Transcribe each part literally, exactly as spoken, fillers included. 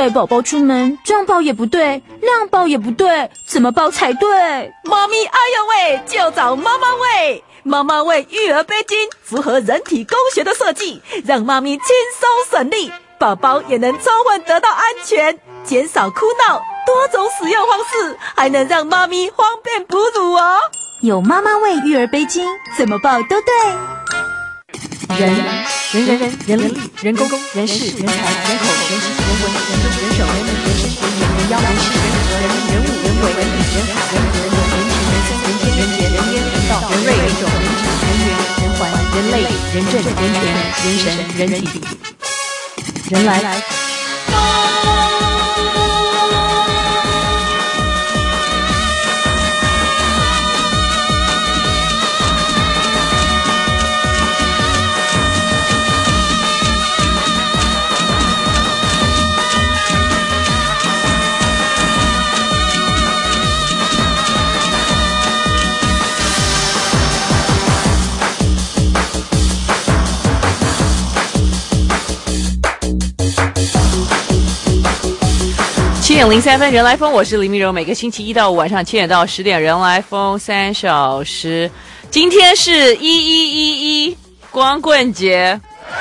带宝宝出门，这样抱也不对，那样抱也不对，怎么抱才对？ 妈咪哎呦喂，就找妈妈喂！妈妈喂育儿杯巾符合人体工学的设计，让妈咪轻松省力，宝宝也能充分得到安全，减少哭闹，多种使用方式，还能让妈咪方便哺乳哦。 有妈妈喂育儿杯巾，怎么抱都对。 人人人人人力人工人事人才人口人情人文人政人手人民人身人眼人妖人事人和人人物人为人理人海人和人人人情人生人间人杰人烟人道人瑞人种人质人缘人环人类人政人权人神人体人来。七点零三分，人来疯，我是林明柔。每个星期一到五晚上七点到十点，人来疯三小时。今天是一一一一光棍节，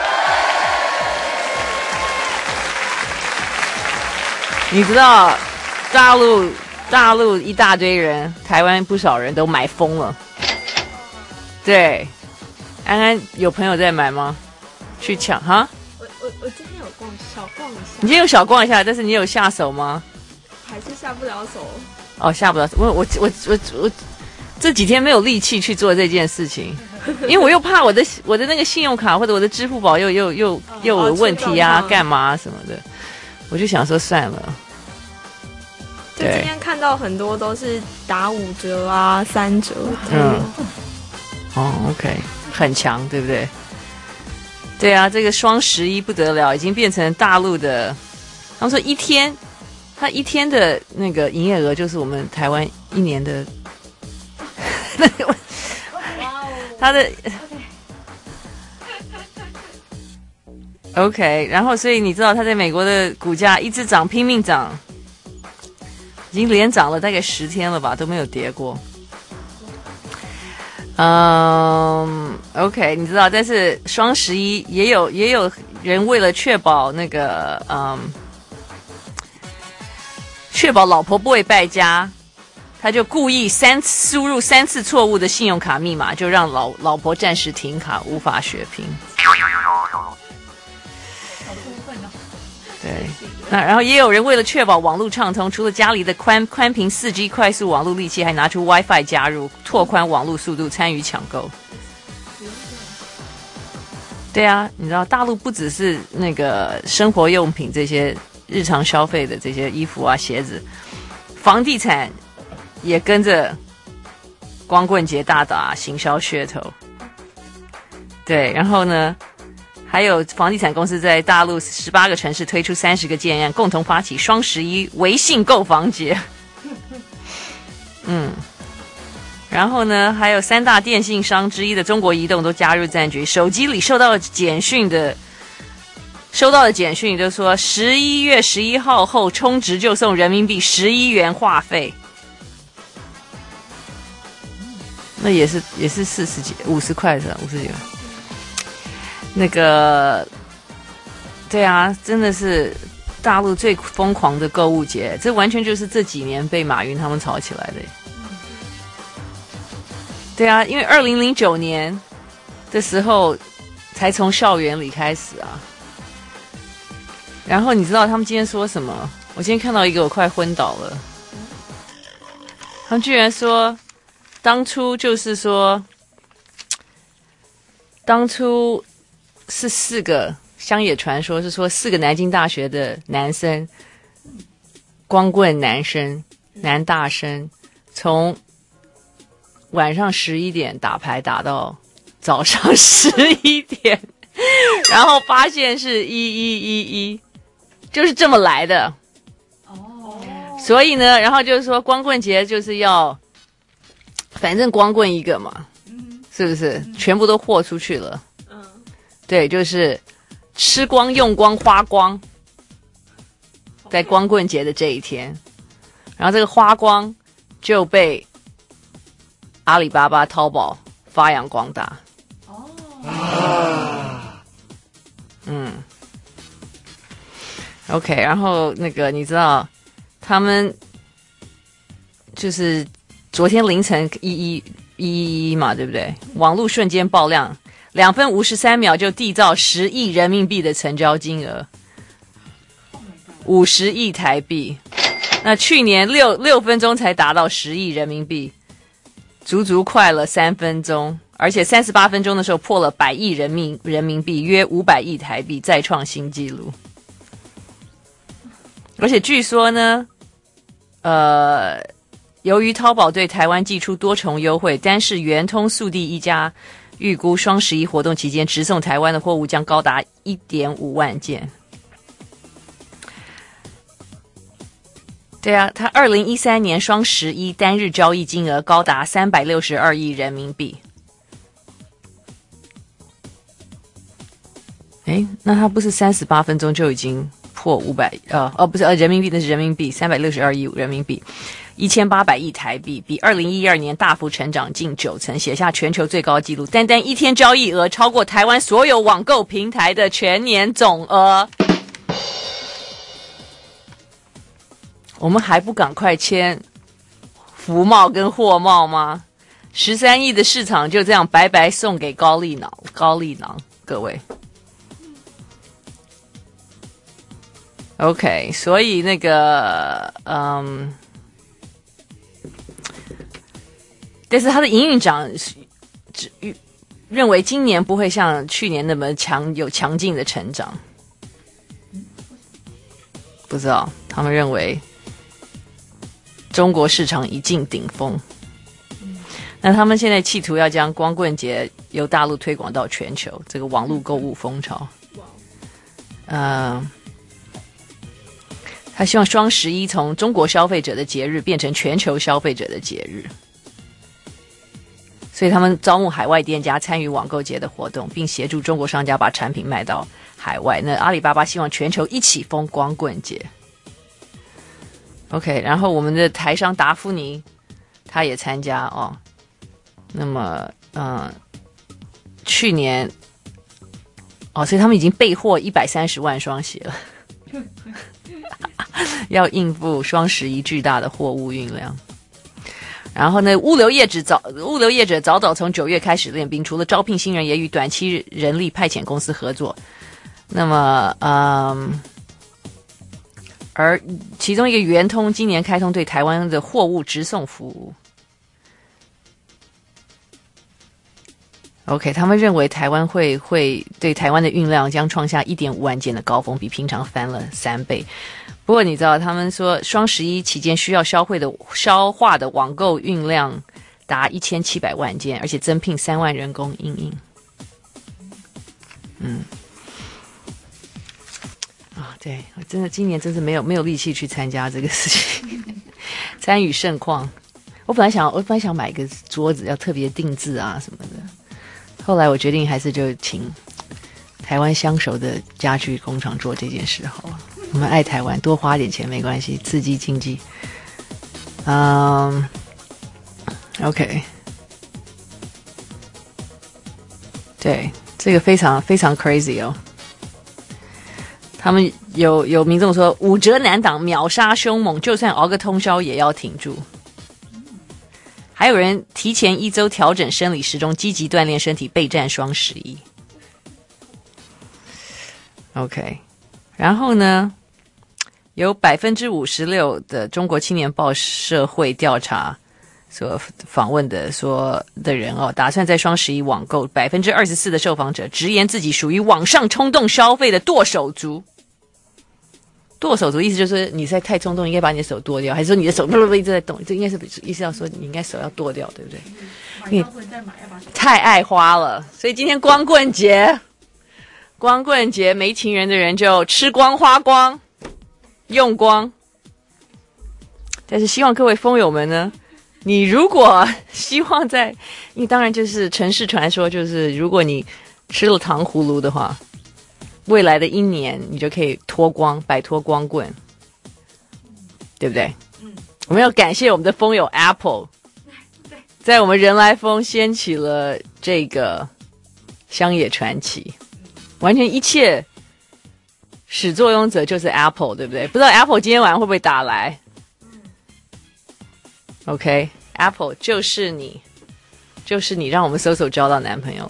你知道大陆大陆一大堆人，台湾不少人都买疯了。对，安安有朋友在买吗？去抢哈？ 我我我今天有逛小逛一下。 你今天有小逛一下，但是你有下手吗？ 还是下不了手。 哦，下不了手。我我我我我这几天没有力气去做这件事情，因为我又怕我的我的那个信用卡或者我的支付宝又又又又有问题啊，干嘛什么的，我就想说算了。 就今天看到很多都是打五折啊、三折。 嗯。哦 ，OK， 很强，对不对？对啊，这个双十一不得了，已经变成大陆的。他们说一天，他一天的那个营业额就是我们台湾一年的。他的 OK， 然后所以你知道他在美国的股价一直涨，拼命涨，已经连涨了大概十天了吧，都没有跌过。嗯 ，OK， 你知道，但是双十一也有也有人为了确保那个嗯，确保老婆不会败家，他就故意三次输入三次错误的信用卡密码，就让老老婆暂时停卡，无法血拼。对，那然后也有人为了确保网络畅通，除了家里的宽宽频 四 G 快速网络利器，还拿出 WiFi 加入，拓宽网络速度，参与抢购。对啊，你知道大陆不只是那个生活用品这些日常消费的这些衣服啊、鞋子，房地产也跟着光棍节大打行销噱头。对，然后呢？还有房地产公司在大陆十八个城市推出三十个建案，共同发起双十一微信购房节。嗯，然后呢，还有三大电信商之一的中国移动都加入战局。手机里收到的简讯的收到的简讯就说，十一月十一号后充值就送人民币十一元话费。那也是也是四十几五十块是吧？五十几块。那个，对啊，真的是大陆最疯狂的购物节，这完全就是这几年被马云他们炒起来的。对啊，因为二零零九年的时候才从校园里开始啊。然后你知道他们今天说什么？我今天看到一个，我快昏倒了。他们居然说，当初就是说，当初。是四个乡野传说，是说四个南京大学的男生，光棍男生、男大生，从晚上十一点打牌打到早上十一点，然后发现是一一一一，就是这么来的。哦，所以呢，然后就是说光棍节就是要，反正光棍一个嘛，是不是？全部都豁出去了。对，就是吃光、用光、花光。 在光棍节的这一天，然后这个花光就被阿里巴巴、淘宝发扬光大。哦，嗯 ，OK， 然后那个你知道，他们就是昨天凌晨一一一一嘛，对不对？网络瞬间爆量，两分五十三秒就缔造十亿人民币的成交金额，五十亿台币。那去年六六分钟才达到十亿人民币，足足快了三分钟，而且三十八分钟的时候破了百亿人民人民币，约五百亿台币，再创新纪录。而且据说呢，呃，由于淘宝对台湾寄出多重优惠，单是圆通速递一家预估双十一活动期间直送台湾的货物将高达 一点五万件。对啊，他二零一三年双十一单日交易金额高达三百六十二亿人民币。诶，那他不是三十八分钟就已经破五百呃哦不是呃人民币，那是人民币三百六十二亿人民币，一千八百亿台币，比二零一二年大幅成长近九成，写下全球最高纪录。单单一天交易额超过台湾所有网购平台的全年总额。我们还不赶快签福茂跟货茂吗？十三亿的市场就这样白白送给高丽囊，高丽囊，各位。OK， 所以那个，嗯，但是他的营运长认为今年不会像去年那么强，有强劲的成长。不知道，他们认为中国市场已近顶峰。那他们现在企图要将光棍节由大陆推广到全球，这个网络购物风潮。呃，他希望双十一从中国消费者的节日变成全球消费者的节日，所以他们招募海外店家参与网购节的活动，并协助中国商家把产品卖到海外。那阿里巴巴希望全球一起疯光棍节。OK， 然后我们的台商达芙妮他也参加哦。那么，嗯，去年哦，所以他们已经备货一百三十万双鞋了，要应付双十一巨大的货物运量。然后呢，物流业者早物流业者早早从九月开始练兵，除了招聘新人，也与短期人力派遣公司合作。那么，嗯。而其中一个圆通今年开通对台湾的货物直送服务。OK， 他们认为台湾会会对台湾的运量将创下 一点五万件的高峰，比平常翻了三倍。不过你知道，他们说双十一期间需要消费的消化的网购运量达一千七百万件，而且增聘三万人工因应。嗯。啊，对，我真的今年真是没有没有力气去参加这个事情，参与盛况。我本来想，我本来想买个桌子，要特别定制啊什么的。后来我决定还是就请台湾相熟的家具工厂做这件事好了。我们爱台湾，多花点钱没关系，刺激经济。嗯 ，OK， 对，这个非常非常 crazy 哦。他们有有民众说五折难挡，秒杀凶猛，就算熬个通宵也要挺住。还有人提前一周调整生理时钟，积极锻炼身体，备战双十一。OK， 然后呢，有百分之五十六的中国青年报社会调查所访问的说的人哦，打算在双十一网购，百分之二十四的受访者直言自己属于网上冲动消费的剁手族。剁手族意思就是你在太冲动，应该把你的手剁掉，还是说你的手不不不一直在动？这应该是意思要说你应该手要剁掉，对不对？因为太爱花了，所以今天光棍节，光棍节没情人的人就吃光花光，用光。但是希望各位疯友们呢，你如果希望在，因为当然就是城市传说，就是如果你吃了糖葫芦的话，未来的一年你就可以脱光，摆脱光棍。 对不对？嗯，我们要感谢我们的风友 Apple， 在我们人来疯掀起了这个乡野传奇，完全一切始作俑者就是 Apple， 对不对？不知道 Apple 今天晚上会不会打来？ OK， Apple 就是你，就是你让我们搜搜交到男朋友了，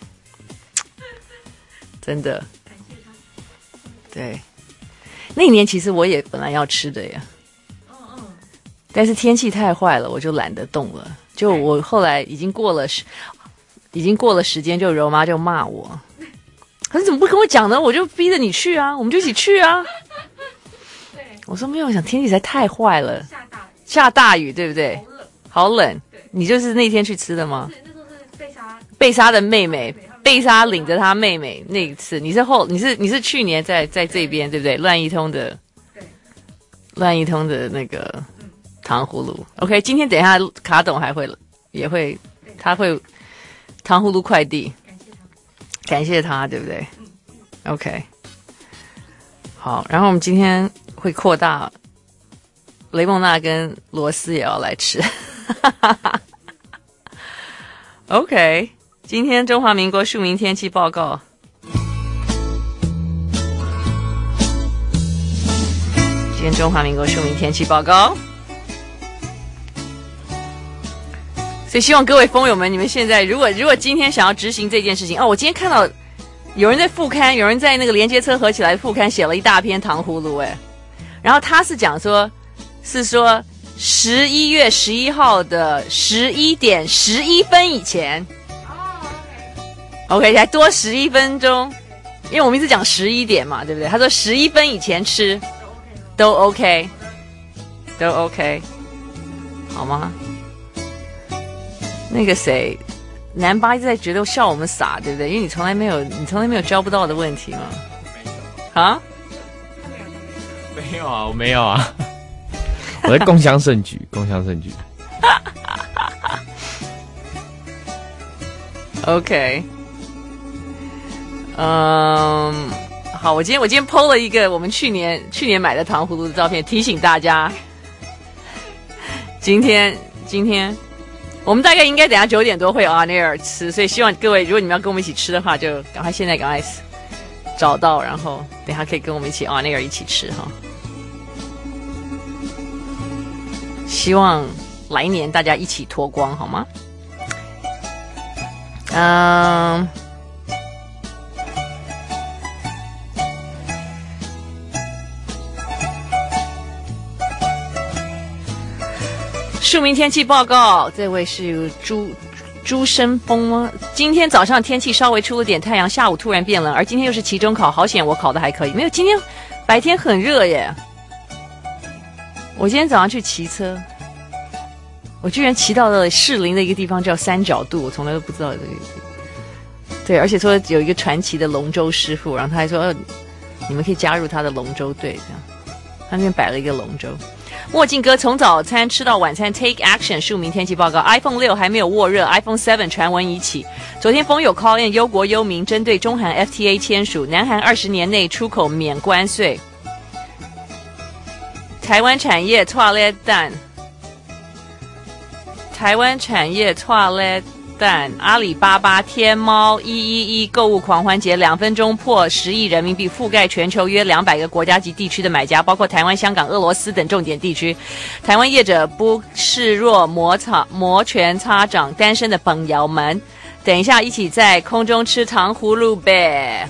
真的。对，那一年其实我也本来要吃的呀，但是天气太坏了，我就懒得动了。就我后来已经过了时，已经过了时间，就柔妈就骂我，可是怎么不跟我讲呢？我就逼着你去啊，我们就一起去啊。我说没有，我想天气实在太坏了，下大雨，下大雨，对不对？好冷，好冷。你就是那天去吃的吗？是，那时候是贝莎，贝莎的妹妹。贝莎领着她妹妹那一次，你是后你是你是去年在在这边对不对？乱一通的，对，乱一通的那个糖葫芦。OK， 今天等一下卡董还会也会，他会糖葫芦快递，感谢他，感谢他，对不对 ？OK， 好，然后我们今天会扩大，雷蒙娜跟罗斯也要来吃。OK。今天中华民国庶民天气报告。今天中华民国庶民天气报告。所以希望各位风友们，你们现在如果如果今天想要执行这件事情，哦，我今天看到有人在副刊，有人在那个连接车合起来副刊写了一大篇糖葫芦，哎，然后他是讲说，是说十一月十一号的十一点十一分以前。OK， 还多十一分钟，因为我们一直讲十一点嘛，对不对？他说十一分以前吃都 OK， 都 OK， 好吗？那个谁，南巴一直在觉得笑我们傻，对不对？因为你从来没有，你从来没有交不到的问题嘛。啊？ 没有啊，我没有啊，我在共襄盛举，共襄盛举。 OK。嗯，好，我今天我今天 po 了一个我们去年去年买的糖葫芦的照片，提醒大家，今天今天我们大概应该等下九点多会 on air 吃，所以希望各位如果你们要跟我们一起吃的话，就赶快现在赶快找到，然后等下可以跟我们一起 on air 一起吃哈。希望来年大家一起脱光好吗？嗯。庶民天气报告，这位是朱朱生峰吗？今天早上天气稍微出了点太阳，下午突然变冷，而今天又是期中考，好险我考的还可以。没有，今天白天很热耶。我今天早上去骑车，我居然骑到了士林的一个地方叫三角渡，我从来都不知道这个。对，而且说有一个传奇的龙舟师傅，然后他还说、呃、你们可以加入他的龙舟队，这样他那边摆了一个龙舟。墨镜哥从早餐吃到晚餐 ，Take Action 庶民天气报告 ，iPhone 六还没有握热 ，iPhone 七传闻已起。昨天风友 call in 忧国忧民，针对中韩 F T A 签署，南韩二十年内出口免关税。台湾产业错咧蛋，台湾产业错咧蛋，阿里巴巴、天猫、一一一购物狂欢节两分钟破十亿人民币，覆盖全球约两百个国家及地区的买家，包括台湾、香港、俄罗斯等重点地区。台湾业者不视若摩擦摩拳擦掌，单身的朋友们，等一下一起在空中吃糖葫芦呗。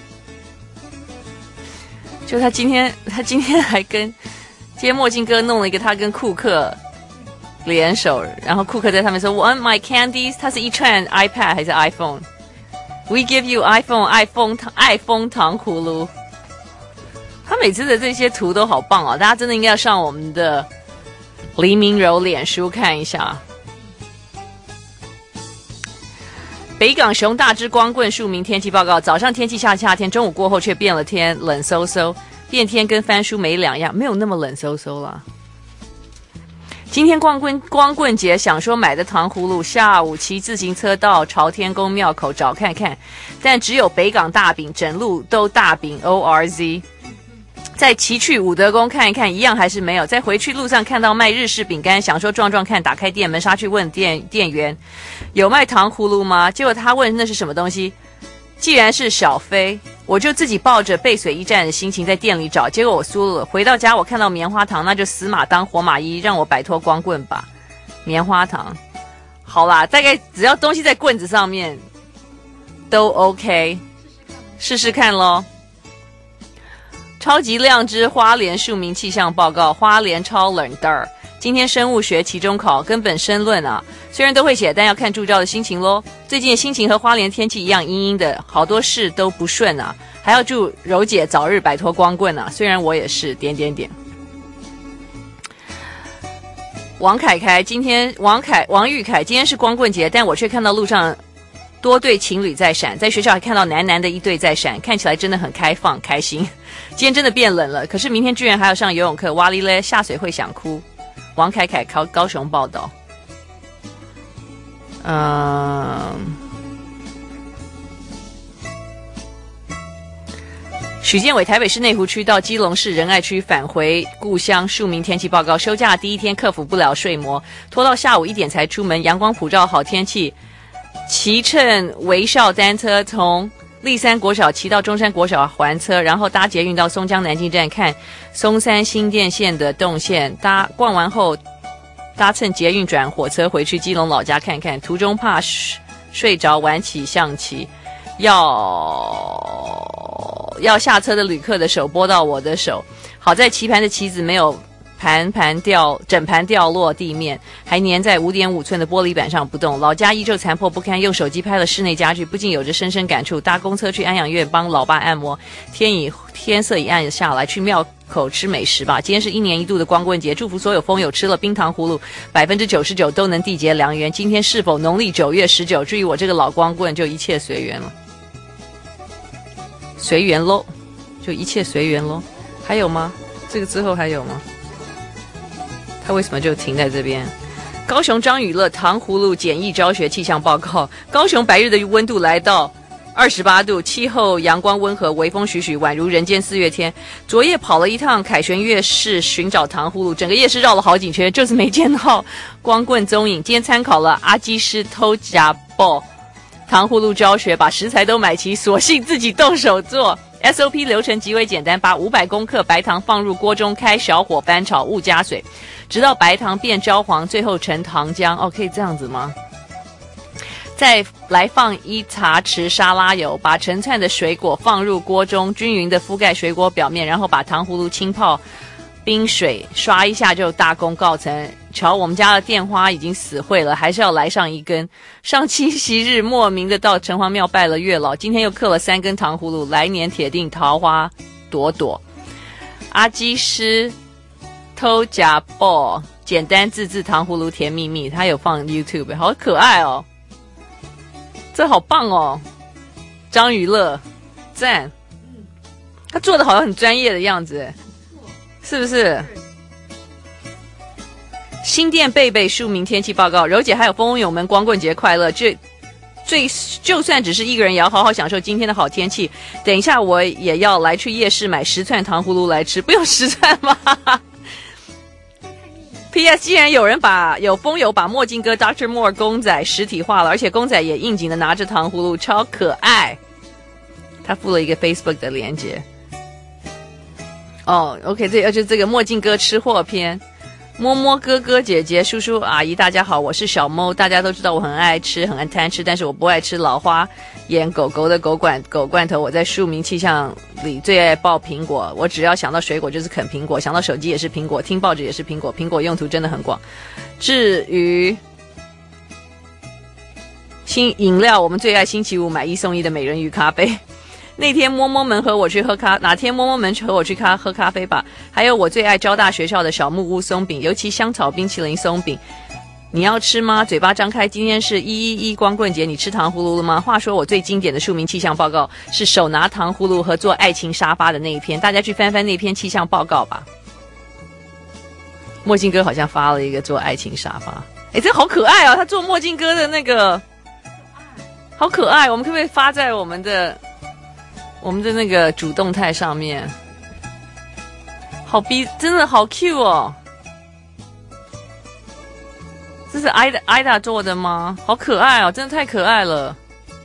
就他今天，他今天还跟今天墨镜哥弄了一个他跟库克联手，然后库克在上面说 Want my candies， 它是一串 iPad 还是 iPhone？We give you iPhone iPhone iPhone 糖葫芦。他每次的这些图都好棒哦，大家真的应该要上我们的黎明柔脸书看一下。北港熊大之光棍庶民天气报告，早上天气像夏天，中午过后却变了天，冷飕飕，变天跟翻书没两样，没有那么冷飕飕啦。今天光棍光棍节，想说买的糖葫芦，下午骑自行车到朝天宫庙口找看看，但只有北港大饼，整路都大饼 O R Z。 再骑去武德宫看一看，一样还是没有。在回去路上看到卖日式饼干，想说撞撞看，打开店门杀去问店店员有卖糖葫芦吗？结果他问那是什么东西，既然是小飞，我就自己抱着背水一战的心情在店里找，结果我输了。回到家我看到棉花糖，那就死马当活马医，让我摆脱光棍吧。棉花糖，好啦，大概只要东西在棍子上面都 OK， 试试看咯。超级亮之花莲庶民气象报告，花莲超冷的。今天生物学期中考根本申论啊，虽然都会写，但要看助教的心情咯。最近的心情和花莲天气一样阴阴的，好多事都不顺啊，还要祝柔姐早日摆脱光棍啊，虽然我也是点点点。王凯凯今天王凯王玉凯今天是光棍节，但我却看到路上多对情侣在闪，在学校还看到男男的一对在闪，看起来真的很开放开心。今天真的变冷了，可是明天居然还要上游泳课，哇哩嘞，下水会想哭。王凯凯高高雄报道。嗯，许建伟台北市内湖区到基隆市仁爱区返回故乡，庶民天气报告，休假第一天克服不了睡魔，拖到下午一点才出门，阳光普照，好天气，骑乘微笑单车从立山国小骑到中山国小还车，然后搭捷运到松江南京站看松山新店线的动线，搭逛完后搭乘捷运转火车回去基隆老家看看，途中怕睡着晚起象棋，要要下车的旅客的手拨到我的手，好在棋盘的棋子没有盘盘掉，整盘掉落地面，还粘在 五点五寸的玻璃板上不动。老家依旧残破不堪，用手机拍了室内家具，不禁有着深深感触。搭公车去安养院帮老爸按摩，天已天色已暗下来，去庙口吃美食吧。今天是一年一度的光棍节，祝福所有风友吃了冰糖葫芦，百分之九十九都能缔结良缘。今天是否农历九月十九？至于我这个老光棍，就一切随缘了，随缘咯，就一切随缘咯。还有吗？这个之后还有吗？他为什么就停在这边？高雄张宇乐糖葫芦简易教学气象报告，高雄白日的温度来到二十八度，气候阳光温和，微风徐徐，宛如人间四月天。昨夜跑了一趟凯旋夜市寻找糖葫芦，整个夜市绕了好几圈，就是没见到光棍踪影。今天参考了阿基师偷假报糖葫芦教学，把食材都买齐，索性自己动手做。S O P 流程极为简单，把五百公克白糖放入锅中，开小火翻炒，勿加水，直到白糖变焦黄，最后盛糖浆。哦，可以这样子吗？再来放一茶匙沙拉油，把成串的水果放入锅中，均匀的覆盖水果表面，然后把糖葫芦浸泡冰水，刷一下就大功告成。瞧，我们家的电花已经死会了，还是要来上一根。上七夕日莫名的到城隍庙拜了月老，今天又刻了三根糖葫芦，来年铁定桃花朵朵。阿基师偷假报简单自制糖葫芦甜蜜蜜，他有放 YouTube， 好可爱哦，这好棒哦。张娱乐赞，他做的好像很专业的样子，是不是？新店贝贝庶民天气报告，柔姐还有风友们光棍节快乐！最最就算只是一个人，也要好好享受今天的好天气。等一下我也要来去夜市买十串糖葫芦来吃，不用十串吗？P S 既然有人把有风友把墨镜哥 Doctor Moore 公仔实体化了，而且公仔也应景的拿着糖葫芦，超可爱。他附了一个 Facebook 的连结。哦 ，OK， 这就是这个墨镜哥吃货篇。摸摸哥哥姐姐叔叔阿姨大家好，我是小猫，大家都知道我很爱吃很爱贪吃，但是我不爱吃老花眼狗狗的狗罐狗罐头。我在庶民气象里最爱爆苹果，我只要想到水果就是啃苹果，想到手机也是苹果，听报纸也是苹果，苹果用途真的很广。至于新饮料，我们最爱星期五买一送一的美人鱼咖啡。那天摸摸们和我去喝咖，哪天摸摸们和我去咖喝咖啡吧。还有我最爱交大学校的小木屋松饼，尤其香草冰淇淋松饼，你要吃吗？嘴巴张开，今天是一一一光棍节，你吃糖葫芦了吗？话说我最经典的庶民气象报告是手拿糖葫芦和做爱情沙发的那一篇，大家去翻翻那篇气象报告吧。墨镜哥好像发了一个做爱情沙发，诶，这好可爱哦，他做墨镜哥的那个好可爱，我们可不可以发在我们的我们的那个主动态上面？ 好逼，真的好 Q 哦！这是 Ida Ida 做的吗？好可爱哦，真的太可爱了。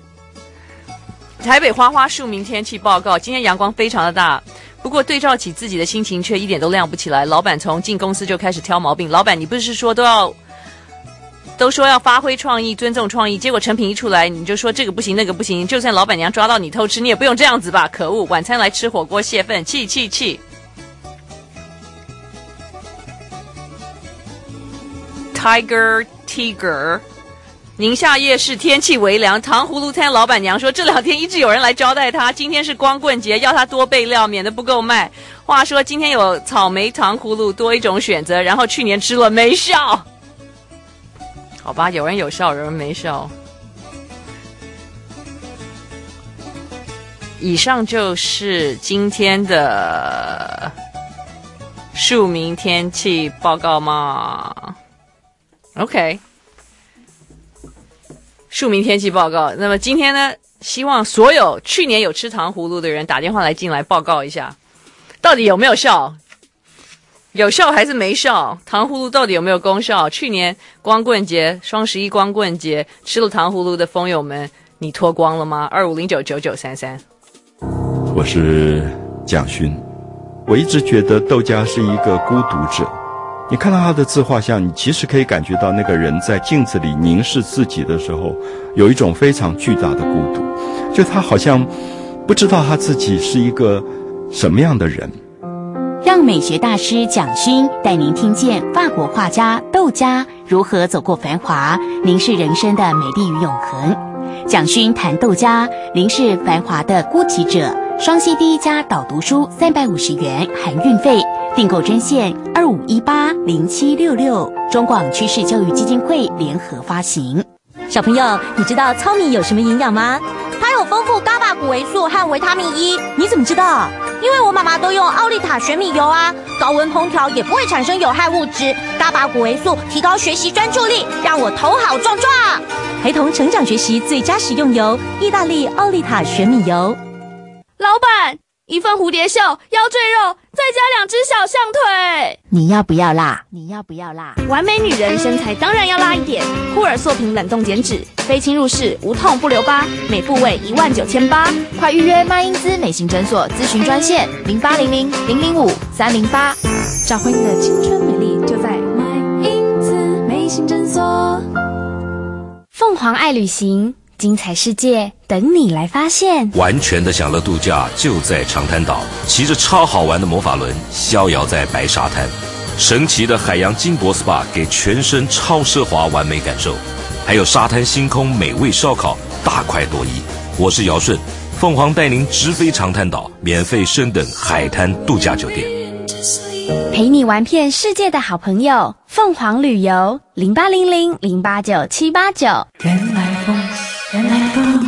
台北花花树明天气报告，今天阳光非常的大，不过对照起自己的心情却一点都亮不起来。老板从进公司就开始挑毛病，老板你不是说都要都说要发挥创意，尊重创意，结果成品一出来你就说这个不行那个不行，就算老板娘抓到你偷吃你也不用这样子吧，可恶，晚餐来吃火锅泄愤，气气气。Tiger Tiger， 宁夏夜市天气微凉，糖葫芦摊老板娘说这两天一直有人来招待她，今天是光棍节，要她多备料，免得不够卖。话说今天有草莓糖葫芦多一种选择，然后去年吃了没效。好吧，有人有效，有人没效。以上就是今天的庶民天气报告吗？ OK， 庶民天气报告。那么今天呢，希望所有去年有吃糖葫芦的人打电话来进来报告一下，到底有没有效？有效还是没效？糖葫芦到底有没有功效？去年光棍节、双十一光棍节吃了糖葫芦的蜂友们，你脱光了吗？二五零九九九三三。 我是蒋勋，我一直觉得窦家是一个孤独者。你看到他的自画像，你其实可以感觉到那个人在镜子里凝视自己的时候，有一种非常巨大的孤独，就他好像不知道他自己是一个什么样的人。 让美学大师蒋勋带您听见法国画家窦家如何走过繁华，凝视人生的美丽与永恒。蒋勋谈窦家，凝视繁华的孤寂者。双 C D 加导读书三百五十元含运费，订购专线二五一八零七六六，中广趋势教育基金会联合发行。 小朋友，你知道糙米有什么营养吗？ 它有丰富伽马谷维素和维他命 E。 你怎么知道？ 因为我妈妈都用奥利塔玄米油啊，高温烹调也不会产生有害物质。伽马谷维素提高学习专注力，让我头好壮壮。 孩童成长学习最佳食用油，意大利奥利塔玄米油。 老板，一份蝴蝶袖，腰赘肉，再加两只小象腿。 你要不要辣？你要不要辣？ 完美女人身材当然要辣一点。护尔塑瓶冷冻减脂，非侵入式，无痛不留疤，每部位一万九千八。 快预约麦因兹美型诊所咨询专线零八零零零零五三零八， 找回你的青春美丽，就在麦因兹美型诊所。 凤凰爱旅行，精彩世界等你来发现。 完全的享乐度假就在长滩岛，骑着超好玩的魔法轮，逍遥在白沙滩。神奇的海洋金箔 S P A 给全身超奢华完美感受，还有沙滩星空美味烧烤，大快朵颐。我是姚顺，凤凰带您直飞长滩岛，免费升等海滩度假酒店。 陪你玩遍世界的好朋友，凤凰旅游零八零零零八九七八九。 原来风，原来风。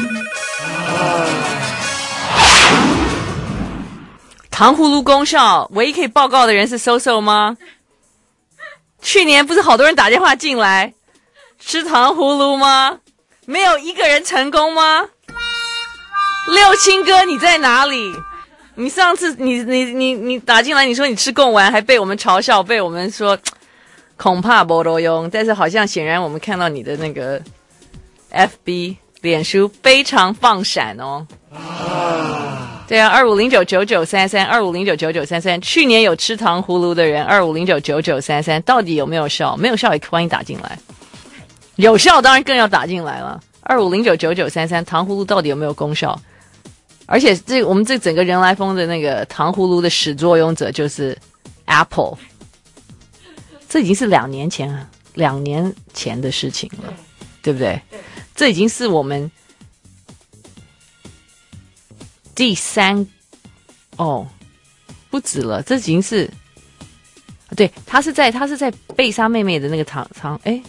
糖葫芦功效，唯一可以报告的人是 SoSo 吗？去年不是好多人打电话进来吃糖葫芦吗？没有一个人成功吗？六亲哥你在哪里？你上次你你你你打进来，你说你吃贡丸，还被我们嘲笑，被我们说恐怕没路用。但是好像显然我们看到你的那个 F B 脸书非常放闪哦。对啊，二五零九九九三三，二五零九九九三三。去年有吃糖葫芦的人，二五零九九九三三，到底有没有效？没有效也欢迎打进来，有效当然更要打进来了。二五零九九九三三，糖葫芦到底有没有功效？而且这我们这整个人来疯的那个糖葫芦的始作俑者就是 Apple， 这已经是两年前两年前的事情了，对不对？这已经是我们第三哦，不止了，这已经是对，他是在他是在贝莎妹妹的那个糖糖，哎，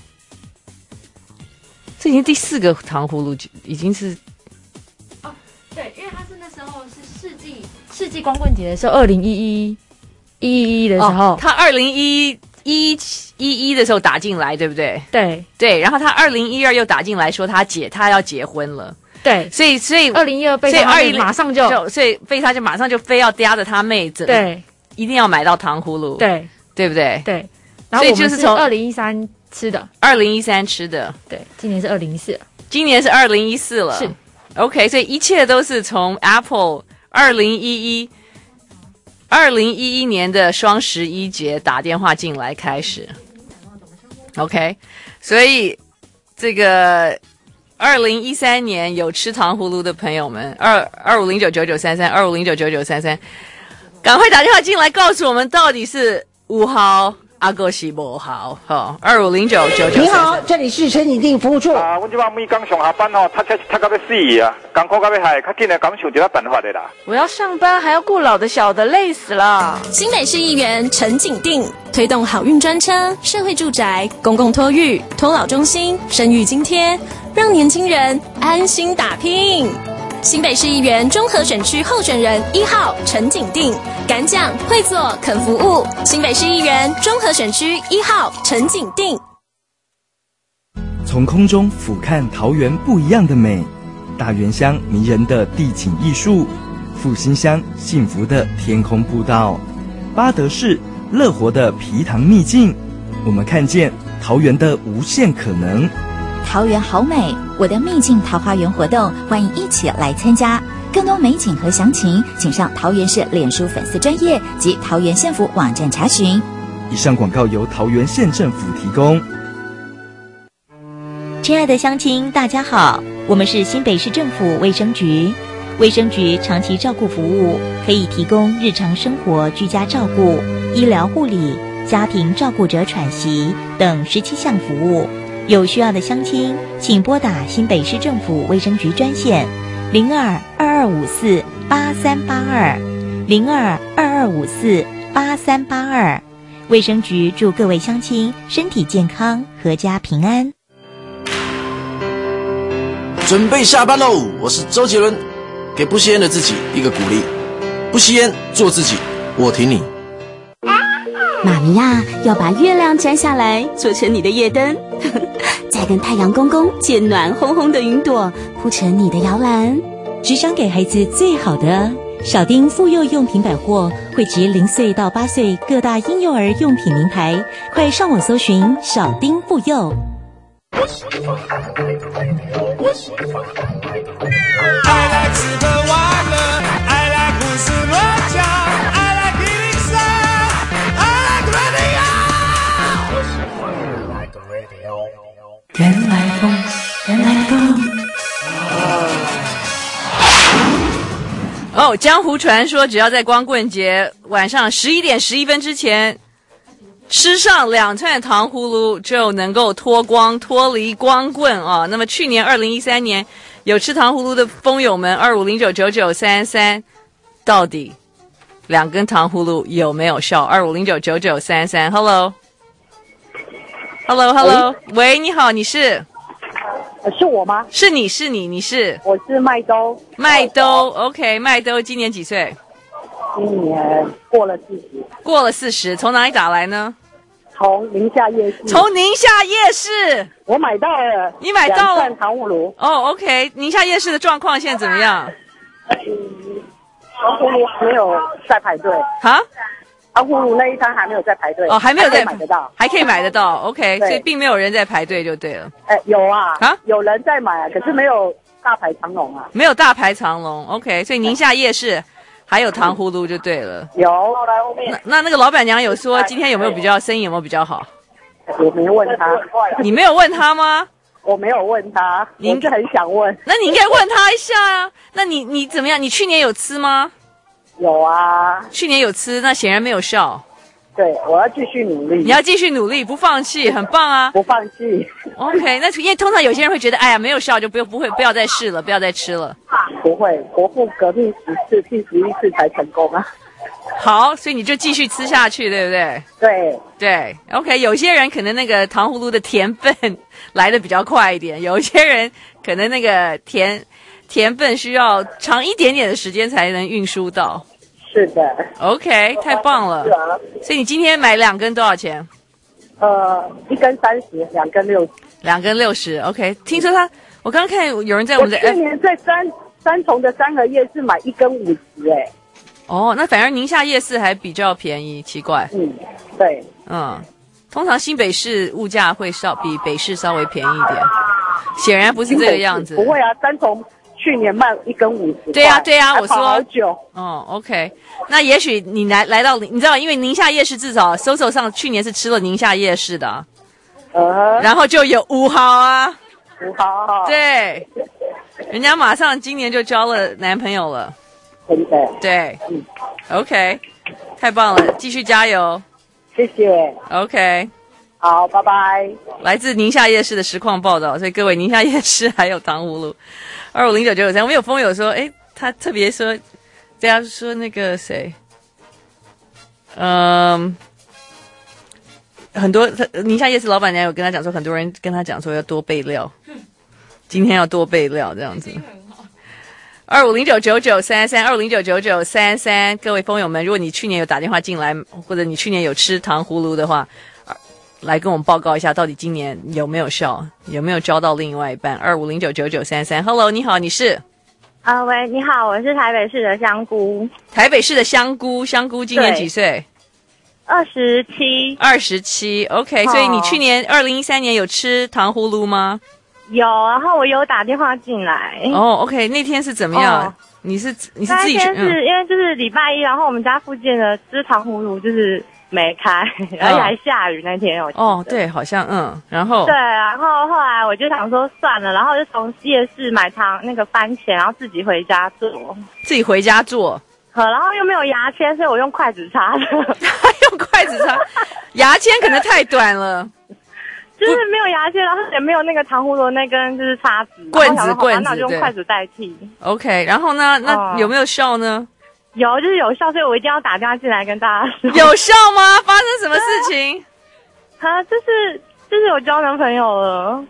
这已经第四个糖葫芦，已经是。 对，因为他是那时候是世纪世纪光棍节的时候，二零一一一一的时候， 哦、他二零一一一一的时候打进来，对不对？ 对对，然后他二零一二又打进来说他结他要结婚了， 对， 所以所以二零一二被他马上就， 就所以被他就马上就非要嗲着他妹子， 对一定要买到糖葫芦， 对对不对？ 对，然后我们是从二零一三吃的， 二零一三吃的， 对，今年是二零一四， 今年是二零一四了， 是 OK， 所以一切都是从 Apple 二零一一二零一一年的双十一节打电话进来开始 ，OK， 所以这个二零一三年有吃糖葫芦的朋友们，二二五零九九九三三二五零九九九三三，赶快打电话进来告诉我们到底是五号阿哥是五号，好，二五零九九九。 你好，这里是陈景定服务处。 啊，阮即摆每工上下班吼，读册是读到要死啊，艰苦到要害，较紧的敢想一个办法的啦。 我要上班还要顾老的小的，累死了。 新北市议员陈景定推动好运专车、社会住宅、公共托育、托老中心、生育津贴，让年轻人安心打拼。新北市议员中和选区候选人一号陈景定，敢讲会做肯服务。新北市议员中和选区一号陈景定。 从空中俯瞰桃园不一样的美，大园乡迷人的地景艺术，复兴乡幸福的天空步道，八德市乐活的皮糖秘境，我们看见桃园的无限可能。 桃园好美，我的秘境桃花源活动，欢迎一起来参加。更多美景和详情，请上桃园市脸书粉丝专页及桃园县府网站查询。 以上广告由桃园县政府提供。 亲爱的乡亲，大家好，我们是新北市政府卫生局。卫生局长期照顾服务可以提供日常生活居家照顾、医疗护理、家庭照顾者喘息等十七项服务。有需要的乡亲，请拨打新北市政府卫生局专线零二二二五四八三八二零二二二五四八三八二。卫生局祝各位乡亲身体健康，阖家平安。 准备下班喽！我是周杰伦，给不吸烟的自己一个鼓励，不吸烟，做自己，我挺你。 妈咪呀、啊，要把月亮摘下来，做成你的夜灯，再跟太阳公公借暖烘烘的云朵，铺成你的摇篮。 只想给孩子最好的。小丁妇幼用品百货汇集零岁到八岁各大婴幼儿用品名牌，快上网搜寻小丁妇幼。 I like super water, I like 胡思乱想 I like healing sound, I like radio. 原来风，原来风。 哦，江湖传说，只要在光棍节晚上十一点十一分之前吃上两串糖葫芦，就能够脱光脱离光棍啊！那么去年二零一三年有吃糖葫芦的风友们，二五零九九九三三，到底两根糖葫芦有没有效？二五零九九九三三 ，Hello，Hello，Hello， 喂，你好，你是？ 是我吗？ 是你是你你是？ 我是麦兜。 麦兜 ，OK， 麦兜今年几岁？ 今年过了四十。 过了四十，从哪里打来呢？ 从宁夏夜市。 从宁夏夜市， 我买到了。 你买到了？ 两串糖葫芦。 哦 ，OK， 宁夏夜市的状况现在怎么样？ 嗯，糖葫芦还没有在排队。 啊？ 糖葫芦那一摊还没有在排队。 哦，还没有在买得到， 还可以买得到。OK， 所以并没有人在排队就对了。 哎，有啊。 啊？有人在买啊，可是没有大排长龙啊。 没有大排长龙 ，OK， 所以宁夏夜市还有糖葫芦就对了。 有，来后面。 那那那个老板娘有说今天有没有比较生意有没有比较好？ 我没问他。 你没有问他吗？ 我没有问他，我是很想问。 那你应该问他一下啊。那你你怎么样？你去年有吃吗？ 有啊。 去年有吃，那显然没有效。 对，我要继续努力。 你要继续努力，不放弃，很棒啊！ 不放弃。 OK， 那因为通常有些人会觉得，哎呀，没有效就不不会不要再试了，不要再吃了。 不会，国父革命十次，第十一次才成功啊。 好，所以你就继续吃下去，对不对？ 对对 ，OK。有些人可能那个糖葫芦的甜分来的比较快一点，有些人可能那个甜甜分需要长一点点的时间才能运输到。 是的 ，OK， 太棒了。 是啊， 所以你今天买两根多少钱？ 呃，一根三十，两根六十。 两根六十 ，OK。听说他，我刚刚看有人在我们的， 我去年在三三重的三合夜市买一根五十，哎， 哦，那反而宁夏夜市还比较便宜，奇怪。 嗯，对。 嗯，通常新北市物价会稍比北市稍微便宜一点，显然不是这个样子。 不会啊，单从去年卖一根五十。 对呀、啊、对呀、啊，我说。 好久。 哦 ，OK， 那也许你来来到，你知道，因为宁夏夜市至少搜搜上去年是吃了宁夏夜市的， 呃， 然后就有五豪啊， 五豪， 对，人家马上今年就交了男朋友了， 真的， 对，嗯 ，OK， 太棒了，继续加油， 谢谢 ，OK， 好，拜拜。 来自宁夏夜市的实况报道，所以各位宁夏夜市还有糖葫芦，二五零九九九三，我们有风友说，哎，他特别说。大家说那个谁，嗯，很多宁夏夜市老板娘有跟他讲说，很多人跟他讲说要多备料，今天要多备料这样子。二五零九九九三三，二五零九九九三三，各位风友们，如果你去年有打电话进来，或者你去年有吃糖葫芦的话，来跟我们报告一下，到底今年有没有效，有没有交到另外一半。二五零九九九三三 ，Hello， 你好，你是？ 啊、呃，喂，你好，我是台北市的香菇。 台北市的香菇，香菇今年几岁？ 二十七。 二十七 ，OK、哦。所以你去年二零一三年有吃糖葫芦吗？ 有，然后我有打电话进来。 哦 ，OK， 那天是怎么样？哦、你是你是自己去？ 那天是、嗯、因为就是礼拜一，然后我们家附近的吃糖葫芦就是没开，而且还下雨那天。 哦，对，好像嗯，然后对，然后后来我就想说算了，然后就从夜市买糖那个番茄，然后自己回家做， 自己回家做， 好，然后又没有牙签，所以我用筷子插的， 用筷子插，牙签可能太短了。 就是没有牙签，然后也没有那个糖葫芦那根就是叉子， 棍子棍子， 那就用筷子代替。 OK， 然后呢？那有没有效呢？ 有，就是有效，所以我一定要打电话进来跟大家说。 有效吗？发生什么事情？ 啊，就是就是我交男朋友了。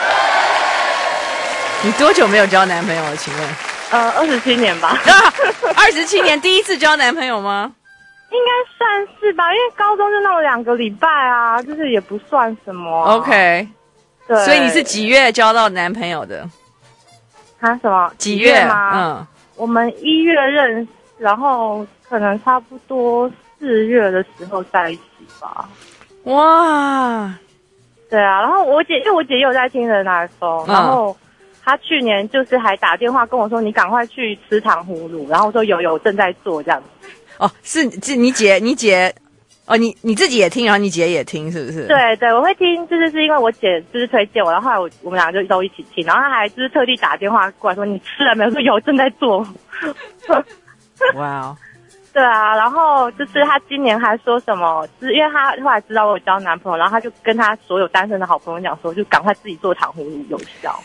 你多久没有交男朋友了？请问？ 呃，二十七年吧。 二十七年第一次交男朋友吗？ 应该算是吧，因为高中就那么两个礼拜啊，就是也不算什么、啊。 OK， 对。 所以你是几月交到男朋友的？ 啊，什么？ 几月吗？ 嗯， 我们一月认识，然后可能差不多四月的时候在一起吧。 哇， 对啊，然后我姐，因为我姐也有在听人来说，然后她去年就是还打电话跟我说，你赶快去吃糖葫芦，然后说有有正在做这样子。 哦，是是你姐，你姐，哦，你你自己也听，然后你姐也听，是不是？ 对对，我会听，就是是因为我姐就是推荐我，然后后来我我们两个就都一起听，然后她还就是特地打电话过来说你吃了没有？说有，正在做。 哇、wow 对啊，然后就是她今年还说什么，是因为她后来知道我有交男朋友，然后她就跟她所有单身的好朋友讲说，就赶快自己做糖葫芦有效。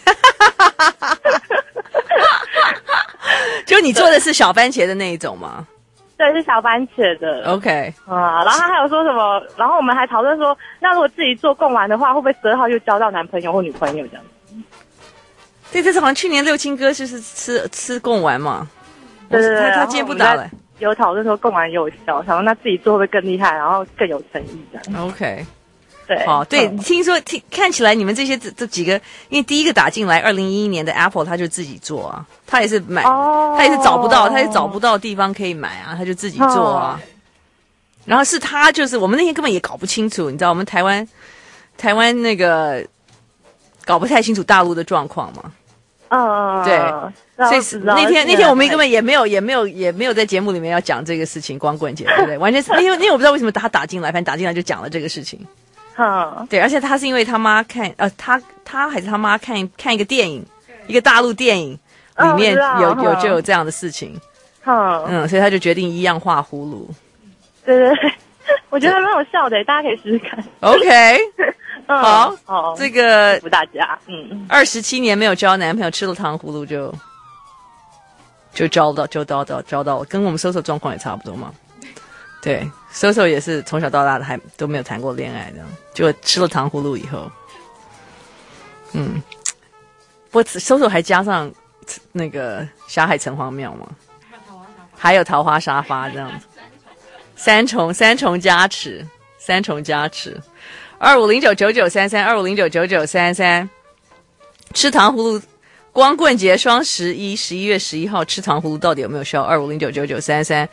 就你做的是小番茄的那一种吗？ 对，是小番茄的。 OK， 啊、嗯，然后他还有说什么？然后我们还讨论说，那如果自己做贡丸的话，会不会十二号就交到男朋友或女朋友这样子？ 对，这是好像去年六亲哥就是吃吃贡丸嘛。 对对对， 他他今天不打了。 有讨论说贡丸有效，然后那自己做会不会更厉害，然后更有诚意这样。 OK。 对， 好，对，嗯、听说听看起来你们这些这这几个，因为第一个打进来二零一一年的 Apple， 他就自己做啊，他也是买，哦、他也是找不到，他也找不到地方可以买啊，他就自己做啊。哦、然后是他就是我们那天根本也搞不清楚，你知道我们台湾台湾那个搞不太清楚大陆的状况嘛。 嗯， 对，所以那天那天我们根本也没有也没有也没有在节目里面要讲这个事情，光棍节对不对？完全是因为因为我不知道为什么他打进来，反正打进来就讲了这个事情。 嗯， 对，而且他是因为他妈看，呃，他他还是他妈看看一个电影，一个大陆电影里面有、哦、有就有这样的事情， 嗯嗯，所以他就决定一样画葫芦。 对对对，我觉得还蛮有效的，大家可以试试看。 OK， 嗯、 好， 好， 这个祝福大家，嗯， 二十七年没有交男朋友，吃了糖葫芦就就交到就交到交到了，跟我们搜索状况也差不多嘛。对，搜搜也是从小到大的还都没有谈过恋爱的，就吃了糖葫芦以后，嗯，不过搜搜还加上那个霞海城隍庙嘛，还有桃花沙发这样子，三重三重加持，三重加持，二五零九九九三三，二五零九九九三三，吃糖葫芦光棍节双十一，十一月十一号吃糖葫芦到底有没有效？二五零九九九三三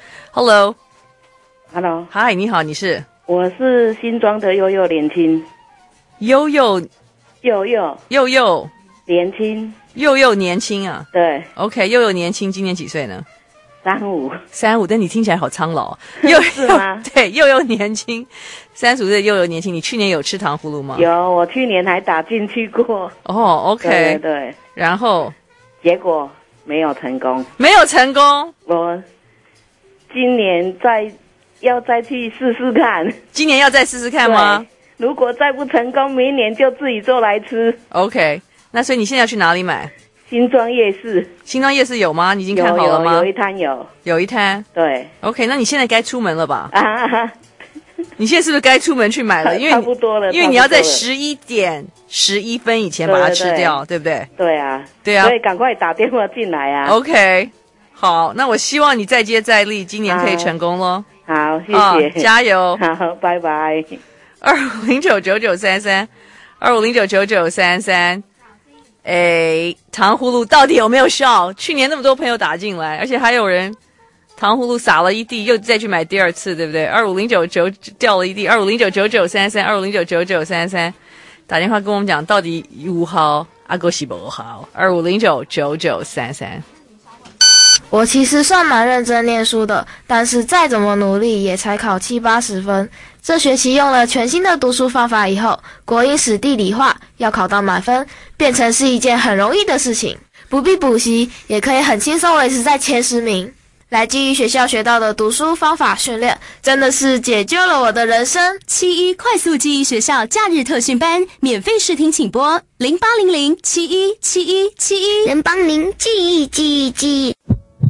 ，Hello，Hello， 嗨，你好，你是？ 我是新庄的悠悠年轻， 悠悠， 悠悠， 悠悠年轻， 悠悠年轻啊？ 对 ，OK， 悠悠年轻，今年几岁呢？ 三五， 三五，但你听起来好苍老，悠是吗？ 对，悠悠年轻，三十五岁悠悠年轻。你去年有吃糖葫芦吗？ 有，我去年还打进去过。 哦 ，OK， 对对对， 然后结果没有成功， 没有成功。 我今年再要再去试试看。 今年要再试试看吗？ 如果再不成功，明年就自己做来吃。 OK， 那所以你现在要去哪里买？ 新庄夜市。 新庄夜市有吗？你已经看好了吗？ 有有，有一摊有。 有一摊。 对。 OK， 那你现在该出门了吧？ 啊。 你现在是不是该出门去买了？因为差不多了， 因为你要在十一点十一分以前把它吃掉， 对, 对, 对, 对不对？ 对啊， 对啊， 所以赶快打电话进来啊。 OK， 好，那我希望你再接再厉，今年可以成功咯。 好，谢谢， 哦、加油。 好，拜拜。 二五零九九九三三，二五零九九九三三。哎，糖葫芦到底有没有效？去年那么多朋友打进来，而且还有人糖葫芦撒了一地，又再去买第二次，对不对？二五零九九掉了一地，二五零九九九三三，二五零九九九三三，打电话跟我们讲到底五号阿哥是不好，二五零九九九三三。 我其实算蛮认真念书的，但是再怎么努力也才考七八十分。这学期用了全新的读书方法以后，国英史地理化要考到满分，变成是一件很容易的事情，不必补习也可以很轻松维持在前十名。来基于学校学到的读书方法训练，真的是解救了我的人生。 七一快速记忆学校假日特训班，免费试听请拨零八零零七一七一七一， 人帮您记忆记忆记忆。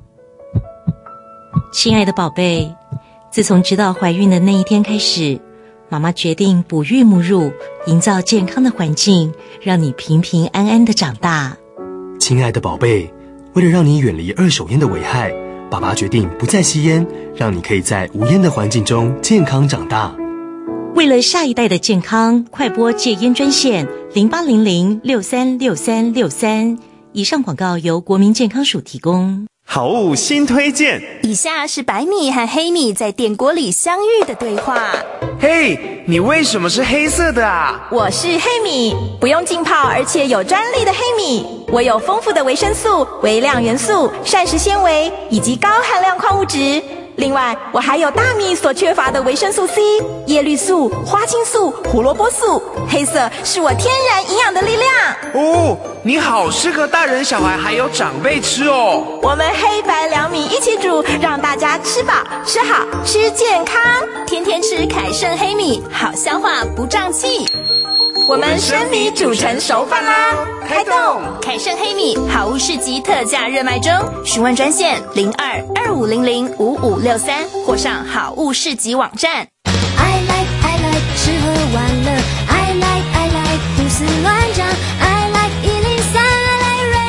亲爱的宝贝，自从知道怀孕的那一天开始，妈妈决定哺育母乳，营造健康的环境，让你平平安安的长大。 亲爱的宝贝，为了让你远离二手烟的危害，爸爸决定不再吸烟，让你可以在无烟的环境中健康长大。 为了下一代的健康，快拨戒烟专线零八零零六三六三六三。以上广告由国民健康署提供。 好物新推荐， 以下是白米和黑米在电锅里相遇的对话。 嘿，你为什么是黑色的啊？ 我是黑米，不用浸泡而且有专利的黑米，我有丰富的维生素、微量元素、膳食纤维以及高含量矿物质。另外，我还有大米所缺乏的维生素 C、叶绿素、花青素、胡萝卜素。黑色是我天然营养的力量。 哦，你好适合大人小孩还有长辈吃哦。 我们黑白两米一起煮，让大家吃饱吃好吃健康，天天吃凯盛黑米，好消化不胀气。我们生米煮成熟饭啦！开动凯盛黑米好物市集特价热卖中，询问专线零二二五零零五五六三，或上好物市集网站。 I like I like 吃喝玩乐 ，I like I like 胡思乱想 ，I like 一零三 ，I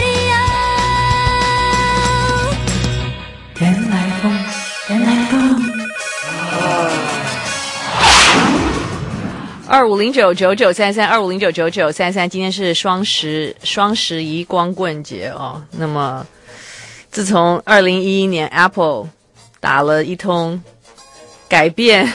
like radio。 原来风，原来风。 二五零九九九三三，二五零九九九三三，今天是双十双十一光棍节哦。那么，自从二零一一年 Apple 打了一通改变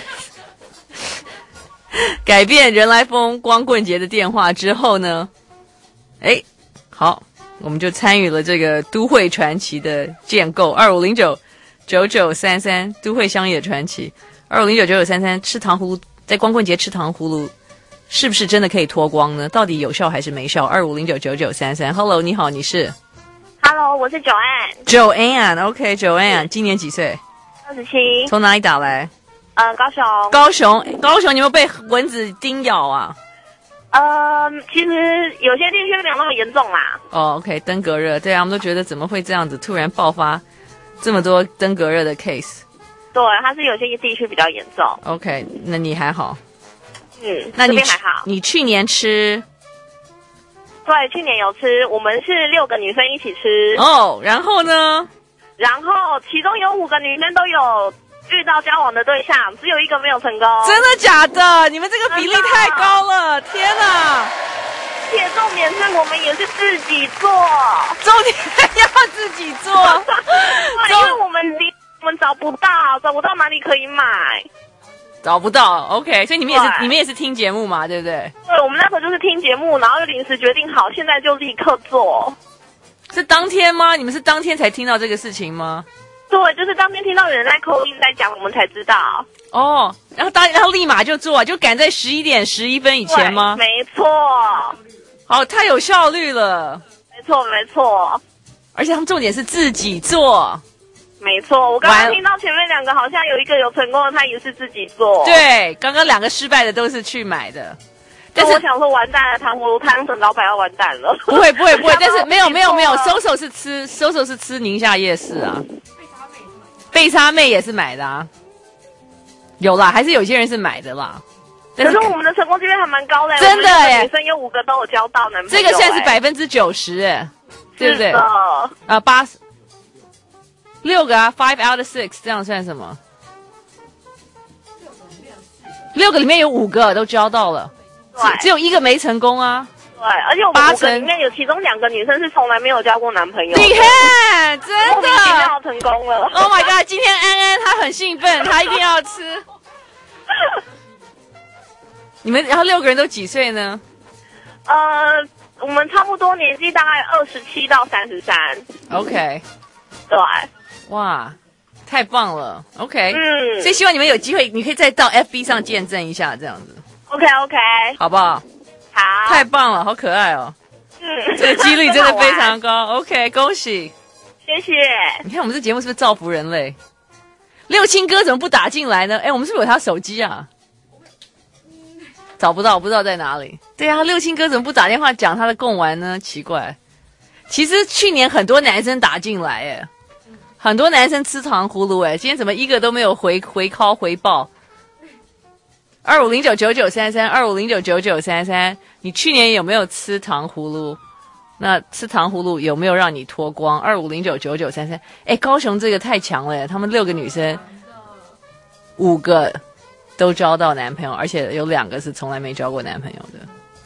改变人来疯光棍节的电话之后呢，哎，好，我们就参与了这个都会传奇的建构。二五零九九九三三，都会乡野传奇。二五零九九九三三，吃糖葫芦。在光棍节吃糖葫芦，是不是真的可以脱光呢？到底有效还是没效？二五零九九九三三 ，Hello， 你好，你是 ？Hello， 我是九安。 九安 ，OK， 九安，今年几岁？ 二十七。 从哪里打来？ 嗯、呃，高雄。 高雄，高雄，你有没有被蚊子叮咬啊？ 呃，其实有些地区没有那么严重啦。 哦 ，OK， 登革热，对啊，我们都觉得怎么会这样子，突然爆发这么多登革热的 case。 对，它是有些地区比较严重。 OK， 那你还好。 嗯， 那你这边还好。 你去年吃？ 对，去年有吃，我们是六个女生一起吃。 哦，然后呢？ 然后其中有五个女生都有遇到交往的对象，只有一个没有成功。 真的假的？你们这个比例太高了！天哪！ 且重点是我们也是自己做， 重点要自己做， 因为我们离我们找不到，找不到哪里可以买， 找不到。OK， 所以你们也是你们也是听节目嘛，对不对？ 对，我们那时候就是听节目，然后就临时决定好，现在就立刻做。 是当天吗？你们是当天才听到这个事情吗？ 对，就是当天听到有人在call in在讲，我们才知道。 哦，然后当然后立马就做，就赶在十一点十一分以前吗？ 没错。 好，太有效率了。 没错，没错。 而且他们重点是自己做。 没错，我刚刚听到前面两个好像有一个有成功的，他也是自己做。 对，刚刚两个失败的都是去买的。 但是我想说，完蛋了，糖葫芦汤粉老板要完蛋了。 不会，不会，不会。但是没有，没有，没有。收手是吃，收手是吃宁夏夜市啊。贝莎妹也是买的啊。有啦，还是有些人是买的啦。 可是我们的成功几率还蛮高的， 真的耶！ 女生有五个都有交到男朋友， 这个现在是百分之九十，哎，对不对？啊，八十六个啊 ，five out of six， 这样算什么？六个里面有五个都交到了，只只有一个没成功啊。 对，而且我们五个里面有其中两个女生是从来没有交过男朋友。 你看，真的， 莫名其妙成功了。 Oh my god！ 今天安安她很兴奋，她一定要吃。你们然后六个人都几岁呢？ 呃，我们差不多年纪大概二十七到三十三。 OK。 对。 哇，太棒了。OK。 嗯。 所以希望你们有机会，你可以再到 F B 上见证一下，这样子。 OK OK。 好不好？ 好。 太棒了，好可爱哦。 嗯。 这个几率真的非常高。OK， 恭喜。 谢谢。 你看我们这节目是不是造福人类？六亲哥怎么不打进来呢？哎，我们是不是有他手机啊？找不到，不知道在哪里。对啊，六亲哥怎么不打电话讲他的贡丸呢？奇怪。其实去年很多男生打进来，哎，很多男生吃糖葫芦，哎，今天怎么一个都没有回回 call 回报？二五零九九九三三，二五零九九九三三，你去年有没有吃糖葫芦？那吃糖葫芦有没有让你脱光？二五零九九九三三，哎，高雄这个太强了，他们六个女生，五个都交到男朋友，而且有两个是从来没交过男朋友的。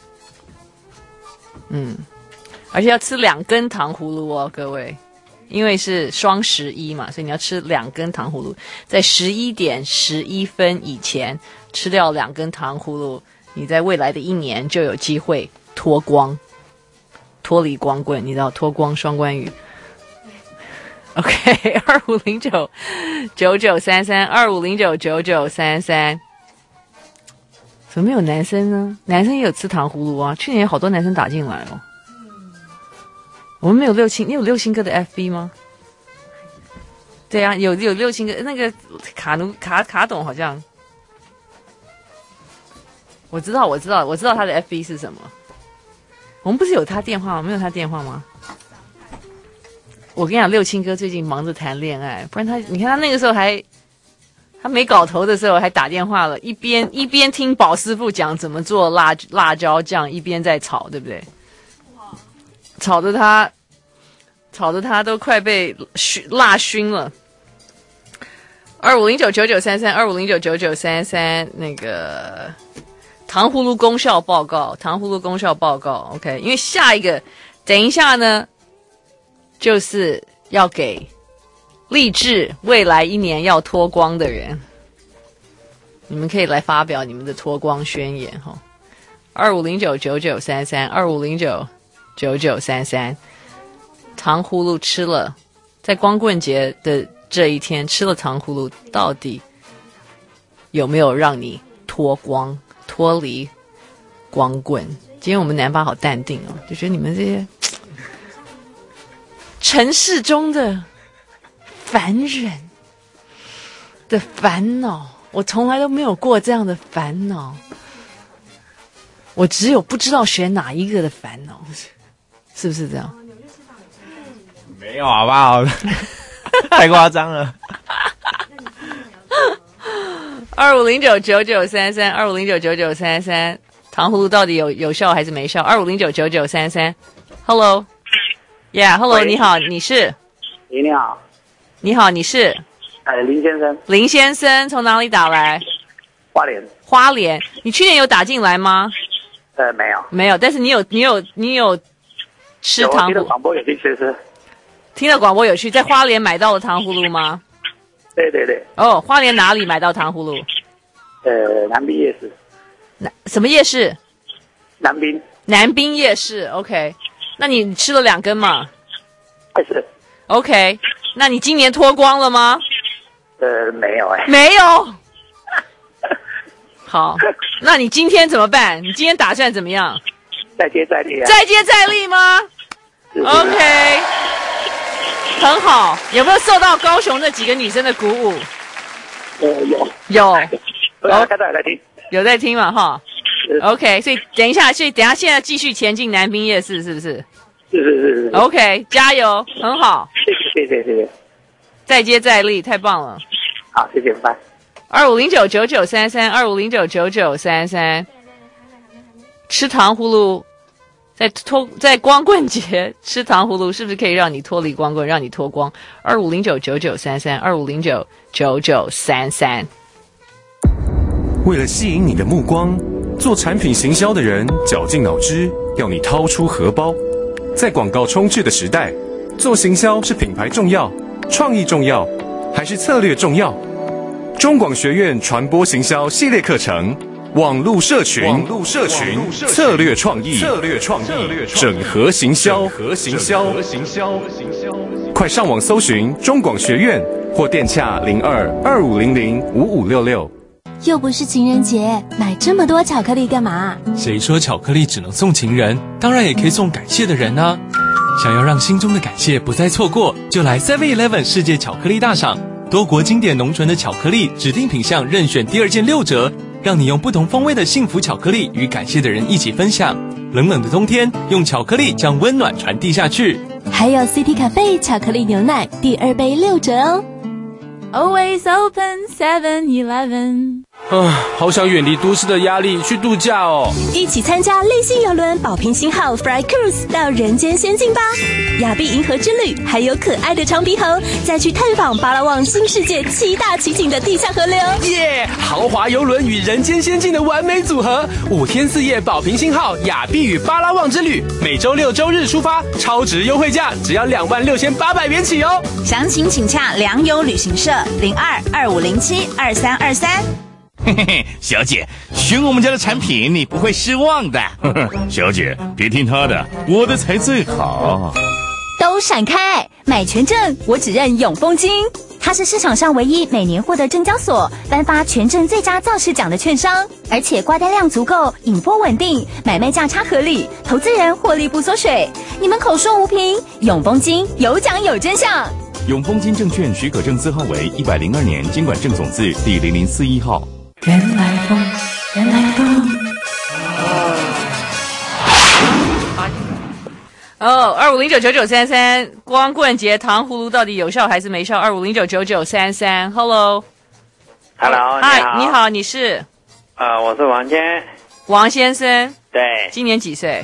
嗯，而且要吃两根糖葫芦哦，各位，因为是双十一嘛，所以你要吃两根糖葫芦，在十一点十一分以前吃掉两根糖葫芦，你在未来的一年就有机会脱光，脱离光棍，你知道脱光双关语。OK， 二五零九九九三三，二五零九九九三三。怎么没有男生呢？男生也有吃糖葫芦啊！去年有好多男生打进来哦。我们没有六亲，你有六亲哥的 F B 吗？对啊，有有六亲哥，那个卡努卡卡董好像，我知道，我知道，我知道他的 F B 是什么。我们不是有他电话吗？没有他电话吗？我跟你讲，六亲哥最近忙着谈恋爱，不然他，你看他那个时候还，他没搞头的时候还打电话了，一边一边听宝师傅讲怎么做辣辣椒酱，一边在炒，对不对？炒得他，炒得他都快被熏辣熏了。二五零九九九三三，二五零九九九三三，那个糖葫芦功效报告，糖葫芦功效报告 ，OK， 因为下一个，等一下呢。就是要给立志未来一年要脱光的人，你们可以来发表你们的脱光宣言哈。二五零九九九三三，二五零九九九三三，糖葫芦吃了，在光棍节的这一天吃了糖葫芦，到底有没有让你脱光、脱离光棍？今天我们南巴好淡定哦，就觉得你们这些。城市中的凡人的烦恼，我从来都没有过这样的烦恼，我只有不知道选哪一个的烦恼，是不是这样？ 没有好不好？太夸张了。 二五零九九九三三，二五零九九九三三，糖葫芦到底有有效还是没效？二五零九九九三三 ，Hello。Yeah, hello， 你好，你是？ 你你好， 你好，你是？ 哎，林先生。 林先生从哪里打来？ 花莲。 花莲，你去年有打进来吗？ 呃，没有， 没有。但是你有你有你有吃糖葫芦？ 听了广播有去吃吃。 听了广播有去，在花莲买到了糖葫芦吗？ 对对对。 哦，花莲哪里买到糖葫芦？ 呃，南滨夜市。 南什么夜市？ 南滨。 南滨夜市 ，OK。那你吃了两根嘛？ 是。 OK。那你今年脱光了吗？ 呃，没有哎、欸。 没有。好，那你今天怎么办？你今天打算怎么样？ 再接再厉啊！ 再接再厉吗 ？OK， 很好。有没有受到高雄那几个女生的鼓舞？ 呃，有有。 哦，刚才有在听， 有在听嘛？哈。OK， 所以等一下，所以等一下现在继续前进南滨夜市，是不是？ 是是是是。 OK， 加油，很好。 谢谢谢谢谢谢。 再接再厉，太棒了。 好，谢谢，拜。 二五零九九九三三，二五零九九九三三。吃糖葫芦，在脱在光棍节吃糖葫芦，是不是可以让你脱离光棍，让你脱光？二五零九九九三三，二五零九九九三三。 为了吸引你的目光，做产品行销的人绞尽脑汁，要你掏出荷包。在广告充斥的时代，做行销是品牌重要、创意重要，还是策略重要？中广学院传播行销系列课程，网络社群、网络社群策略创意、策略创意、整合行销、整合行销、快上网搜寻中广学院或电洽零二二五零零五五六六。 又不是情人节，买这么多巧克力干嘛？ 谁说巧克力只能送情人？当然也可以送感谢的人啊！想要让心中的感谢不再错过，就来 seven eleven 世界巧克力大赏。多国经典浓醇的巧克力指定品项任选第二件六折，让你用不同风味的幸福巧克力与感谢的人一起分享。冷冷的冬天，用巧克力将温暖传递下去。 还有 City Cafe 巧克力牛奶第二杯六折哦。 Always open seven eleven。 啊，好想远离都市的压力，去度假哦！ 一起参加类星邮轮宝瓶星号 Fly Cruise 到人间仙境吧！亚庇银河之旅，还有可爱的长鼻猴，再去探访巴拉望新世界七大奇景的地下河流。 耶！豪华邮轮与人间仙境的完美组合，五天四夜宝瓶星号亚庇与巴拉望之旅，每周六周日出发，超值优惠价只要两万六千八百元起哦！ 详情请洽良友旅行社零二二五零七二三二三。 嘿嘿嘿，小姐，选我们家的产品你不会失望的。呵呵，小姐，别听他的，我的才最好。 都闪开！买全证，我只认永丰金。它是市场上唯一每年获得证交所颁发全证最佳造势奖的券商，而且挂单量足够，引波稳定，买卖价差合理，投资人获利不缩水。你们口说无凭，永丰金有奖有真相。 永丰金证券许可证字号为一百零二年金管证总字第零零四一号。 原来风，原来风。 哦，二五零九九九三三，光棍节糖葫芦到底有效还是没效？二五零九九九三三 ，Hello，Hello， 嗨， 你好，你是？ 呃，我是王坚。 王先生。 对。 今年几岁？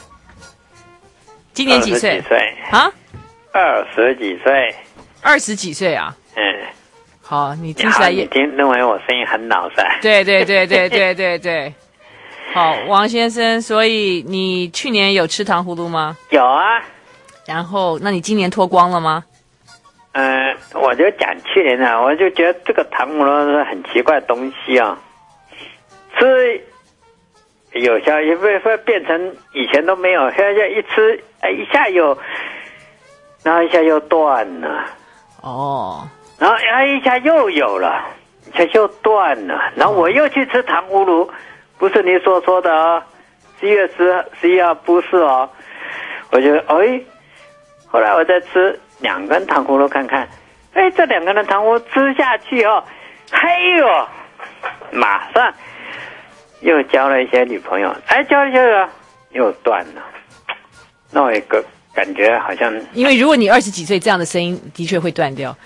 今年几岁？ 二十几岁。 啊？ 二十几岁。 二十几岁啊？ 嗯。 好，你听起来也你听认为我声音很老噻？ 对对对对对对对。好，王先生，所以你去年有吃糖葫芦吗？ 有啊。 然后，那你今年脱光了吗？ 嗯、呃，我就讲去年啊，我就觉得这个糖葫芦是很奇怪的东西啊，吃有效也会会变成以前都没有，现在一吃，哎，一下有，然后一下又断了。 哦。 然后哎，一下又有了，一下又断了，然后我又去吃糖葫芦。不是你所说的哦，十一月十十一号不是哦，我觉得哎，后来我再吃两根糖葫芦看看，哎，这两根的糖葫芦吃下去哦，嘿呦，马上又交了一些女朋友，哎，交了一些又断了，那我一个感觉好像， 因为如果你二十几岁，这样的声音的确会断掉。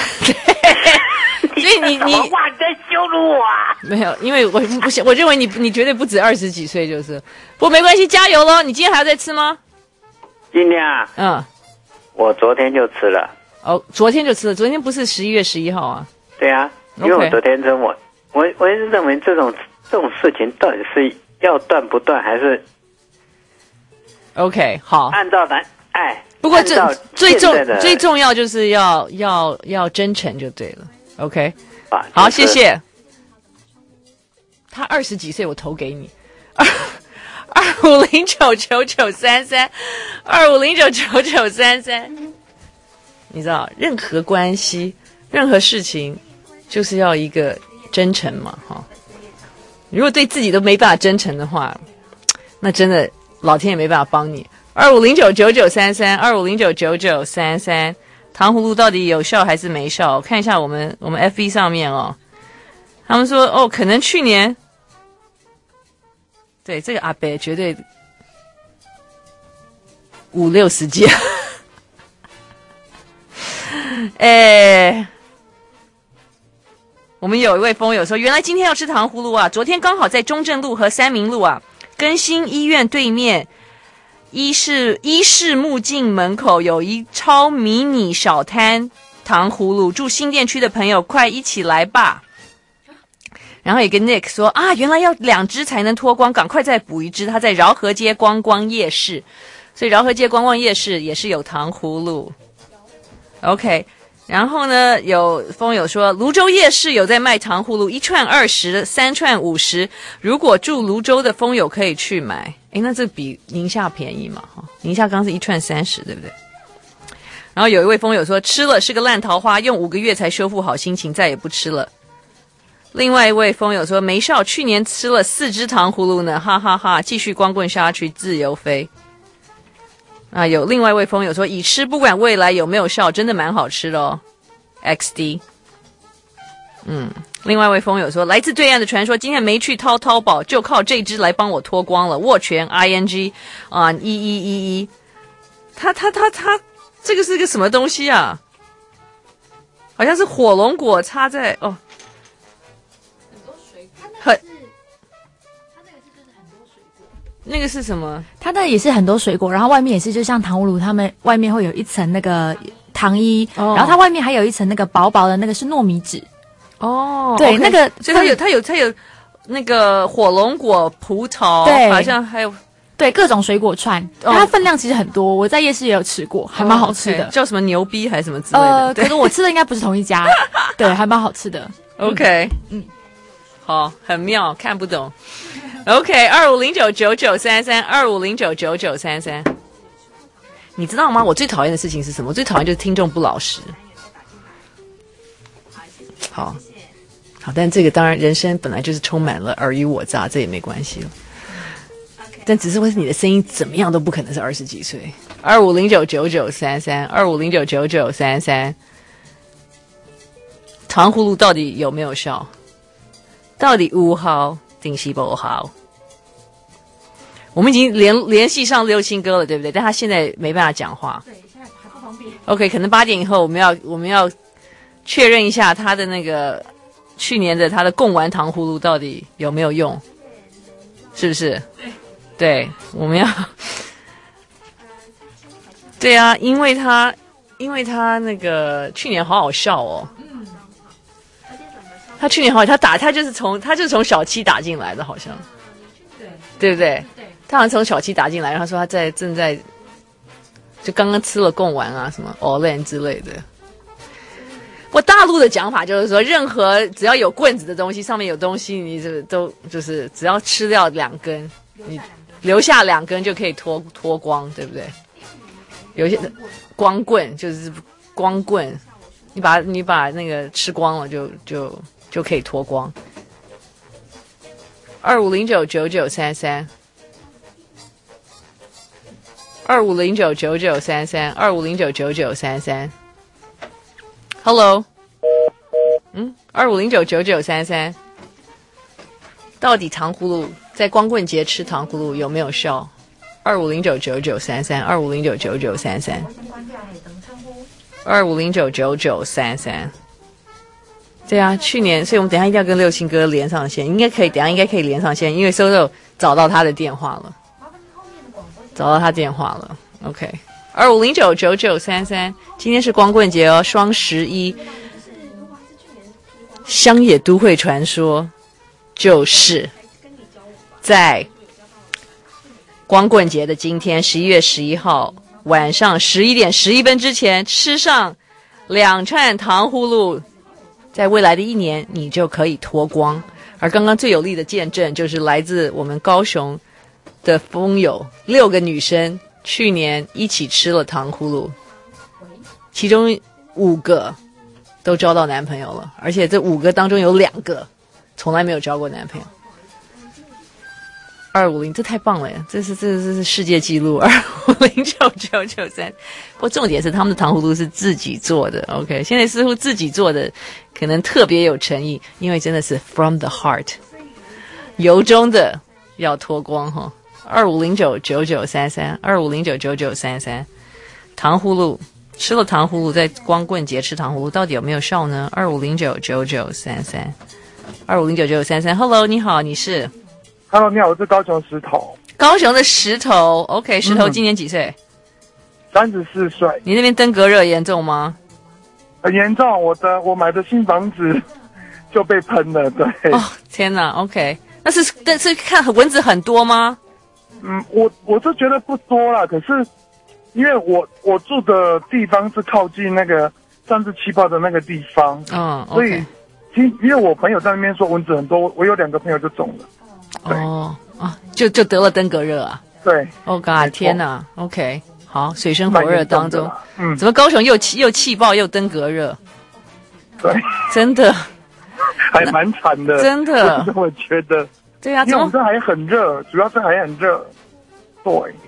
所以你你哇，你在羞辱我啊！ 没有，因为我不想，我认为你你绝对不止二十几岁，就是。不过没关系，加油咯！你今天还要再吃吗？ 今天啊， 嗯， 我昨天就吃了。 哦，昨天就吃了，昨天不是十一月十一号啊？ 对啊，因为我昨天吃我我我一直认为这种这种事情到底是要断不断还是 OK 好？ 按照男哎， 不过这最重的最重要就是要要要真诚就对了。OK， 啊， 好，谢谢。他二十几岁，我投给你。二二五零九九九三三，二五零九九九三三。你知道，任何关系、任何事情，就是要一个真诚嘛，哈。如果对自己都没办法真诚的话，那真的老天也没办法帮你。二五零九九九三三，二五零九九九三三。糖葫芦到底有效还是没效？看一下我们我们 F B 上面哦，他们说哦，可能去年，对这个阿伯绝对五六十斤，哎，我们有一位风友说，原来今天要吃糖葫芦啊，昨天刚好在中正路和三民路啊，更新医院对面。伊势伊势目镜门口有一超迷你小摊糖葫芦，住新店区的朋友快一起来吧。然后也跟 Nick 说啊，原来要两只才能脱光，赶快再补一只。他在饶河街观光夜市，所以饶河街观光夜市也是有糖葫芦。OK， 然后呢，有风友说泸州夜市有在卖糖葫芦，一串二十，三串五十。如果住泸州的风友可以去买。诶，那这比宁夏便宜嘛？哈，宁夏刚是一串三十，对不对？然后有一位风友说，吃了是个烂桃花，用五个月才修复好心情，再也不吃了。另外一位风友说，没效，去年吃了四只糖葫芦呢，哈哈哈！继续光棍下去，自由飞。啊，有另外一位风友说，已吃不管未来有没有效，真的蛮好吃的哦。X D， 嗯。另外一位风友说，来自对岸的传说，今天没去掏淘宝，就靠这只来帮我脱光了。握拳 I N G 啊，一一一一，他他他他，这个是个什么东西啊？好像是火龙果插在哦，很多水果，很，他那个是真的很多水果。那个是什么？ 它那也是很多水果，然后外面也是，就像糖葫芦，他们外面会有一层那个糖衣，哦、然后它外面还有一层那个薄薄的那个是糯米纸。 哦， 对， okay, 那个， 所以它有它有它有那个火龙果、葡萄， 对， 好像还有对各种水果串，哦、它分量其实很多。我在夜市也有吃过，还蛮好吃的。 哦 okay, 叫什么牛逼还是什么之类的？ 呃，可是我吃的应该不是同一家，对，还蛮好吃的。 OK， 嗯，好，很妙，看不懂。OK， 二五零九九九三三，二五零九九九三三。你知道吗？我最讨厌的事情是什么？我最讨厌就是听众不老实。好，好，但这个当然，人生本来就是充满了尔虞我诈，这也没关系了。但只是会是你的声音怎么样都不可能是二十几岁。二五零九九九三三，二五零九九九三三。糖葫芦到底有没有效？到底有效定是不好？我们已经联联系上六亲哥了，对不对？但他现在没办法讲话。对，现在还不方便。OK， 可能八点以后我们要我们要确认一下他的那个去年的他的贡丸糖葫芦到底有没有用，是不是？对，我们要。对啊，因为他因为他那个去年好好笑哦。嗯。他去年好，他打他就是从他就是从小七打进来的，好像。对。对不对？对。他好像从小七打进来，然后说他在正在就刚刚吃了贡丸啊，什么 Olen 之类的。我大陆的讲法就是说，任何只要有棍子的东西，上面有东西，你就都就是只要吃掉两根，你留下两根就可以脱脱光，对不对？有些光棍就是光棍，你把你把那个吃光了就就就可以脱光。二五零九九九三三，二五零九九九三三，二五零九九九三三。Hello， 嗯，二五零九九九三三，到底糖葫芦在光棍节吃糖葫芦有没有效？二五零九九九三三，二五零九九九三三，二五零九九九三三。对啊，去年，所以我们等一下一定要跟六亲哥连上线，应该可以，等一下应该可以连上线，因为 Soso 找到他的电话了，找到他电话了。OK。二五零九九九三三，今天是光棍节哦，双十一。乡野都会传说就是在光棍节的今天，十一月十一号晚上十一点十一分之前吃上两串糖葫芦，在未来的一年你就可以脱光。而刚刚最有力的见证就是来自我们高雄的风友六个女生去年一起吃了糖葫芦，其中五个都交到男朋友了，而且这五个当中有两个从来没有交过男朋友。二五零，这太棒了呀！这是这是这是世界纪录，二五零九九九三。不过重点是他们的糖葫芦是自己做的 ，OK。现在似乎自己做的可能特别有诚意，因为真的是 from the heart， 由衷的要脱光哈。二五零九九九三三，二五零九九九三三，糖葫芦吃了糖葫芦，在光棍节吃糖葫芦到底有没有效呢？二五零九九九三三，二五零九九九三三 ，Hello， 你好，你是？ Hello， 你好，我是高雄石头。 高雄的石头 ，OK， 石头今年几岁？ 三十四岁。 你那边登革热严重吗？ 很严重，我的我买的新房子就被喷了，对。 哦，天哪 ，OK， 那是但是看蚊子很多吗？ 嗯，我我是觉得不多啦，可是因为我我住的地方是靠近那个上次气泡的那个地方， 嗯， 所以因因为我朋友在那边说蚊子很多，我有两个朋友就中了。 哦啊，就就得了登革热啊！ 对， 哦、oh、God， 天哪 ！OK， 好，水深火热当中， 嗯， 怎么高雄又气又气爆又登革热？ 对， 真的， 还蛮惨的， 真的， 我我觉得， 对啊， 因为我们这还很热，主要是还很热，对。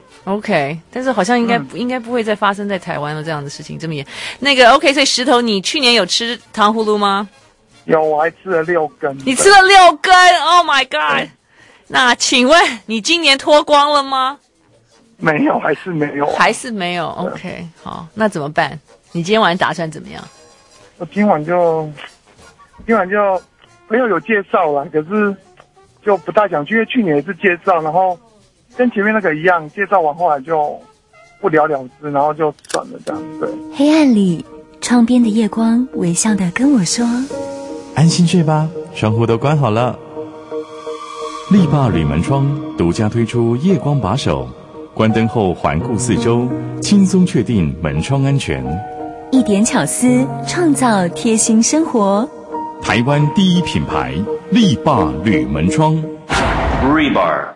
OK， 但是好像应该、嗯、应该不会再发生在台湾了这样的事情这么严。那个 OK， 所以石头，你去年有吃糖葫芦吗？ 有，我还吃了六根。 你吃了六根 ？Oh my God！那请问你今年脱光了吗？ 没有，还是没有、啊， 还是没有。OK， 好，那怎么办？你今天晚上打算怎么样？ 我今晚就，今晚就朋友有介绍啦，可是就不大想去，因为去年也是介绍，然后跟前面那个一样，介绍完后来就不了了之，然后就算了这样。对。 黑暗里，窗边的夜光微笑地跟我说：“ 安心睡吧，窗户都关好了。”力霸铝门窗独家推出夜光把手，关灯后环顾四周，轻松确定门窗安全。 一点巧思，创造贴心生活。 台湾第一品牌力霸铝门窗。Rebar。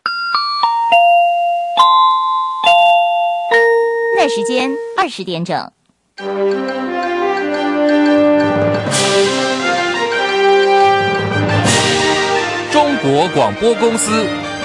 那时间二十点整。 中国广播公司。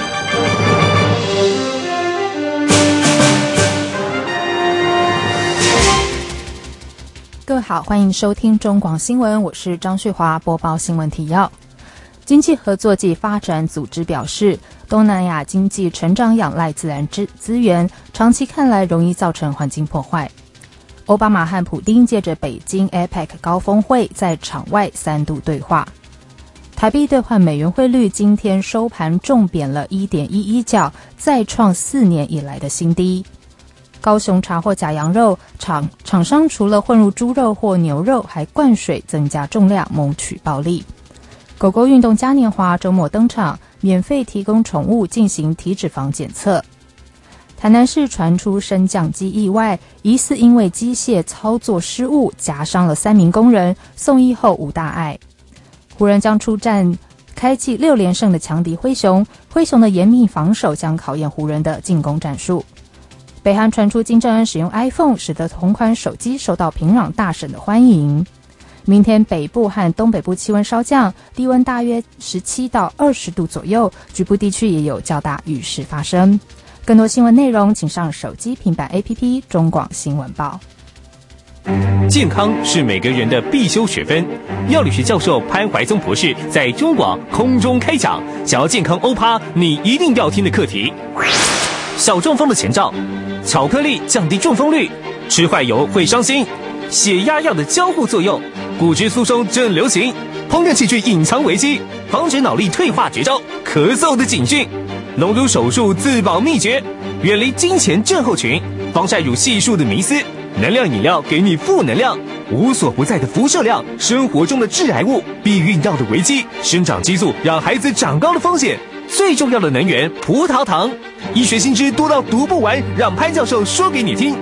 各位好，欢迎收听中广新闻，我是张旭华，播报新闻提要。经济合作暨发展组织表示，东南亚经济成长仰赖自然资源，长期看来容易造成环境破坏。奥巴马和普丁借着北京 A P E C 高峰会在场外三度对话。台币兑换美元汇率今天收盘重贬了 一点一一 角，再创四年以来的新低。高雄查获假羊肉，厂厂商除了混入猪肉或牛肉，还灌水增加重量，谋取暴利。狗狗运动嘉年华周末登场，免费提供宠物进行体脂肪检测。台南市传出升降机意外，疑似因为机械操作失误夹伤了三名工人，送医后无大碍。湖人将出战开季六连胜的强敌灰熊，灰熊的严密防守将考验湖人的进攻战术。北韩传出金正恩使用 iPhone， 使得同款手机受到平壤大省的欢迎。明天北部和东北部气温稍降，低温大约十七到二十度左右，局部地区也有较大雨势发生。更多新闻内容请上手机平板 A P P 中广新闻报。 健康是每个人的必修学分。药理学教授潘怀宗博士在中广空中开讲，想要健康欧趴，你一定要听的课题。小中风的前兆，巧克力降低中风率，吃坏油会伤心，血压药的交互作用，骨质疏松正流行，烹饪器具隐藏危机，防止脑力退化绝招，咳嗽的警讯，隆乳手术自保秘诀，远离金钱症候群，防晒乳系数的迷思。能量饮料给你负能量，无所不在的辐射量，生活中的致癌物，避孕药的危机，生长激素让孩子长高的风险， 最重要的能源葡萄糖，医学新知多到读不完，让潘教授说给你听。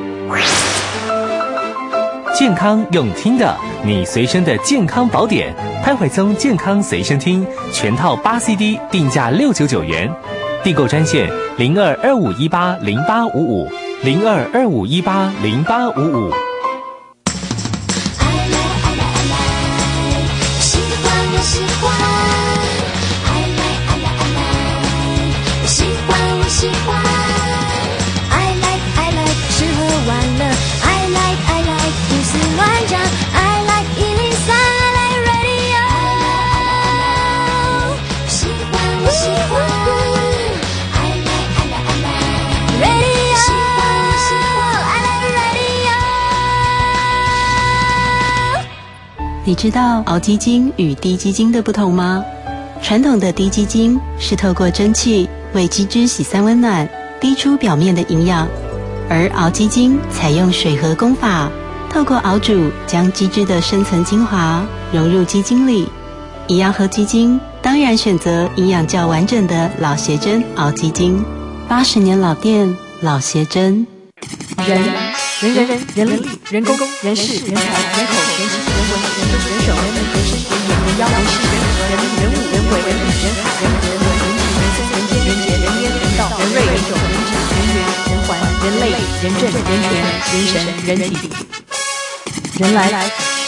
健康用听的，你随身的健康宝典，潘怀宗健康随身听全套八 C D， 定价六九九元，订购专线零二二五一八零八五五零二二五一八零八五五。 喜欢 I like I like 吃喝玩乐 I like I like 胡思乱想 I like 一零三 I like radio 喜欢我喜欢 I like I like I like radio 喜欢我喜欢 I like radio 你知道熬鸡精与滴鸡精的不同吗？传统的滴鸡精是透过蒸汽为鸡汁洗三温暖，滴出表面的营养，而熬鸡精采用水和功法，透过熬煮将鸡汁的深层精华融入鸡精里。一样喝鸡精，当然选择营养较完整的老协珍熬鸡精。八十年老店，老协珍。 人人人人人力人工人事人才人口人情人文人政人手人民人事人眼人妖人事人和人人物人为人理人海人人文人情人生人间人杰人烟人道人瑞人种人质人缘人环人类人政人权人神人体人来来。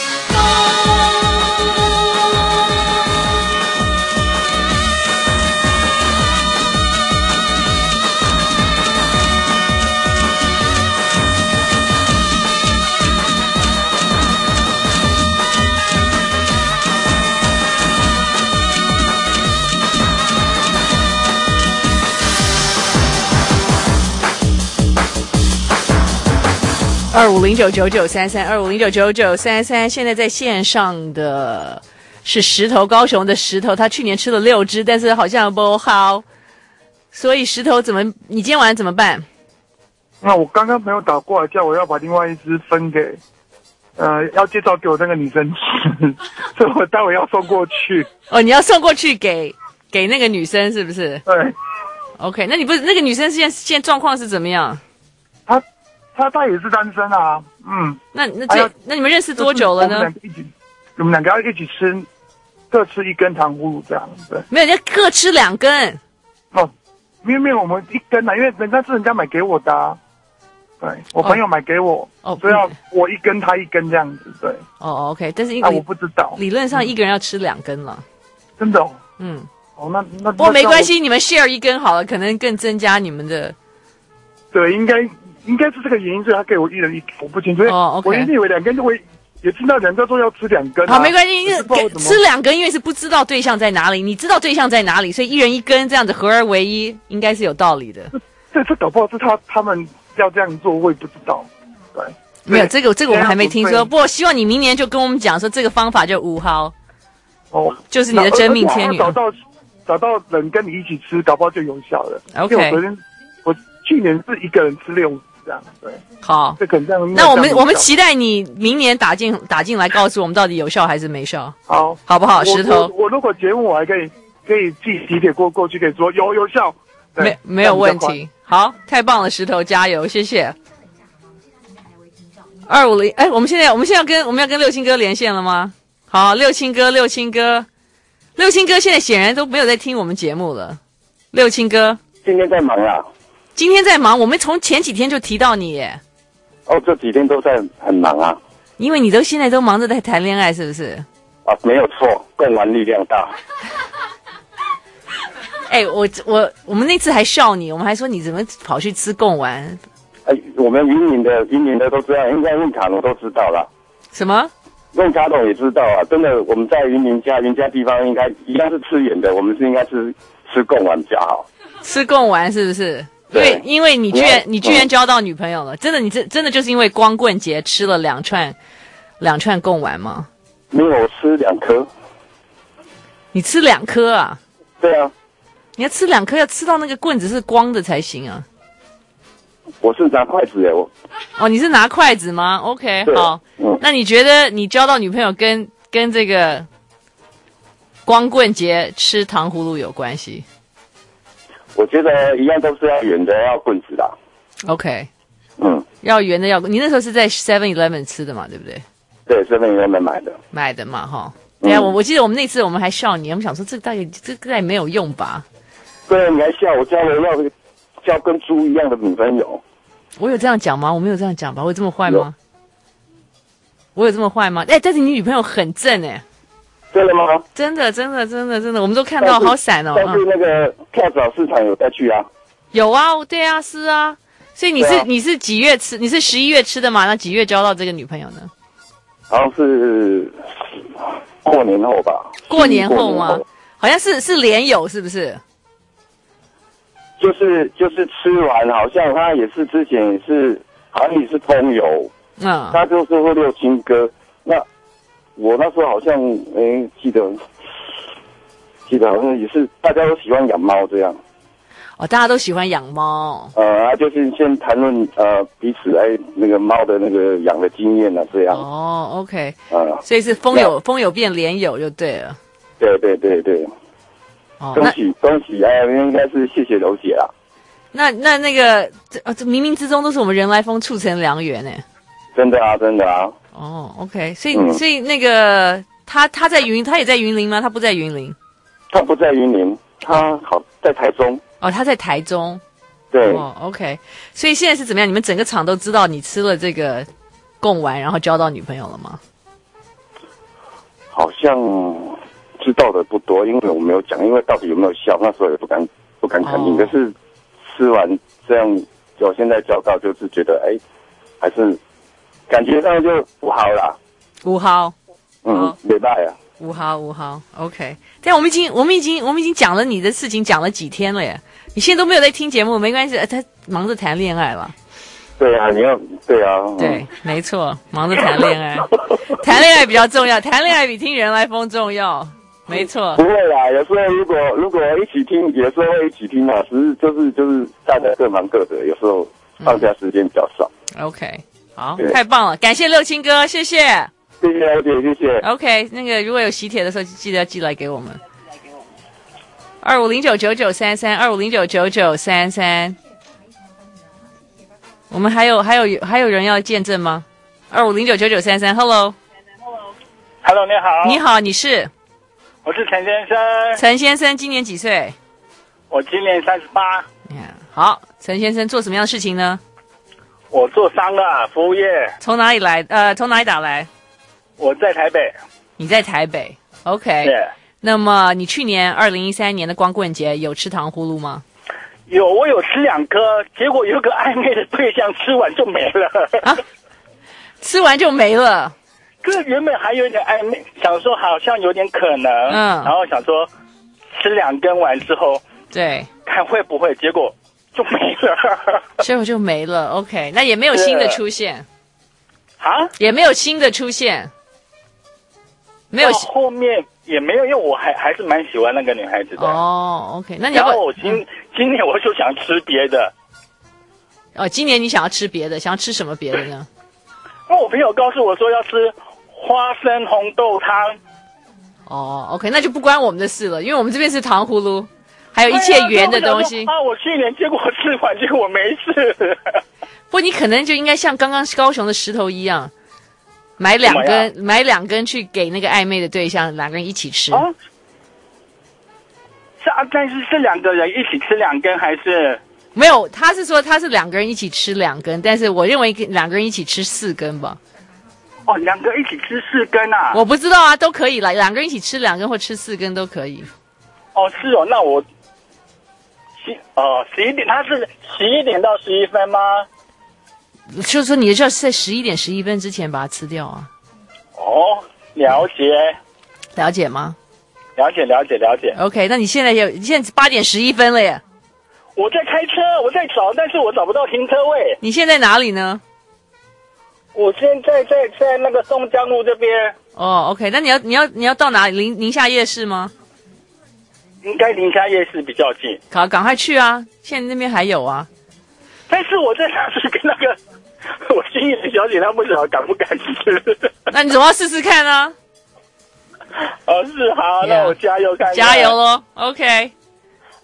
二五零九九九三三二五零九九九三三，现在在线上的是石头，高雄的石头，他去年吃了六只，但是好像不好，所以石头怎么？你今天晚上怎么办？ 那我刚刚朋友打过来叫我要把另外一只分给，呃，要介绍给我那个女生吃，所以我待会要送过去。 哦，你要送过去给给那个女生是不是？ 对。 OK， 那你不是那个女生现在现在状况是怎么样？ 她她她也是单身啊，嗯。 那那这那你们认识多久了呢？ 我们两个一起，我们两个要一起吃，各吃一根糖葫芦这样，对。 没有，人家各吃两根。 哦，没有没有，我们一根啊，因为人家是人家买给我的啊。对，我朋友买给我，哦，所以要我一根他一根这样子，对。 哦 ，OK， 但是啊，我不知道， 理论上一个人要吃两根了。 真的哦。 嗯。 哦，那那不过没关系，你们 share 一根好了，可能更增加你们的。 对，应该应该是这个原因，所以他给我一人一根，我不清楚。 哦 ，OK。 我一直以为两根，我也听到人家说要吃两根、啊。 好，没关系，因为吃两根，因为是不知道对象在哪里，你知道对象在哪里，所以一人一根这样子合而为一，应该是有道理的。 这这搞不好是他他们要这样做，我也不知道。对， 没有这个这个我们还没听说，不过希望你明年就跟我们讲说这个方法就五号。 哦， 就是你的真命天女。 找到找到人跟你一起吃，搞不好就有效了。 OK， 我昨天我去年是一个人吃六这样，对。 好， 这可能这样。 那我们我们期待你明年打进打进来，告诉我们到底有效还是没效。 好， 好不好？石头， 我, 我, 我如果节目我还可以可以寄喜帖过过去，可以说有有效， 没没有问题。好，太棒了，石头加油，谢谢。二五零，哎，我们现在我们现在要跟我们要跟六亲哥连线了吗？好，六亲哥，六亲哥，六亲哥现在显然都没有在听我们节目了。六亲哥， 今天在忙啊。 今天在忙，我们从前几天就提到你耶。 哦，这几天都在很忙啊。 因为你都现在都忙着在谈恋爱，是不是？ 啊，没有错，贡丸力量大。 哎、欸，我我我们那次还笑你，我们还说你怎么跑去吃贡丸？ 哎、欸，我们云林的云林的都知道，应该问卡农都知道了。 什么？ 问卡农也知道啊，真的，我们在云林家云家地方应该一样是吃盐的，我们是应该是吃贡丸比较好。 吃贡丸是不是？对，因为你居然你居然交到女朋友了，真的，你真真的就是因为光棍节吃了两串两串贡丸吗？ 没有，我吃两颗。 你吃两颗啊？ 对啊。 你要吃两颗，要吃到那个棍子是光的才行啊。 我是拿筷子耶，我。 哦，你是拿筷子吗 ？OK， 好。嗯。那你觉得你交到女朋友跟跟这个光棍节吃糖葫芦有关系？ 我觉得一样都是要圆的，要棍子啦。 OK， 嗯， 要圆的要，你那时候是在 seven eleven 吃的嘛，对不对？ 对 seven eleven 买的， 买的嘛，哈。对啊，我我记得我们那次我们还笑你，我们想说这大概这大概没有用吧？ 对，你还笑我交了要交跟猪一样的女朋友。 我有这样讲吗？我没有这样讲吧？我有这么坏吗？我有这么坏吗？哎，但是你女朋友很正哎。 真的吗？ 真的，真的，真的，真的，我们都看到，好闪哦。 但是那个跳蚤市场有带去啊？ 有啊，对啊，是啊。所以你是、啊、你是几月吃？你是十一月吃的嘛？那几月交到这个女朋友呢？ 好像是过年后吧。 过年后吗？后好像是是连友，是不是？ 就是就是吃完，好像他也是之前也是，好像也是通友。嗯。他就是会六亲哥，那。我那时候好像诶记得记得好像也是大家都喜欢养猫这样。 哦，大家都喜欢养猫。 呃，就是先谈论呃彼此哎那个猫的那个养的经验啊这样。 哦 ，OK。啊，所以是风友风友变连友就对了。 对对对对。哦，恭喜恭喜哎，应该是谢谢柔姐啦。 那那那个这这冥冥之中都是我们人来疯促成良缘哎。 真的啊，真的啊。 哦 ，OK， 所以、嗯、所以那个他他在云，他也在云林吗？他不在云林， 他不在云林，他好在台中。 哦，他在台中。 对。 哦 ，OK， 所以现在是怎么样？你们整个厂都知道你吃了这个贡丸，然后交到女朋友了吗？ 好像知道的不多，因为我没有讲，因为到底有没有效，那时候也不敢不敢肯定。哦、可是吃完这样，我现在交到就是觉得，哎，还是。感觉上就五毫啦， 五毫， 嗯，没败啊， 五毫五毫 ，OK。但我们已经我们已经我们已经讲了你的事情，讲了几天了耶，你现在都没有在听节目，没关系，他忙着谈恋爱了。 对啊，你要对啊， 对，没错，忙着谈恋爱，谈恋爱比较重要，谈恋爱比听人来疯重要，没错。 不会啦，有时候如果如果一起听，有时候会一起听啊，只是就是就是大家各忙各的，有时候放假时间比较少。 嗯、OK。好，太棒了！感谢六亲哥，谢谢， 谢谢老姐，谢谢。 OK， 那个如果有喜帖的时候，记得要寄来给我们。二五零九九九三三，二五零九九九三三。我们还有还有还有人要见证吗？二五零九九九三三 ，Hello，Hello， 你好， 你好，你是？ 我是陈先生。 陈先生今年几岁？ 我今年三十八。 好，陈先生做什么样的事情呢？ 我做商啊，服务业。 从哪里来？呃，从哪里打来？ 我在台北。 你在台北 ？OK。 对。 那么你去年二零一三年的光棍节有吃糖葫芦吗？ 有，我有吃两颗，结果有个暧昧的对象吃完就没了。啊？ 吃完就没了？ 可原本还有点暧昧，想说好像有点可能，嗯，然后想说吃两根完之后， 对， 看会不会，结果。就没了， 结果就没了。OK， 那也没有新的出现， 啊， 也没有新的出现，没有后面也没有，因为我还还是蛮喜欢那个女孩子的。 哦 ，OK， 那你要不然后我今、嗯、今年我就想吃别的。 哦，今年你想要吃别的，想要吃什么别的呢？ 因为我朋友告诉我说要吃花生红豆汤。 哦 ，OK， 那就不关我们的事了，因为我们这边是糖葫芦。还有一切圆的东西啊！我去年结果吃完，结果我没事。 不，你可能就应该像刚刚高雄的石头一样，买两根，买两根去给那个暧昧的对象，两个人一起吃。 啊，是啊，但是是两个人一起吃两根还是？ 没有，他是说他是两个人一起吃两根，但是我认为两个人一起吃四根吧。 哦，两个人一起吃四根啊？ 我不知道啊，都可以啦，两个人一起吃两根或吃四根都可以。 哦，是哦，那我。哦，十一点，他是十一点到十一分吗？ 就是说，你就要在十一点十一分之前把它吃掉啊。 哦，了解， 了解吗？ 了解，了解，了解。 OK， 那你现在有，现在八点十一分了耶。 我在开车，我在找，但是我找不到停车位。 你现在哪里呢？ 我现在在在那个松江路这边。 哦 ，OK， 那你要你要你要到哪里？宁宁夏夜市吗？ 应该宁夏夜市比较近， 好，赶快去啊！现在那边还有啊。 但是我在想是跟那个我心仪的小姐，她不知道敢不敢吃。 那你总要试试看啊。 哦，是好， yeah. 那我加油看看。 加油咯 ，OK。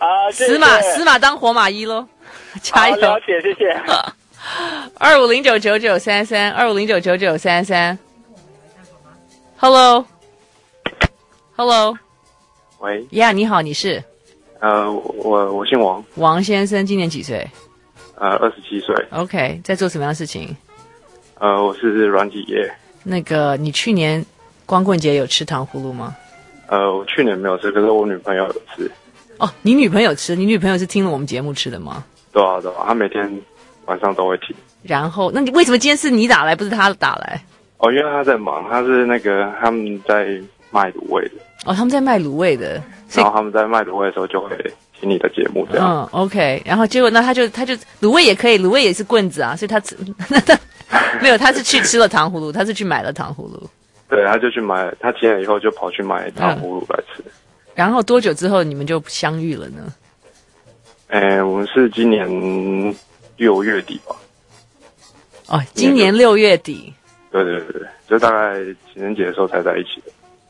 啊， 死马死马当活马医喽，加油！ 了解，谢谢。 二五零九九九三三，二五零九九九三三。Hello，Hello， 喂， 呀， yeah, 你好，你是？ 呃，我我姓王。 王先生今年几岁？ 呃，二十七岁。 OK， 在做什么样的事情？ 呃，我是软体业。 那个，你去年光棍节有吃糖葫芦吗？ 呃，我去年没有吃，可是我女朋友有吃。 哦，你女朋友吃？你女朋友是听了我们节目吃的吗？ 对啊，对啊，她每天晚上都会听。 然后，那你为什么今天是你打来，不是她打来？ 哦，因为她在忙，她是那个他们在卖卤味的。 哦，他们在卖卤味的。 然后他们在卖卤味的时候就会听你的节目，这样。 嗯 ，OK。然后结果那他就他就卤味也可以，卤味也是棍子啊，所以他吃那他没有，他是去吃了糖葫芦，他是去买了糖葫芦。 对，他就去买，他听了以后就跑去买糖葫芦来吃。嗯、 然后多久之后你们就相遇了呢？ 诶，我们是今年六月底吧。 哦，今年六月底。 对对对对，就大概情人节的时候才在一起的。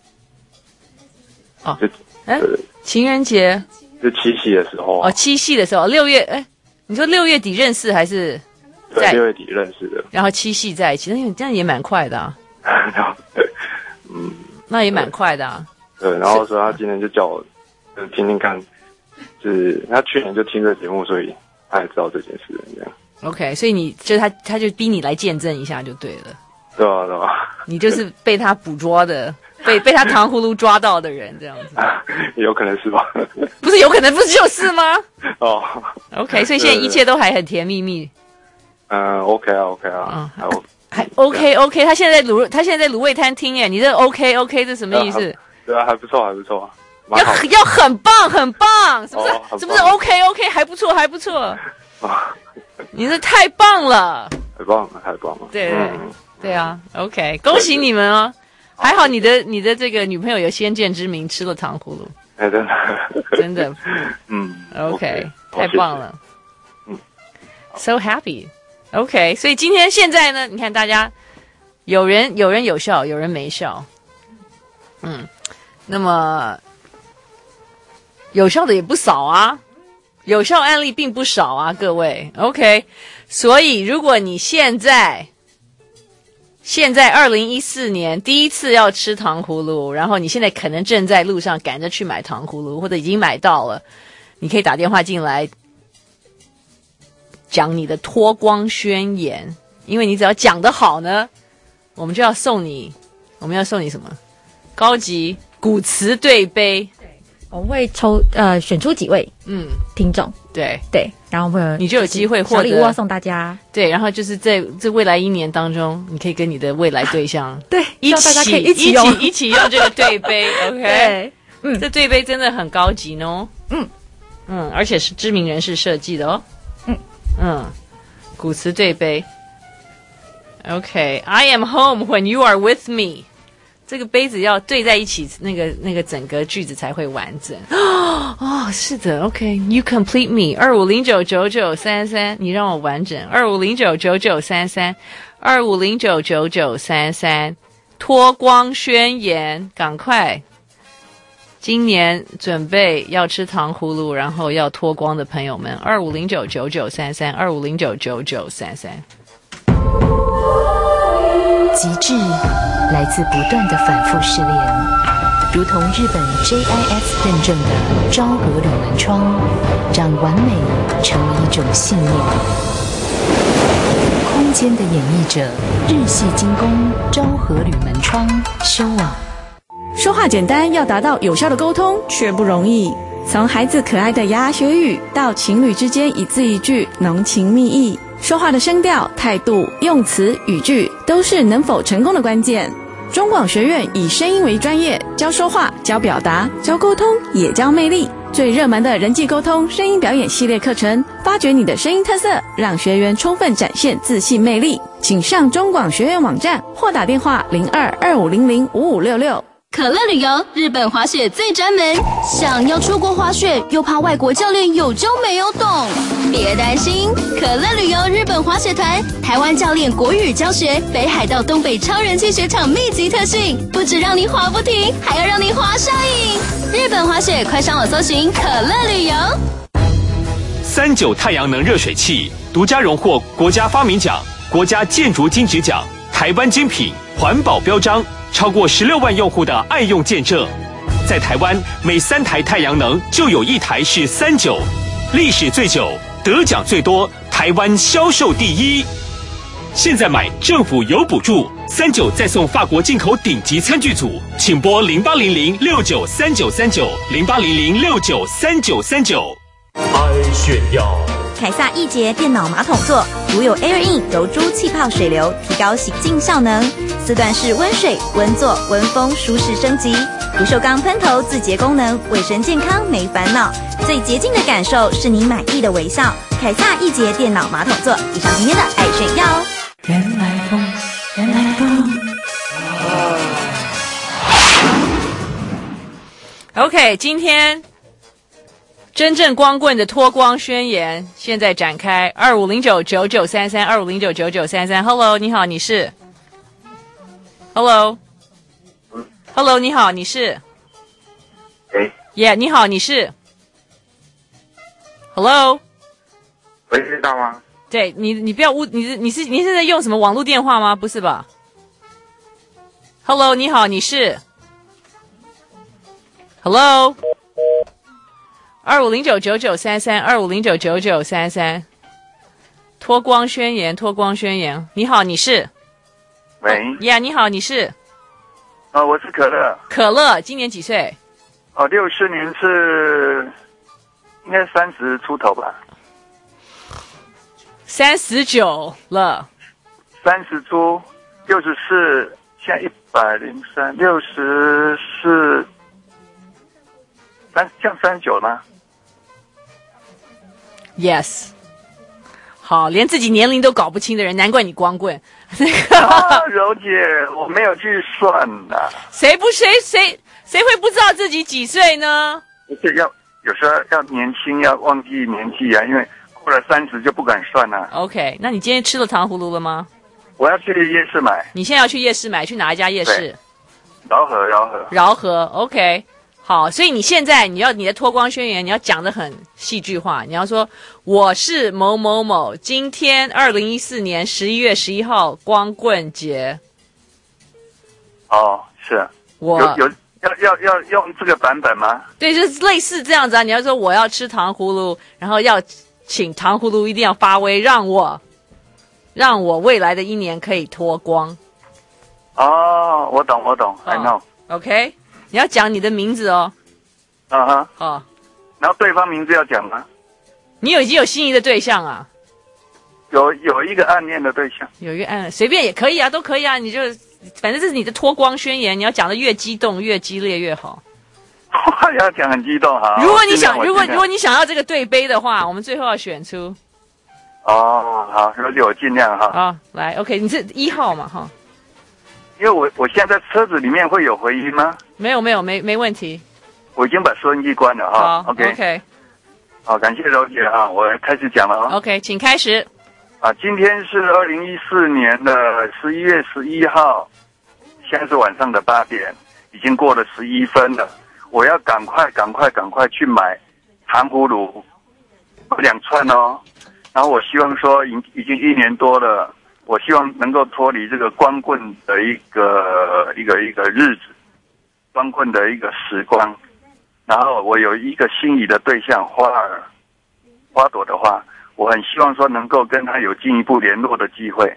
哦。哎，情人节是七夕的时候、 啊、哦，七夕的时候，六月哎，你说六月底认识还是在六月底认识的？然后七夕在一起，那这样也蛮快的啊。 嗯， 那也蛮快的啊。 对，然后说他今天就叫我就听听看，就是他去年就听这节目，所以他也知道这件事这样。 OK， 所以你就他他就逼你来见证一下就对了。 对啊，对啊。你就是被他捕捉的。被被他糖葫芦抓到的人，这样子， 有可能是吧？ 不是有可能，不是就是吗？ 哦 ，OK， 所以现在一切都还很甜蜜蜜。 嗯 ，OK 啊 ，OK 啊， 嗯，还 OK OK， 他现在在卤，他现在在卤味摊听，哎，你这 OK OK 这什么意思？ 对啊，还不错，还不错， 要要很棒很棒，是不是？是不是 OK OK 还不错还不错？你这太棒了， 太棒了，太棒了， 对对对啊 ，OK， 恭喜你们哦。还好你的你的这个女朋友有先见之明，吃了糖葫芦。 哎，真的， 真的， 嗯 ，OK， 太棒了，嗯 ，so happy，OK， 所以今天现在呢，你看大家有人有人有笑，有人没笑，嗯，那么有效的也不少啊，有效案例并不少啊，各位 ，OK， 所以如果你现在。现在二零一四年第一次要吃糖葫芦，然后你现在可能正在路上赶着去买糖葫芦，或者已经买到了，你可以打电话进来讲你的脱光宣言，因为你只要讲得好呢，我们就要送你，我们要送你什么？高级古瓷对杯。 我会抽呃选出几位嗯听众， 对对，然后会有你就有机会获得小礼物要送大家。 对，然后就是在这未来一年当中，你可以跟你的未来对象对一起大家可以一起用一起一起用这个对杯，OK， 对， 嗯，这对杯真的很高级哦，嗯嗯，而且是知名人士设计的哦，嗯嗯，古瓷对杯 ，OK，I am home when you are with me。这个杯子要对在一起，那个那个整个句子才会完整。哦，是的 ，OK，You complete me。二五零九九九三三，你让我完整。二五零九九九三三，二五零九九九三三，脱光宣言，赶快！今年准备要吃糖葫芦，然后要脱光的朋友们，二五零九九九三三，二五零九九九三三。 极致来自不断的反复试炼，如同日本 J I S 认证的昭和铝门窗，让完美成为一种信念。空间的演绎者，日系精工昭和铝门窗，修网。 说话简单，要达到有效的沟通却不容易。从孩子可爱的牙学语，到情侣之间一字一句浓情蜜意，说话的声调、态度、用词、语句，都是能否成功的关键。中广学院以声音为专业，教说话、教表达、教沟通，也教魅力。最热门的人际沟通声音表演系列课程，发掘你的声音特色，让学员充分展现自信魅力。请上中广学院网站或打电话零二二五零零五五六六。 可乐旅游，日本滑雪最专门。想要出国滑雪，又怕外国教练有教没有懂？别担心，可乐旅游日本滑雪团，台湾教练国语教学，北海道东北超人气雪场密集特训，不止让你滑不停，还要让你滑上瘾。 日本滑雪，快上网搜寻可乐旅游。 三九太阳能热水器独家荣获国家发明奖、国家建筑金质奖、台湾精品环保标章，超过十六万用户的爱用见证。在台湾，每三台太阳能就有一台是三九，历史最久，得奖最多，台湾销售第一。现在买政府有补助，三九再送法国进口顶级餐具组，请拨零八零零六九三九三九零八零零六九三九三九。 爱炫耀。 凯撒易捷电脑马桶座独有 Air In 柔珠气泡水流，提高洗净效能。四段式温水、温坐、温风，舒适升级。不锈钢喷头自洁功能，卫生健康没烦恼。最洁净的感受是你满意的微笑。凯撒易捷电脑马桶座，以上今天的爱炫耀。 原来风，原来风。 OK， 今天真正光棍的脱光宣言现在展开，二五零九九九三三，二五零九九九三三。Hello， 你好，你是 ？Hello，Hello， 你好，你是？ 喂 ，Yeah， 你好，你是 ？Hello， 喂，知道吗？ 对你，你不要误，你你是你是在用什么网络电话吗？不是吧 ？Hello， 你好，你是 ？Hello， 二五零九九九三三，二五零九九九三三。脱光宣言，脱光宣言。你好，你是？ 喂， 呀、oh, ， yeah, 你好，你是？ 哦，我是可乐。 可乐，今年几岁？ 哦，六四年是应该三十出头吧。 三十九了， 三十出，六十四，现在一百零三，六十四，三像三十九吗 ？Yes， 好，连自己年龄都搞不清的人，难怪你光棍。那个、 啊，柔姐，我没有去算的。 谁不谁谁谁会不知道自己几岁呢？ 不是要有时候要年轻，要忘记年纪啊，因为。过了三十就不敢算了。 OK， 那你今天吃了糖葫芦了吗？ 我要去夜市买。 你现在要去夜市买，去哪一家夜市？ 饶河，饶河。 饶河 ，OK， 好，所以你现在你要你的脱光宣言，你要讲得很戏剧化，你要说我是某某某，今天二零一四年十一月十一号光棍节。 哦，是。 我有有要要要用这个版本吗？ 对，就是类似这样子啊。你要说我要吃糖葫芦，然后要。请糖葫芦一定要发威，让我让我未来的一年可以脱光。 哦，我懂，我懂、哦、，I know。OK， 你要讲你的名字哦。 啊哈。 哦。 然后对方名字要讲吗？ 你有已经有心仪的对象啊？ 有有一个暗恋的对象。 有一个暗，随便也可以啊，都可以啊。你就反正这是你的脱光宣言，你要讲的越激动、越激烈越好。 要讲很激动哈！ 如果你想，如果如果你想要这个对杯的话，我们最后要选出。 哦，好，那就我尽量哈。 好，来 ，OK， 你是一号嘛，哈。 因为我我现在在车子里面会有回音吗？ 没有，没有，没没问题。 我已经把收音机关了哈。 好 ，OK OK。 好，感谢柔姐啊，我开始讲了啊。 OK， 请开始。 啊，今天是二零一四年的十一月十一号，现在是晚上的八点，已经过了十一分了。我要赶快、赶快、赶快去买糖葫芦两串哦。然后我希望说，已已经一年多了，我希望能够脱离这个光棍的一个一个一个日子，光棍的一个时光。然后我有一个心仪的对象花儿花朵的话，我很希望说能够跟他有进一步联络的机会。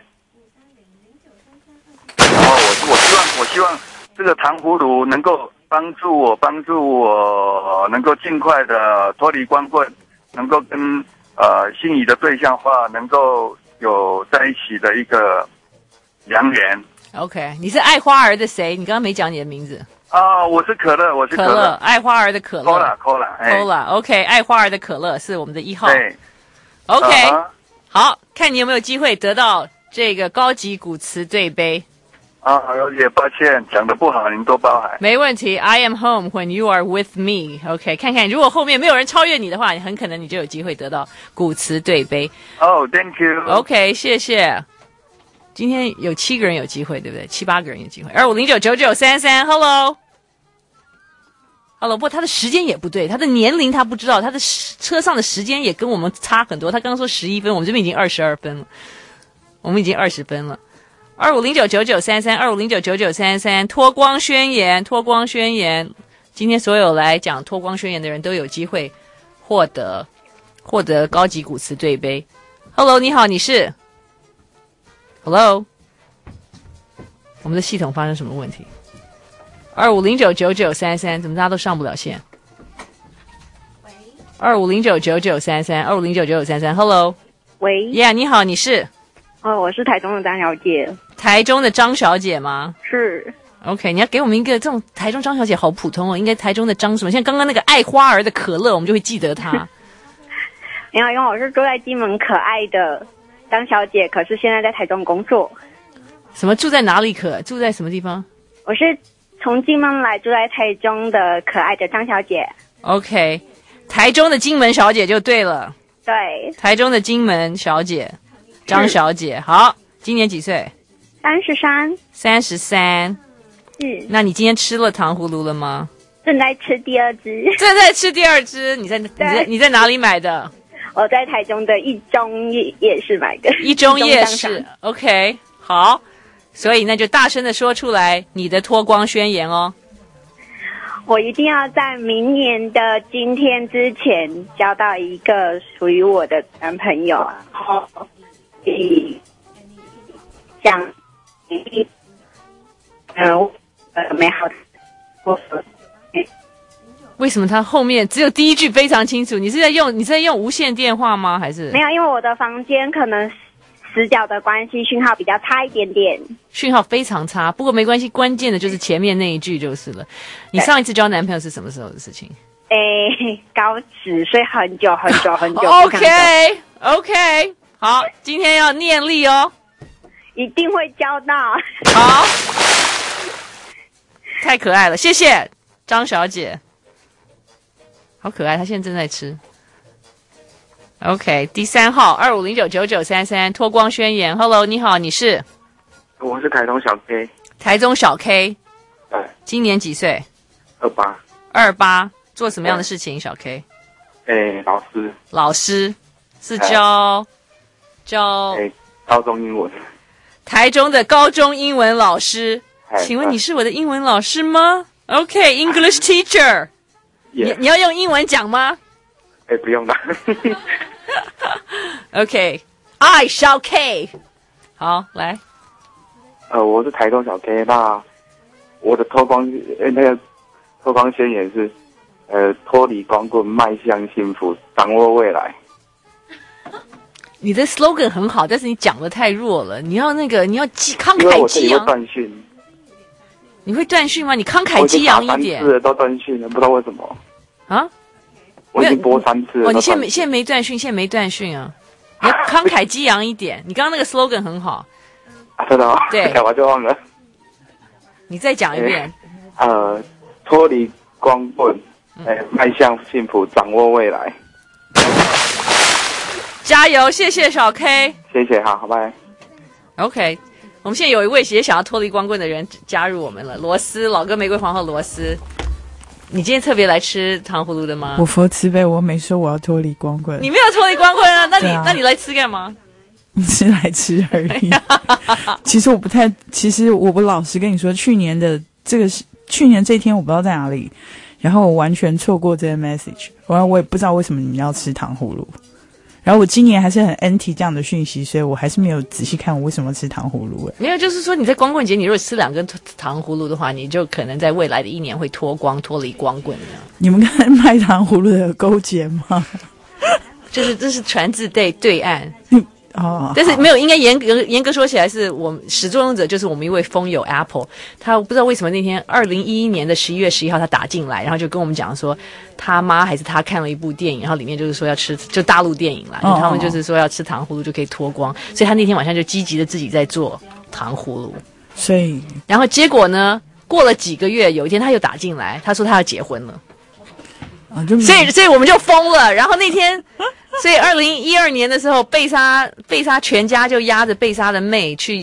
然后我我希望我希望这个糖葫芦能够。帮助我，帮助我能够尽快的脱离光棍，能够跟呃心仪的对象话，能够有在一起的一个良缘。 OK， 你是爱花儿的谁？你刚刚没讲你的名字啊、哦，我是可乐，我是可乐， 可乐爱花儿的可乐 ，Cola Cola Cola OK， 爱花儿的可乐是我们的一号。 对 ，OK，、 uh-huh. 好看你有没有机会得到这个高级古瓷对杯。 啊，柔姐，抱歉，讲得不好，您多包涵。 没问题 ，I am home when you are with me。OK， 看看如果后面没有人超越你的话，你很可能你就有机会得到古瓷对杯。 哦、oh, ，Thank you。 OK， 谢谢。今天有七个人有机会，对不对？七八个人有机会。二五零九九九三三 ，Hello。 好了，不过他的时间也不对，他的年龄他不知道，他的车上的时间也跟我们差很多。他刚刚说十一分，我们这边已经二十二分了，我们已经二十分了。二五零九九九三三，二五零九九九三三，脱光宣言，脱光宣言。今天所有来讲脱光宣言的人都有机会获得获得高级古瓷对杯。Hello， 你好，你是 Hello， 我们的系统发生什么问题？二五零九九九三三，怎么大家都上不了线？二五零九九九三三，二五零九九九三三 ，Hello， 喂 ，Yeah， 你好，你是？ 哦，我是台中的张小姐。 台中的张小姐吗？ 是。 OK， 你要给我们一个这种台中张小姐好普通哦，应该台中的张什么？像刚刚那个爱花儿的可乐，我们就会记得她。 没有，因为我是住在金门可爱的张小姐，可是现在在台中工作。 什么住在哪里可？住在什么地方？ 我是从金门来住在台中的可爱的张小姐。 OK， 台中的金门小姐就对了。 对， 台中的金门小姐。张小姐，好，今年几岁？ 三十三。 三十三。 是。 那你今天吃了糖葫芦了吗？ 正在吃第二只。 正在吃第二只。你在你在你在哪里买的？ 我在台中的一中夜夜市买的。 一中夜市。OK， 好。所以那就大声的说出来你的脱光宣言哦。 我一定要在明年的今天之前交到一个属于我的男朋友。以讲呃呃美好的过程。 为什么他后面只有第一句非常清楚？你是在用你是在用无线电话吗？还是没有？因为我的房间可能死角的关系，讯号比较差一点点。 讯号非常差，不过没关系，关键的就是前面那一句就是了。你上一次交男朋友是什么时候的事情？ 诶，高职，所以很久很久很久。 OK OK。好，今天要念力哦， 一定会交到。 好，太可爱了，谢谢张小姐，好可爱，她现在正在吃。OK， 第三号二五零九九九三三，脱光宣言 ，Hello， 你好，你是？ 我是台中小 K。 台中小 K。 对。 今年几岁？ 二八。 二八，做什么样的事情？小 K。 诶，老师。 老师是教。教、 欸、高中英文， 台中的高中英文老师，请问你是我的英文老师吗 ？OK， English teacher， 你你要用英文讲吗？ 哎、欸，不用了。 OK，I 小 K， 好来。 呃，我是台中小 K， 那我的脱光呃那个脱光宣言是，呃，脱离光棍，迈向幸福，掌握未来。 你的 slogan 很好，但是你讲的太弱了。你要那个，你要激慷慨激昂。 因为我这里会断讯。 你会断讯吗？你慷慨激昂一点。 我已经打三次了都断讯了，不知道为什么。 啊？ 我已经播三次了。 哦，你现在没现在没断讯，现在没断讯啊。你要慷慨激昂一点。你刚刚那个 slogan 很好。 啊，真的吗？ 对， 我就忘了。 你再讲一遍。 呃，脱离光棍，哎，迈向幸福，掌握未来。 加油！谢谢小 K， 谢谢，好，好拜。 OK， 我们现在有一位也想要脱离光棍的人加入我们了，罗斯，老歌玫瑰皇后罗斯。你今天特别来吃糖葫芦的吗？ 我佛慈悲，我没说我要脱离光棍。 你没有脱离光棍啊？那你、啊、那你来吃干嘛？ 是来吃而已。其实我不太，其实我不老实跟你说，去年的这个去年这一天我不知道在哪里，然后我完全错过这个 message， 然后我也不知道为什么你们要吃糖葫芦。然后我今年还是很 anti 这样的讯息，所以我还是没有仔细看我为什么吃糖葫芦。 没有，就是说你在光棍节，你如果吃两根糖葫芦的话，你就可能在未来的一年会脱光，脱离光棍这样。 你们跟卖糖葫芦的有勾结吗？ 就是这是传自对对岸。 哦， 但是没有，应该严格严格说起来，是我们始作俑者就是我们一位风友 Apple， 他不知道为什么那天二零一一年的十一月十一号他打进来，然后就跟我们讲说他妈还是他看了一部电影，然后里面就是说要吃就大陆电影啦，哦、他们就是说要吃糖葫芦就可以脱光，所以他那天晚上就积极的自己在做糖葫芦， 所以然后结果呢，过了几个月，有一天他又打进来，他说他要结婚了， 啊、就所以所以我们就疯了，然后那天。所以二零一二年的时候，贝莎贝莎全家就押着贝莎的妹去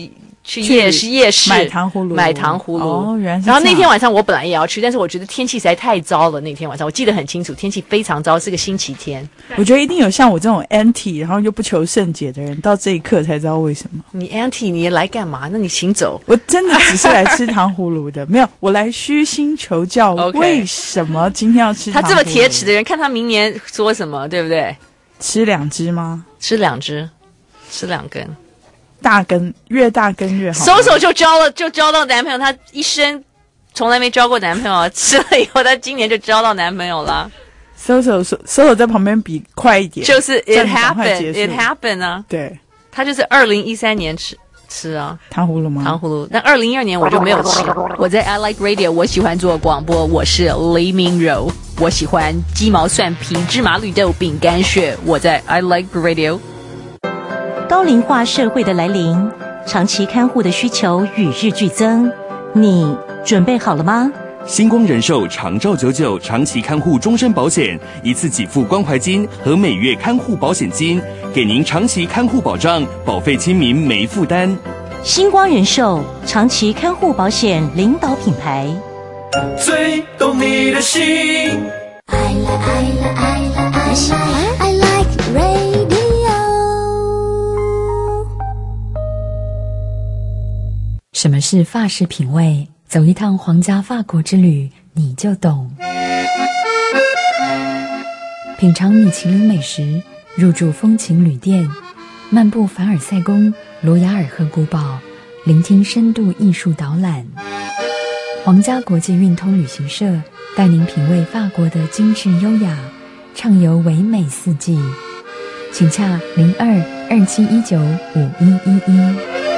去夜市夜市买糖葫芦， 买糖葫芦。 哦，原来是。 然后那天晚上我本来也要去，但是我觉得天气实在太糟了。那天晚上我记得很清楚，天气非常糟，是个星期天。 我觉得一定有像我这种 anti， 然后又不求甚解的人，到这一刻才知道为什么。 你 anti， 你来干嘛？那你请走。 我真的只是来吃糖葫芦的，没有，我来虚心求教， okay. 为什么今天要吃糖葫芦？ 他这么铁齿的人，看他明年说什么，对不对？ 吃两只吗？ 吃两只，吃两根。 大根越大根越好。 搜搜就交了，就交到男朋友，她一生从来没交过男朋友，吃了以后，她今年就交到男朋友了。 搜搜搜搜在旁边比快一点， 就是 it happened it happened 啊， 对， 她就是二零一三年吃吃啊糖葫芦吗？ 糖葫芦，但二零一二年我就没有吃。我在 I Like Radio， 我喜欢做广播，我是黎明柔，我喜欢鸡毛蒜皮、芝麻绿豆、饼干屑，我在 I Like Radio。 高龄化社会的来临，长期看护的需求与日俱增，你准备好了吗？ 星光人寿长照九九长期看护终身保险，一次给付关怀金和每月看护保险金，给您长期看护保障，保费亲民没负担。 星光人寿长期看护保险领导品牌， 最懂你的心。 I like, I like, I like, I like radio。 什么是法式品味？走一趟皇家法国之旅，你就懂。品尝米其林美食，入住风情旅店，漫步凡尔赛宫、罗雅尔赫古堡，聆听深度艺术导览。皇家国际运通旅行社带您品味法国的精致优雅，畅游唯美四季。请洽零二二七一九五一一一。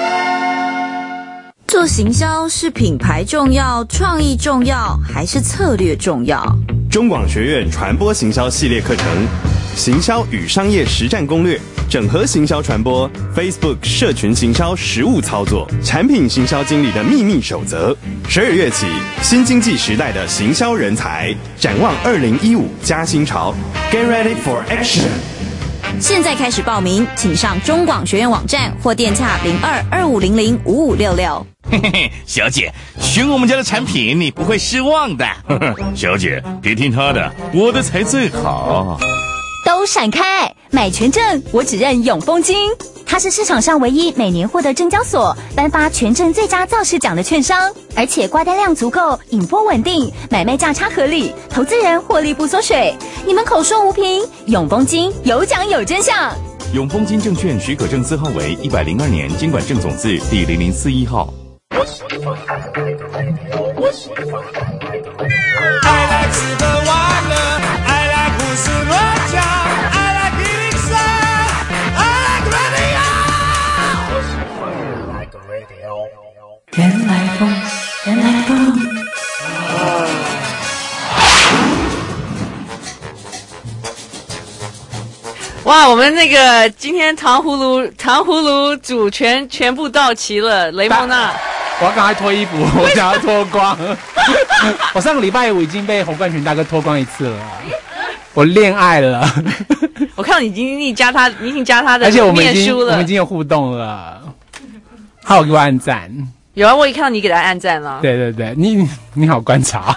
做行销是品牌重要、创意重要，还是策略重要？ 中广学院传播行销系列课程，行销与商业实战攻略，整合行销传播 Facebook 社群行销实务操作，产品行销经理的秘密守则。十二月起，新经济时代的行销人才，展望二零一五加新潮 ，Get ready for action！ 现在开始报名，请上中广学院网站或电洽零二二五零零五五六六。 嘿嘿嘿，小姐，选我们家的产品，你不会失望的。小姐，别听他的，我的才最好。 都闪开！买权证，我只认永丰金。它是市场上唯一每年获得证交所颁发权证最佳造势奖的券商，而且挂单量足够，引波稳定，买卖价差合理，投资人获利不缩水。你们口说无凭，永丰金有奖有真相。 永丰金证券许可证字号为一百零二年经管证总字第零零四一号。 I like 吃喝玩乐 I like 胡思乱想 I like 一零三 I like radio 原来风原来风哇，我们那个今天糖葫芦糖葫芦组全全部到齐了，雷蒙娜。 我要赶快脱衣服，我想要脱光。我上个礼拜五已经被侯冠群大哥脱光一次了，我恋爱了。 我看到你已经你加他，你已经加他的而且我们已经面书了， 我们已经有互动了，他有给我按赞。 有啊，我也看到你给他按赞了。 对对对，你你好观察。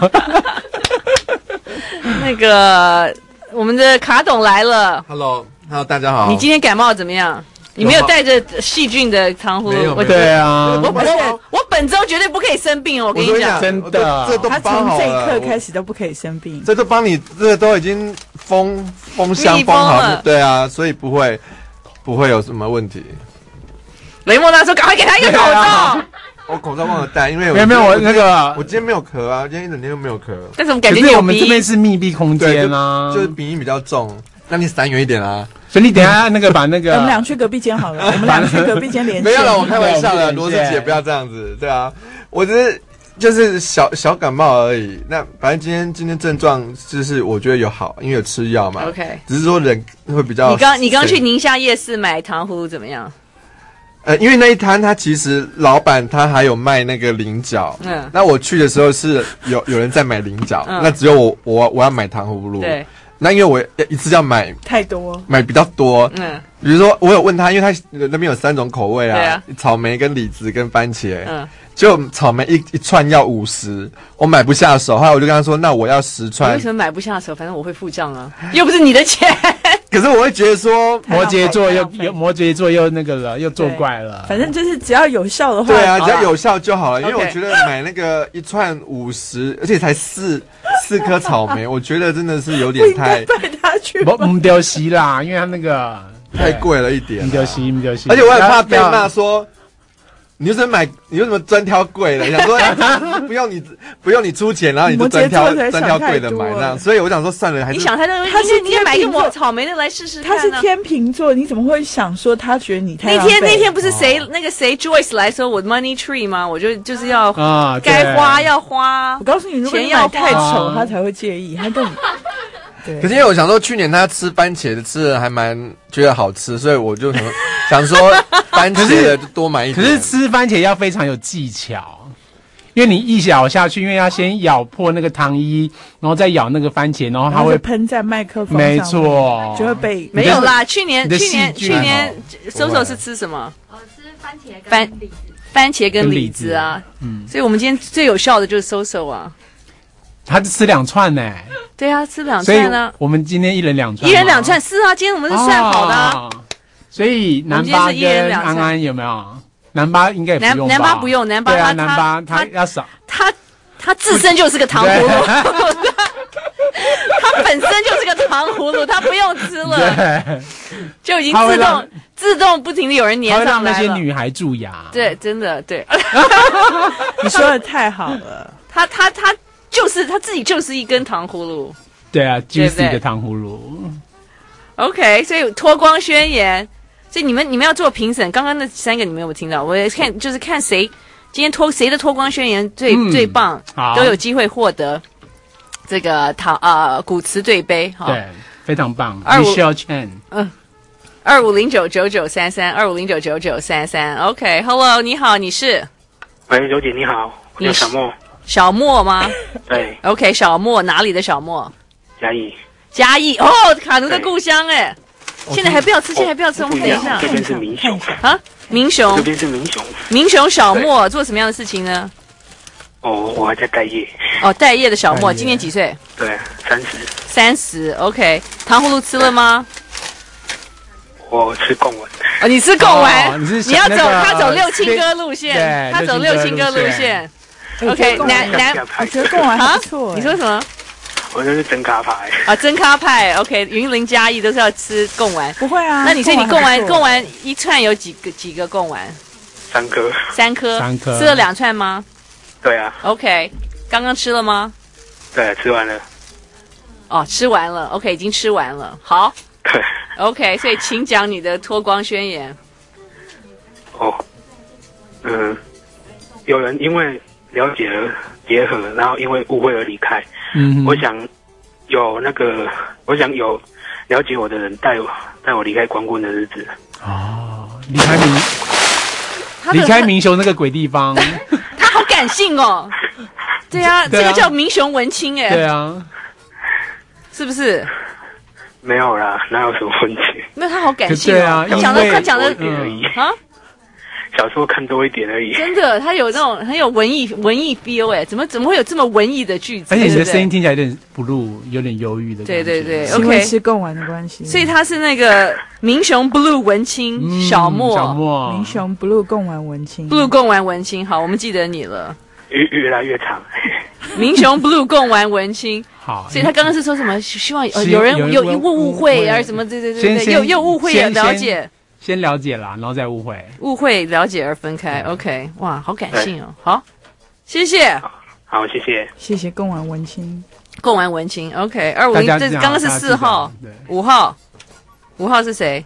那个我们的卡董来了 ，Hello Hello， 大家好。 你今天感冒怎么样？你没有带着细菌的糖葫芦， 对啊， 我我我本周绝对不可以生病哦，我跟你讲， 真的， 这都他包好了， 从这一刻开始都不可以生病， 这都帮你，这都已经封封箱封好了，对啊，所以不会不会有什么问题。 雷莫娜说：“赶快给他一个口罩。” 我口罩忘了戴，因为没有没有我那个， 我今天没有咳啊，今天一整天都没有咳。 但是我们感觉你有鼻音， 我们这边是密闭空间啊， 就是鼻音比较重，那你闪远一点啊。 所以你等一下那个把那个， 我们俩去隔壁间好了，我们俩去隔壁间连线。 没有了，我开玩笑的，罗斯姐不要这样子，对啊，我只是就是小小感冒而已。那反正今天今天症状就是我觉得有好，因为有吃药嘛。 OK， 只是说人会比较。 你刚你刚去宁夏夜市买糖葫芦怎么样？ 呃，因为那一摊他其实老板他还有卖那个菱角，嗯，那我去的时候是有有人在买菱角，嗯，那只有我我我要买糖葫芦， 对。 那因为我一次要买太多， 买比较多， 嗯， 比如说我有问他，因为他那边有三种口味啊， 对啊草莓跟李子跟番茄， 嗯， 就草莓一一串要五十，我买不下手，后来我就跟他说，那我要十你串为什。么买不下手？反正我会付账啊，又不是你的钱。 可是我会觉得说， 摩羯座又又摩羯座又那个了，又作怪了。 反正就是只要有效的话， 对啊， 好啦只要有效就好了。因为 OK 我觉得买那个一串五十，而且才四四颗草莓，我觉得真的是有点太带他去不唔丢席啦，因为他那个太贵了一点唔丢席唔丢席， 而且我很怕被要骂说，你为什么买？你为什么专挑贵的？想说、哎不用你不用你出钱，然后你就专挑摩羯座才专挑贵的买那样。所以我想说算了，还是你想太多， 他是你应该买一个天秤座抹草莓的来试试看、啊。 他是天秤座，你怎么会想说他觉得你太那浪费天那天不是谁、那个谁 Joyce 来说我 Money Tree 吗？我就就是要啊对该花要花。 我告诉你，如果你钱要买太花丑，他才会介意。他更对。 可是因为我想说，去年他吃番茄的吃的还蛮觉得好吃，所以我就想说想说番茄的就多买一点。 可是吃番茄要非常有技巧，因为你一咬下去，因为要先咬破那个糖衣，然后再咬那个番茄，然后它然后会就喷在麦克风上， 没错就会被没有啦，去年你的去年细菌去年哦搜搜是吃什么？ 哦，吃番茄跟番李子。 番茄跟李跟李子子啊， 嗯， 所以我们今天最有效的就是搜搜啊。 他吃两串呢， 对啊，吃两所以串啊， 我们今天一人两串， 一人两串是啊，今天我们是算好的啊。 哦所以南巴我们今天是一人跟两串安安有没有？南巴应该也不南用吧南巴不用，南巴对啊， 他南巴他他要少， 他他自身就是个糖葫芦，他本身就是个糖葫芦，他不用吃了， 对， 就已经他会让自动自动不停的有人他会让那粘上来了。 些女孩蛀牙。 对，真的对。 你说的太好了， 他他他就是他自己就是一根糖葫芦。 对啊对不对 ，juicy 的糖葫芦。 OK，所以脱光宣言，所以你们你们要做评审。刚刚那三个你们有没有听到？我也看就是看谁今天脱谁的脱光宣言最、 嗯最棒好， 都有机会获得这个糖呃古瓷对杯哈。 对，非常棒。 二五 Michelle Chen， 嗯，二五零九九九三三，二五零九九九三三。OK，Hello，、你好，你是喂，刘姐你好，我叫小莫。 小莫吗？ 对。 OK，小莫哪里的小莫？ 嘉义。 嘉义哦，卡奴的故乡哎。现在还不要吃，现在还不要吃，我们等一下。 这边是民雄啊，民雄。 这边是民雄。 民雄小莫做什么样的事情呢？ 哦，我还在待业。 哦，待业的小莫，今年几岁？ 对，三十。 三十 ，OK。糖葫芦吃了吗？ 我吃贡丸。 哦，你吃贡丸， 哦你是你要走， 那个他走六亲哥路线， 对他走六亲哥路线。OK，南南， 我觉得贡丸还不错。 你说什么？ 我就是真卡牌啊，真咖派 ，OK，云林嘉义都是要吃贡丸， 不会啊？ 那你说你贡丸，贡丸丸一串有几个几个贡丸？ 三颗， 三颗， 三颗， 吃了两串吗？ 对啊。 OK，刚刚吃了吗？ 对，吃完了。 哦，吃完了 ，OK，已经吃完了。好， 对 ，OK，所以请讲你的脱光宣言。 哦，嗯，有人因为了解了结合，然后因为误会而离开。 嗯， 我想有那个，我想有了解我的人带我带我离开光棍的日子。 哦，离开民，离开民雄那个鬼地方。 他好感性哦。对啊， 对啊这个叫民雄文青哎。 对啊， 是不是？ 没有啦，哪有什么问题？ 没有，他好感性哦。 对啊， 他讲的他讲的嗯啊。 小说看多一点而已。 真的，他有那种很有文艺文艺 feel 哎，怎么怎么会有这么文艺的句子？ 而且你的声音对听起来有点 blue，有点忧郁的感觉。 对对对因为 ，OK， 吃贡丸的关系， 所以他是那个民雄 blue 文青、 嗯小莫， 小莫民雄 blue 贡丸文青 blue 贡丸文青，好，我们记得你了。 越越来越长。 民雄 blue 贡丸文青， 好， 所以他刚刚是说什么？希望呃是有人有人有误误误会会啊什么？对对对对， 先先又又误会先了解。 先了解啦，然后再误会。 误会了解而分开 ，OK， 哇，好感性哦。好，谢谢。 好，谢谢， 谢谢贡丸文青， 贡丸文青 ，OK， 二五零，这刚刚是四号，五号，五号是谁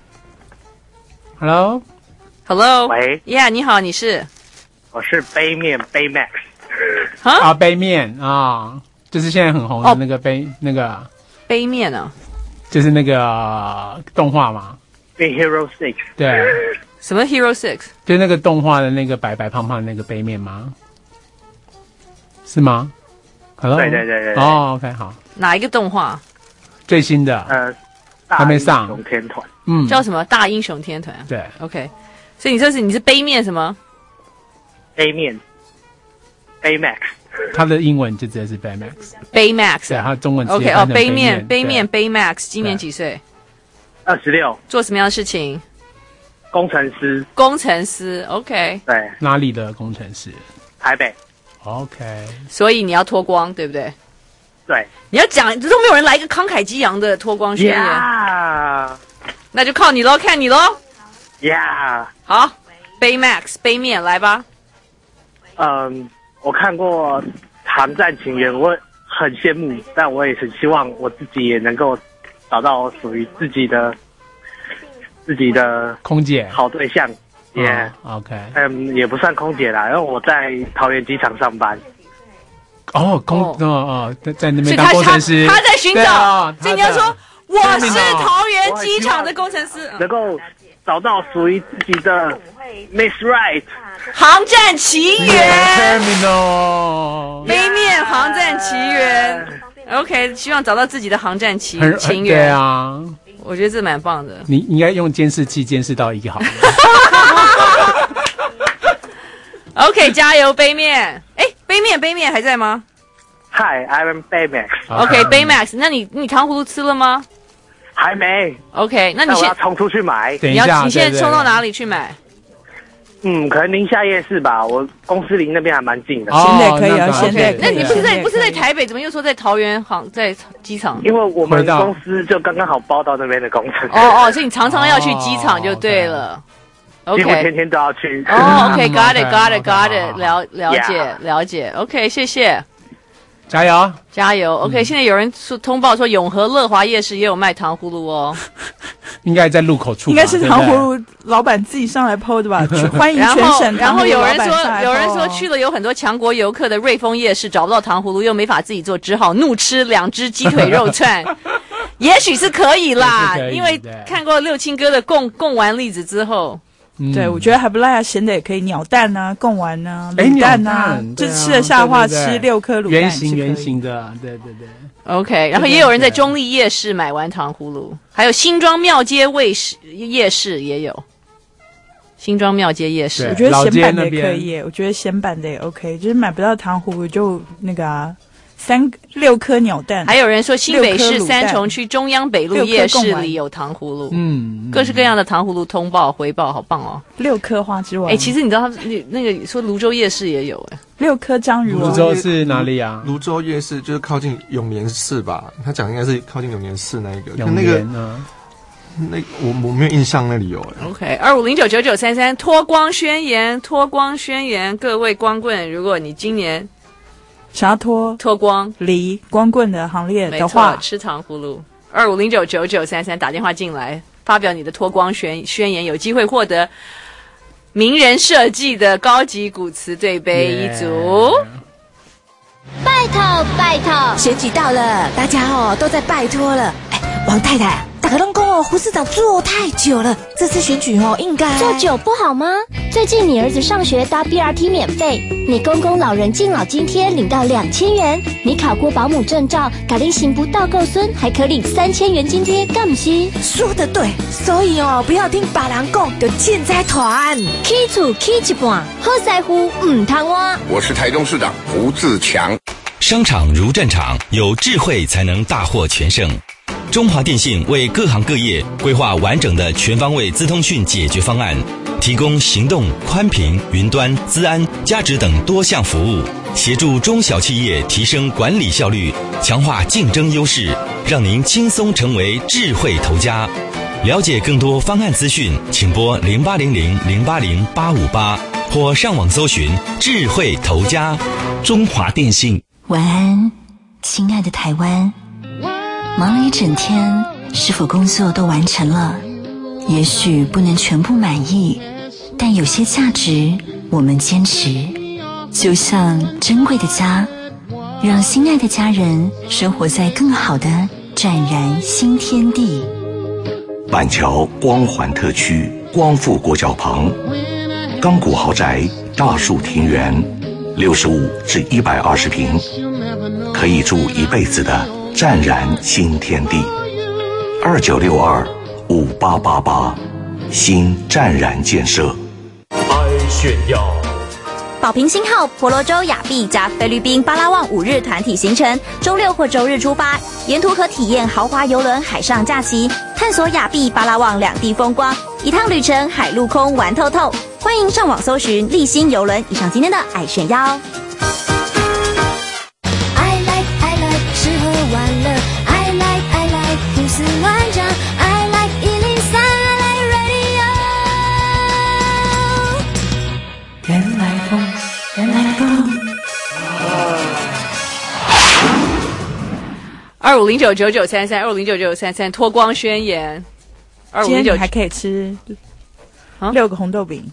？Hello，Hello， 喂 ，Yeah， 你好，你是？ 我是杯面杯 Max。 啊，杯面啊，就是现在很红的那个杯，那个杯面啊， 就是那个动画嘛。 变 Hero Six。 对。 什么 Hero Six？ 就是那个动画的那个白白胖胖的那个杯面吗？是吗 ？Hello。 对对对对。 哦 ，OK， 好。 哪一个动画？ 最新的呃， 还没上大英雄天团， 嗯， 叫什么大英雄天团？ 对 ，OK。所以你这是你是杯面什么 A 面 Baymax， 它的英文就直接是 Baymax， Baymax， 对，它中文直接 OK 哦， 翻成杯面杯杯面 Baymax， 今年几岁？ 二十六， 做什么样的事情？ 工程师， 工程师 ，OK。 对， 哪里的工程师？ 台北。 OK， 所以你要脱光，对不对？ 对， 你要讲，都没有人来一个慷慨激昂的脱光宣言， yeah 那就靠你喽，看你喽。 呀、yeah 好，杯 Max 杯面来吧。 嗯，我看过《航战情缘》，我很羡慕，但我也很希望我自己也能够找到属于自己的自己的空姐好对象。也、yeah 哦、OK， 嗯，也不算空姐啦，因为我在桃园机场上班。 哦，空哦哦，在在那边所以他当工程师， 他他在寻找， 哦、 所以你要说我是桃园机场的工程师， 能够找到属于自己的 Miss Right 航战奇缘 Terminal 杯面航战奇缘 ，OK， 希望找到自己的航战奇情缘。 对啊， 我觉得这蛮棒的。 你应该用监视器监视到一个好。 OK， 加油杯面！哎，杯面杯面还在吗 ？Hi, I'm Baymax。 OK， Baymax， 那你你糖葫芦吃了吗？ 还没。 OK， 那你先我要冲出去买。 你要你现在冲到哪里去买？ 嗯，可能宁夏夜市吧，我公司离那边还蛮近的。 现在可以啊，现在。 那你不是在不是在台北，怎么又说在桃园航在机场？ 因为我们公司就刚刚好包到那边的工程。 哦哦，所以你常常要去机场就对了。OK， 几乎天天都要去。 哦 ，OK，got it，got it，got it， 了了解了解。OK， 谢谢， 加油加油。OK， 现在有人说通报说永和乐华夜市也有卖糖葫芦哦。 应该在路口处， 应该是糖葫芦老板自己上来 P O 的吧？欢迎全省然后有人说， 哦、 有人说去了有很多强国游客的瑞丰夜市找不到糖葫芦，又没法自己做，只好怒吃两只鸡腿肉串。也许是可以啦，因为看过六亲哥的贡贡丸例子之后。 嗯、对，我觉得还不赖啊，咸的也可以，鸟蛋啊，贡丸啊，卤蛋啊，这吃得下的话，吃六颗卤蛋， 圆形圆形的，对对对。 OK， 然后也有人在中立夜市买完糖葫芦，还有新庄庙街卫市夜市也有。新庄庙街夜市， 我觉得咸版的也可以耶，我觉得咸版的也 OK， 就是买不到糖葫芦就那个啊。三六颗鸟蛋， 还有人说新北市三重区中央北路夜市里有糖葫芦，嗯，各式各样的糖葫芦通报回报，好棒哦！ 六颗花枝丸， 哎，其实你知道他那个说泸州夜市也有哎， 六颗章鱼丸。 泸州是哪里啊？ 泸州夜市就是靠近永年市吧？他讲应该是靠近永年市那一个， 永年啊。 那我我没有印象那里有哎。 OK， 二五零九九九三三脱光宣言，脱光宣言，各位光棍，如果你今年想要脱脱光离光棍的行列的话， 吃糖葫芦。二五零九九九三三打电话进来，发表你的脱光宣宣言，有机会获得名人设计的高级古瓷对杯一组。Yeah. 拜托拜托， 选举到了，大家哦都在拜托了。哎，王太太。大家都说哦，胡市长做太久了，这次选举哦，应该做久不好吗？最近你儿子上学搭 B R T 免费，你公公老人敬老津贴领到两千元，你考过保姆证照，改令行不到够孙还可领三千元津贴，干不是？ 说得对，所以哦，不要听别人讲，就欠财团。 起厝起一半，好师傅唔贪我。 我是台中市长胡自强。 商场如战场，有智慧才能大获全胜。中华电信为各行各业规划完整的全方位资通讯解决方案，提供行动、宽频、云端、资安、价值等多项服务，协助中小企业提升管理效率，强化竞争优势，让您轻松成为智慧头家。了解更多方案资讯，请拨零八零零零八零八五八或上网搜寻智慧头家。中华电信。 晚安，亲爱的台湾。忙了一整天，是否工作都完成了？也许不能全部满意，但有些价值我们坚持。就像珍贵的家，让心爱的家人生活在更好的湛然新天地。 板桥光环特区光复国脚棚，钢骨豪宅，大树庭园，六十五至一百二十平，可以住一辈子的湛然新天地。二九六二五八八八，新湛然建设。 爱炫耀。 宝瓶星号婆罗洲亚庇加菲律宾巴拉望五日团体行程，周六或周日出发，沿途可体验豪华邮轮海上假期，探索亚庇巴拉望两地风光，一趟旅程海陆空玩透透。欢迎上网搜寻立新邮轮。以上今天的爱炫耀。 I like I like 吃喝玩乐 I like I like 胡思乱想 I like 一零三 I like radio 原来风原来风二五零九九九三三二五零九九九三三脱光宣言。二五零九今天你还可以吃六个红豆饼。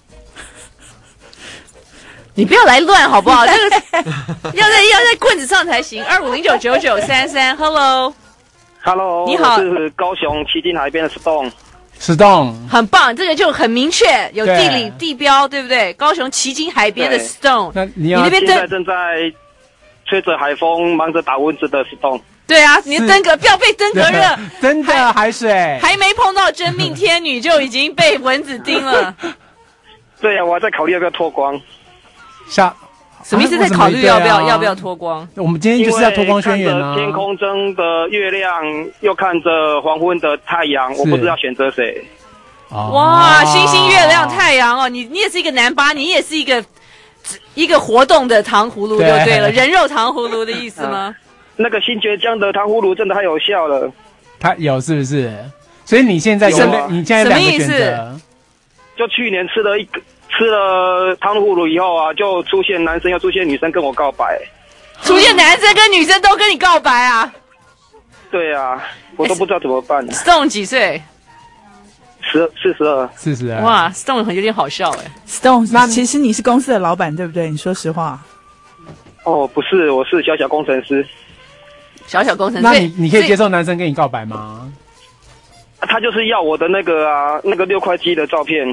你不要来乱好不好？这个要在要在棍子上才行。二五零九九九三三 ，Hello，Hello， 你好，我是高雄旗津海边的 Stone，Stone， 很棒，这个就很明确，有地理地标，对不对？高雄旗津海边的 Stone， 那你要你那边现在正在吹着海风，忙着打蚊子的 Stone。 对啊，你的登革不要被登革热， 真的海水还没碰到真命天女就已经被蚊子叮了。 对啊，我还在考虑要不要脱光。 下什么意思？在考虑要不要、啊、要不要脱光？ 我们今天就是要脱光宣言啊！ 天空中的月亮，又看着黄昏的太阳，我不知道选择谁。 哇，星星、月亮、太阳哦，你你也是一个男八，你也是一个一个活动的糖葫芦就对了，人肉糖葫芦的意思吗？ 那个新倔强的糖葫芦真的太有效了。 它有是不是？所以你现在有、啊，你现在两个选择， 就去年吃了一个。吃了糖葫芦以后啊，就出现男生又出现女生跟我告白， 出现男生跟女生都跟你告白啊？ 对啊，我都不知道怎么办。 Stone 几岁？ 十四十二， 四十二。 哇 ，Stone 有点好笑哎。 Stone， 那其实你是公司的老板对不对？你说实话。 哦，不是，我是小小工程师。 小小工程师， 那你你可以接受男生跟你告白吗？ 他就是要我的那个啊，那个六块肌的照片。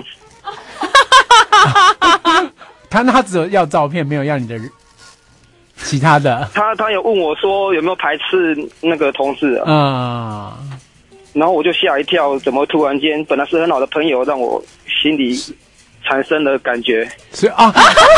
他那他只有要照片，没有要你的其他的。 他他有问我说有没有排斥那个同事啊？ 嗯， 然后我就吓一跳，怎么突然间本来是很好的朋友，让我心里产生了感觉。 所以啊，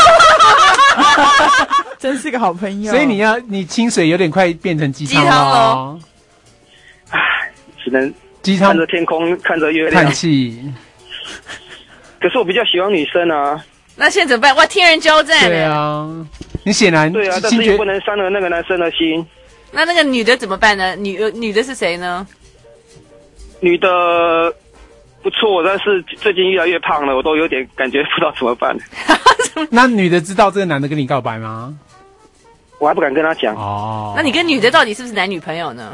真是个好朋友。 所以你要你清水有点快变成鸡汤了。 唉，只能鸡汤看着天空，看着月亮， 叹气。 可是我比较喜欢女生啊。 那现在怎么办？哇，天人交战！ 对啊，你显然对啊，但是又不能伤了那个男生的心。 那那个女的怎么办呢？女女的是谁呢？ 女的不错，但是最近越来越胖了，我都有点感觉不知道怎么办。 那女的知道这个男的跟你告白吗？ 我还不敢跟他讲。 哦， 那你跟女的到底是不是男女朋友呢？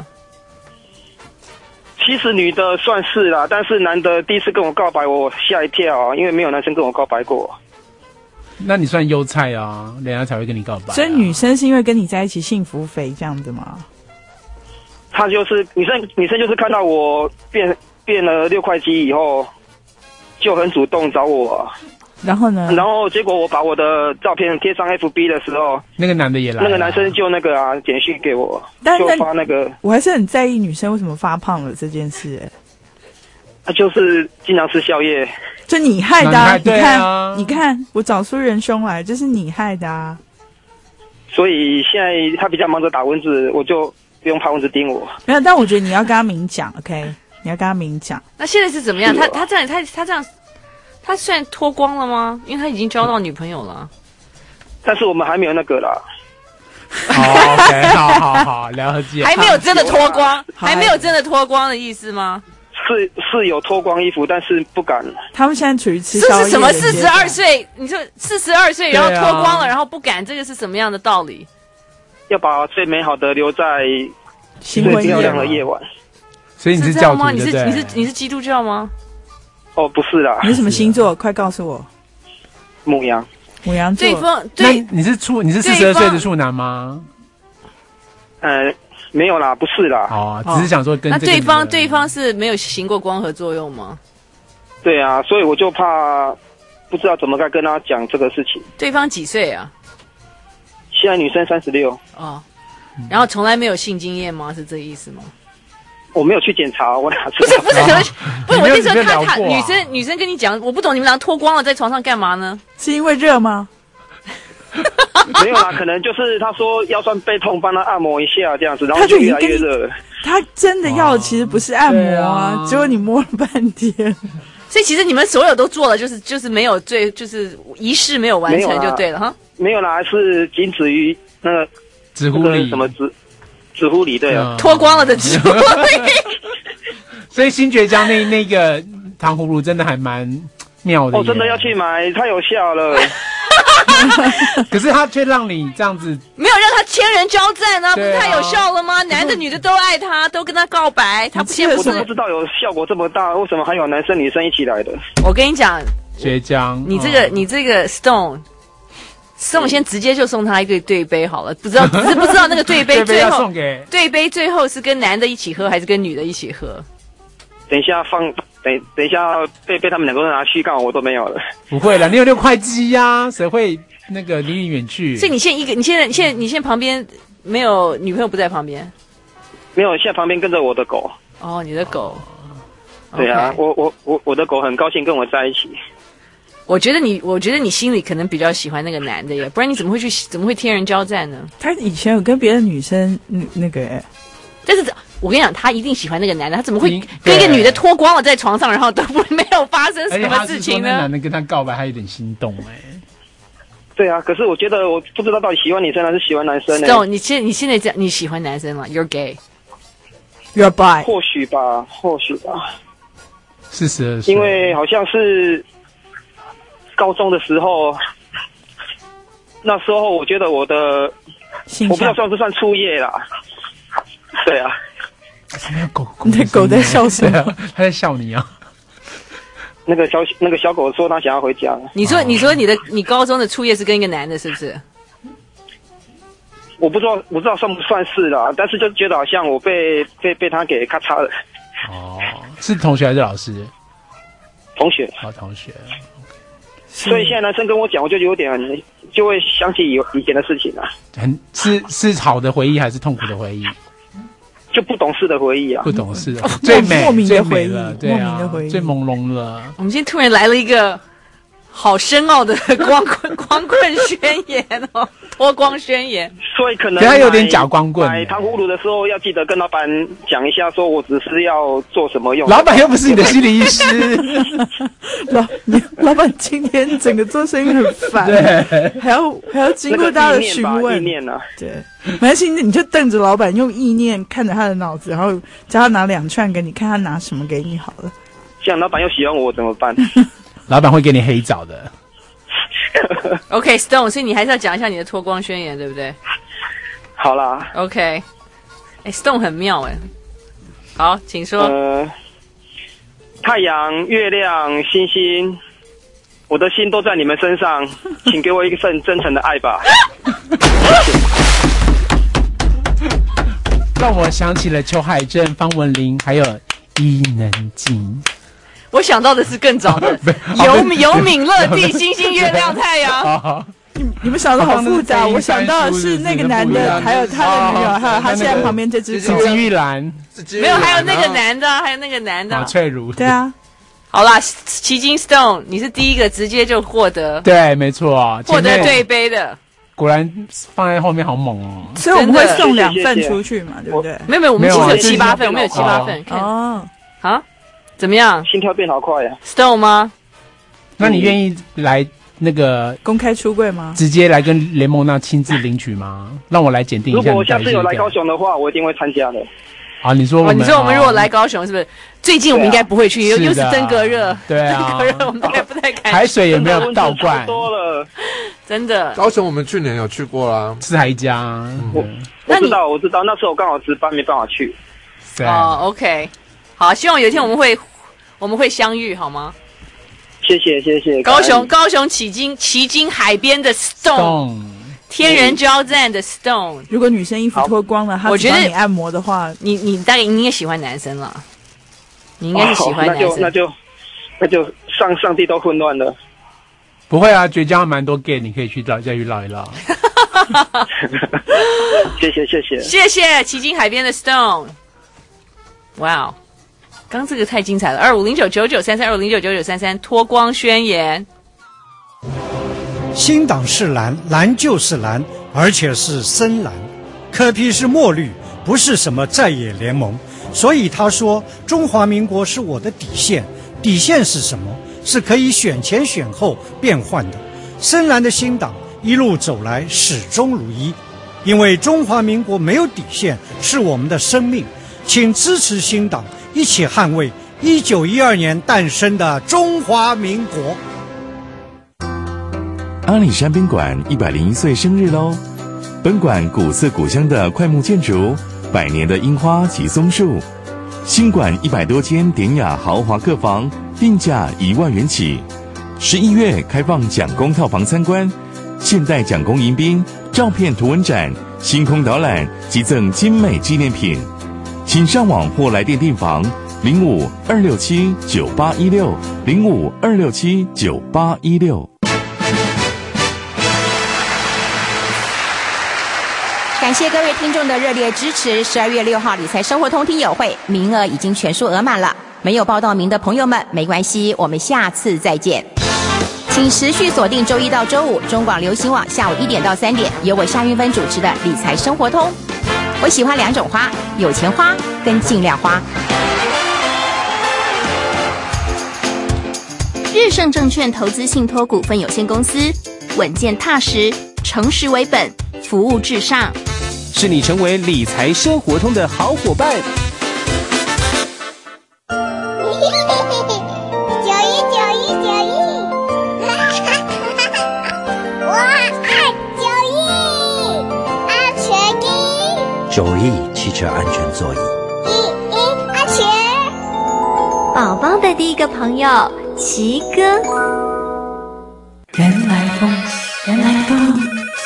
其实女的算是啦，但是男的第一次跟我告白，我吓一跳啊，因为没有男生跟我告白过。 那你算优菜啊，人家才会跟你告白、啊。 所以女生是因为跟你在一起幸福肥这样子吗？ 她就是女生，女生就是看到我变变了六块肌以后，就很主动找我。 然后呢？ 然后结果我把我的照片贴上 F B 的时候， 那个男的也来， 那个男生就那个啊简讯给我， 但就发那个。 我还是很在意女生为什么发胖了这件事、欸。 他、啊、就是经常吃宵夜， 就你害的、啊。你看， 啊、 你看，我找出人凶来，就是你害的啊。 所以现在他比较忙着打蚊子，我就不用怕蚊子叮我。 没有，但我觉得你要跟他明讲 ，OK？ 你要跟他明讲。 那现在是怎么样？他他这样，他他这样。他现在脱光了吗？因为他已经交到女朋友了。 但是我们还没有那个啦。 哦 OK， 好好好，了解。 还没有真的脱光，还没有真的脱光的意思吗？ 是是有脱光衣服，但是不敢。 他们现在处于吃宵夜。 是什么？四十二岁？你说四十二岁，然后脱光了，然后不敢，这个是什么样的道理？ 要把最美好的留在最漂亮的夜晚。 所以你是教徒吗？你是对对你是你是基督教吗？ 哦，不是啦。 你是什么星座？快告诉我。 牡羊。 牡羊座。 对方对，那你是处你是四十二岁的处男吗？ 呃，没有啦，不是啦。 哦，只是想说跟、这个、 那对方对方是没有行过光合作用吗？ 对啊，所以我就怕不知道怎么该跟他讲这个事情。 对方几岁啊？ 现在女生三十六。 哦， 然后从来没有性经验吗？是这意思吗？ 我没有去检查，我哪知道？ 不是不是，可能不是我那时候他他你没有聊过啊女生女生跟你讲，我不懂你们俩脱光了在床上干嘛呢？ 是因为热吗？ 没有啦，可能就是他说腰酸背痛，帮他按摩一下这样子，然后他就就越来已经跟你越热了。 他真的要的其实不是按摩啊，结果你摸了半天。 所以其实你们所有都做了，就是就是没有最就是仪式没有完成就对了哈。 没有啦，是仅止于那个纸糊里那个什么纸纸糊里对啊， 脱光了的纸糊里。 所以新爵江那那个糖葫芦真的还蛮妙的耶。 我、哦、真的要去买，太有效了。 可是他却让你这样子， 没有让他千人交战啊，不是对啊太有效了吗？男的女的都爱他，都跟他告白，他不现不是我怎么不知道有效果这么大？为什么还有男生女生一起来的？ 我跟你讲， 绝江， 你这个、 哦你这个 Stone。Stone 先直接就送他一个对杯好了，不知道只是不知道那个对杯对杯要最后送给对杯最后是跟男的一起喝还是跟女的一起喝？ 等一下放，等等一下被被他们两个人拿去，刚好我都没有了。 不会了，你有六块肌呀，谁会那个离你远去？ 所以你现在一个，你现在你现在你现在旁边没有女朋友不在旁边？ 没有，现在旁边跟着我的狗。 哦，你的狗。 对啊 OK 我我我我的狗很高兴跟我在一起。 我觉得你，我觉得你心里可能比较喜欢那个男的耶，不然你怎么会去，怎么会天人交战呢？ 他以前有跟别的女生那那个哎， 但是我跟你讲，他一定喜欢那个男的，他怎么会跟一个女的脱光了在床上，然后都不没有发生什么事情那呢？ 男的跟他告白，他有点心动哎。 对啊，可是我觉得我不知道到底喜欢女生还是喜欢男生呢、 Stone，你现你现在这样，你喜欢男生了 ？You're gay。You're bi。 或许吧，或许吧。 四十二岁。 因为好像是高中的时候，那时候我觉得我的，我不知道算不算初夜啦。对啊。 狗你的狗在笑什么？ 它在笑你啊。 那个小那个小狗说它想要回家。 你说你说你的你高中的初夜是跟一个男的，是不是？ 我不知道，我不知道算不算是啦，但是就觉得好像我被被被他给咔嚓了。 哦，是同学还是老师？ 同学。 好，同学。 所以现在男生跟我讲，我就有点就会想起以以前的事情啊。 很是是好的回忆还是痛苦的回忆？ 就不懂事的回忆啊， 不懂事的，最美莫名的回忆， 对啊， 莫名的回忆， 最朦胧了。 我们今天突然来了一个好深奥的光棍光棍宣言哦，脱光宣言。 所以可能他有点假光棍。 买糖葫芦的时候要记得跟老板讲一下，说我只是要做什么用。 老板又不是你的心理医师。 老你老板今天整个做生意很烦， 对， 还要还要经过大家的询问。 意念啊， 对，没关系，你就瞪着老板，用意念看着他的脑子，然后叫他拿两串给你，看他拿什么给你好了。 这样老板又喜欢我怎么办？ 老板会给你黑枣的。 OK，Stone，、okay, 所以你还是要讲一下你的脱光宣言，对不对？ 好啦 ，OK， 哎、欸、，Stone 很妙哎，好，请说。 呃，太阳、月亮、星星，我的心都在你们身上，请给我一份真诚的爱吧。 让我想起了邱海正、方文琳，还有伊能静。 我想到的是更早的有有敏乐地、星星、月亮、太阳。 你你们想的好复杂，我想到的是那个男的，还有他的女友，还有他现在旁边这只狗。 金玉兰， 没有，还有那个男的，还有那个男的。 翠如。 对啊。 好啦，奇经 Stone， 你是第一个直接就获得。 对，没错， 获得对杯的。 果然放在后面好猛哦！ 所以我们会送两份出去嘛，对不对？ 没有没有，我们其实有七八份，我们有七八份。 哦， 啊，怎么样？ 心跳变好快呀 ！Stone 吗？ 那你愿意来那个公开出柜吗？ 直接来跟联盟那亲自领取吗？让我来检定一下。 如果我下次有来高雄的话，我一定会参加的。 啊，你说我们、 哦，你说我们如果来高雄，是不是？最近我们应该不会去，又、啊、又是登革热， 对啊， 登革热我们大概不太敢。 海水也没有倒灌， 多了， 真的。 高雄我们去年有去过啦， 四海一家。 嗯、我我知道，我知道，那时候我刚好值班，没办法去。 哦 ，OK， 好，希望有一天我们会我们会相遇，好吗？ 谢谢谢谢。 高雄高雄旗津旗津海边的 Stone。Stone天人交战的 Stone， 如果女生衣服脱光了，他只帮你按摩的话， 你你大概你也喜欢男生了，你应该是喜欢男生。 哦、那就那就那就上上帝都混乱了。 不会啊，绝交还蛮多 gay， 你可以去绕再去绕一绕。 谢谢谢谢谢谢奇经海边的 Stone。哇哦，刚这个太精彩了！二五零九九九三三二五零九九九三三脱光宣言。 新党是蓝，蓝就是蓝，而且是深蓝。柯 P 是墨绿，不是什么在野联盟。所以他说中华民国是我的底线，底线是什么？是可以选前选后变换的。深蓝的新党一路走来始终如一，因为中华民国没有底线，是我们的生命。请支持新党，一起捍卫一九一二年诞生的中华民国。 阿里山宾馆一百零一岁生日喽！本馆古色古香的快木建筑，百年的樱花及松树，新馆一百多间典雅豪华客房，定价一万元起。十一月开放蒋公套房参观，现代蒋公迎宾照片图文展、星空导览及赠精美纪念品。请上网或来电订房零五二六七九八一六零五二六七九八一六。 感谢各位听众的热烈支持。十二月六号理财生活通听友会名额已经全数额满了，没有报到名的朋友们没关系，我们下次再见。请持续锁定周一到周五中广流行网下午一点到三点，由我夏运芬主持的理财生活通。我喜欢两种花，有钱花跟尽量花。 日盛证券投资信托股份有限公司，稳健踏实，诚实为本，服务至上， 是你成为理财生活通的好伙伴。 九一九一九一，我爱九一，安全一， 九亿汽车安全座椅。 一一安全。 宝宝的第一个朋友奇哥。 人来疯，人来疯。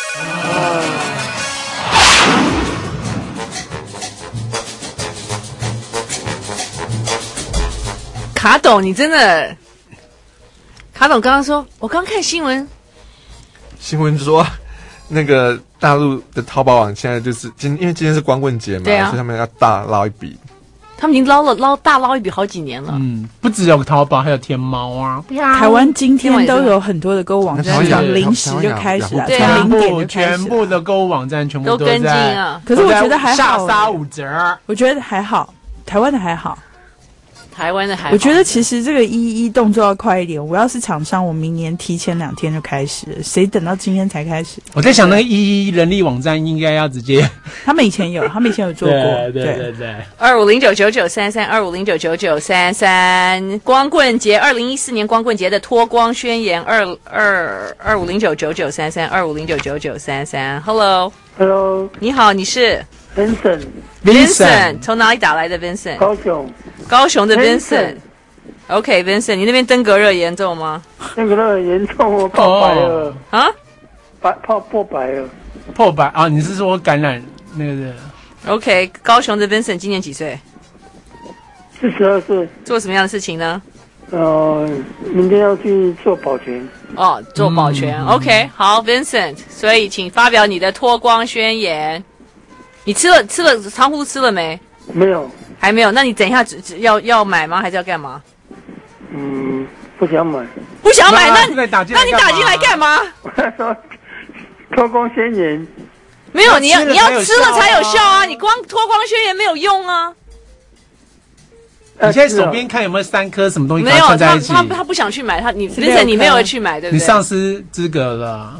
卡董，你真的，卡董刚刚说，我刚看新闻， 新闻说，那个大陆的淘宝网现在就是今，因为今天是光棍节嘛， 对啊， 所以他们要大捞一笔。 他们已经捞了捞大捞一笔好几年了。 嗯，不只有淘宝，还有天猫啊。 台湾今天都有很多的购物网站从零时就开始了，从零点就开始， 全部的购物网站全部都跟进啊。 可是我觉得还好， 下杀五折。 我觉得还好，台湾的还好。 台湾的还好， 我觉得其实这个一一动作要快一点。我要是厂商，我明年提前两天就开始了，谁等到今天才开始？ 我在想那个一一人力网站应该要直接， 他们以前有，他们以前有做过。 对对对对。 二五零九九九三三，二五零九九九三三，光棍节，二零一四年光棍节的脱光宣言，二二二五零九九九三三，二五零九九九三三。Hello，Hello， 你好，你是 Vincent。Vincent， 从哪里打来的 Vincent？ 高雄。 高雄的 Vincent。OK，Vincent， 你那边登革热严重吗？ 登革热严重，我泡白了。 啊？ 白泡破白了。 破白啊？你是说感染那个 ？OK， 高雄的 Vincent 今年几岁？ 四十二岁。 做什么样的事情呢？ 呃，明天要去做保全。 哦，做保全。嗯、OK， 好 ，Vincent， 所以请发表你的脱光宣言。你吃了吃了长葫芦吃了没？ 没有。 还没有，那你等一下要要买吗？还是要干嘛？ 嗯，不想买。 不想买，那那你打进来干嘛？ 我说脱光宣言。 没有，你要你要吃了才有效啊！你光脱光宣言没有用啊！ 你现在手边看有没有三颗什么东西？ 没有，他他他不想去买，他你 Vincent 你没有去买，对不对？ 你丧失资格了。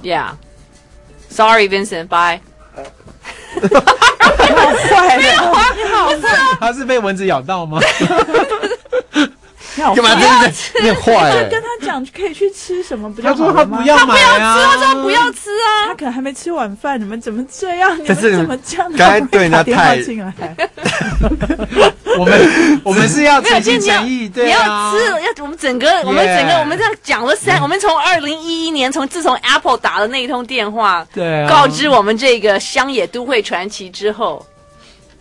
Yeah，sorry Vincent，bye。 你好坏没有啊，你好是啊，他是被蚊子咬到吗？ 你好干嘛这样坏？ 跟他讲可以去吃什么，不就他说他不要买啊， 他说不要吃啊， 他可能还没吃晚饭，你们怎么这样？你们怎么这样？ 刚才对人家太进来。 我们我们是要诚心诚意，对啊，你要吃，要我们整个我们整个我们这样讲了三，我们从二零一一年从自从 Apple 打了那一通电话， 对， 告知我们这个乡野都会传奇之后。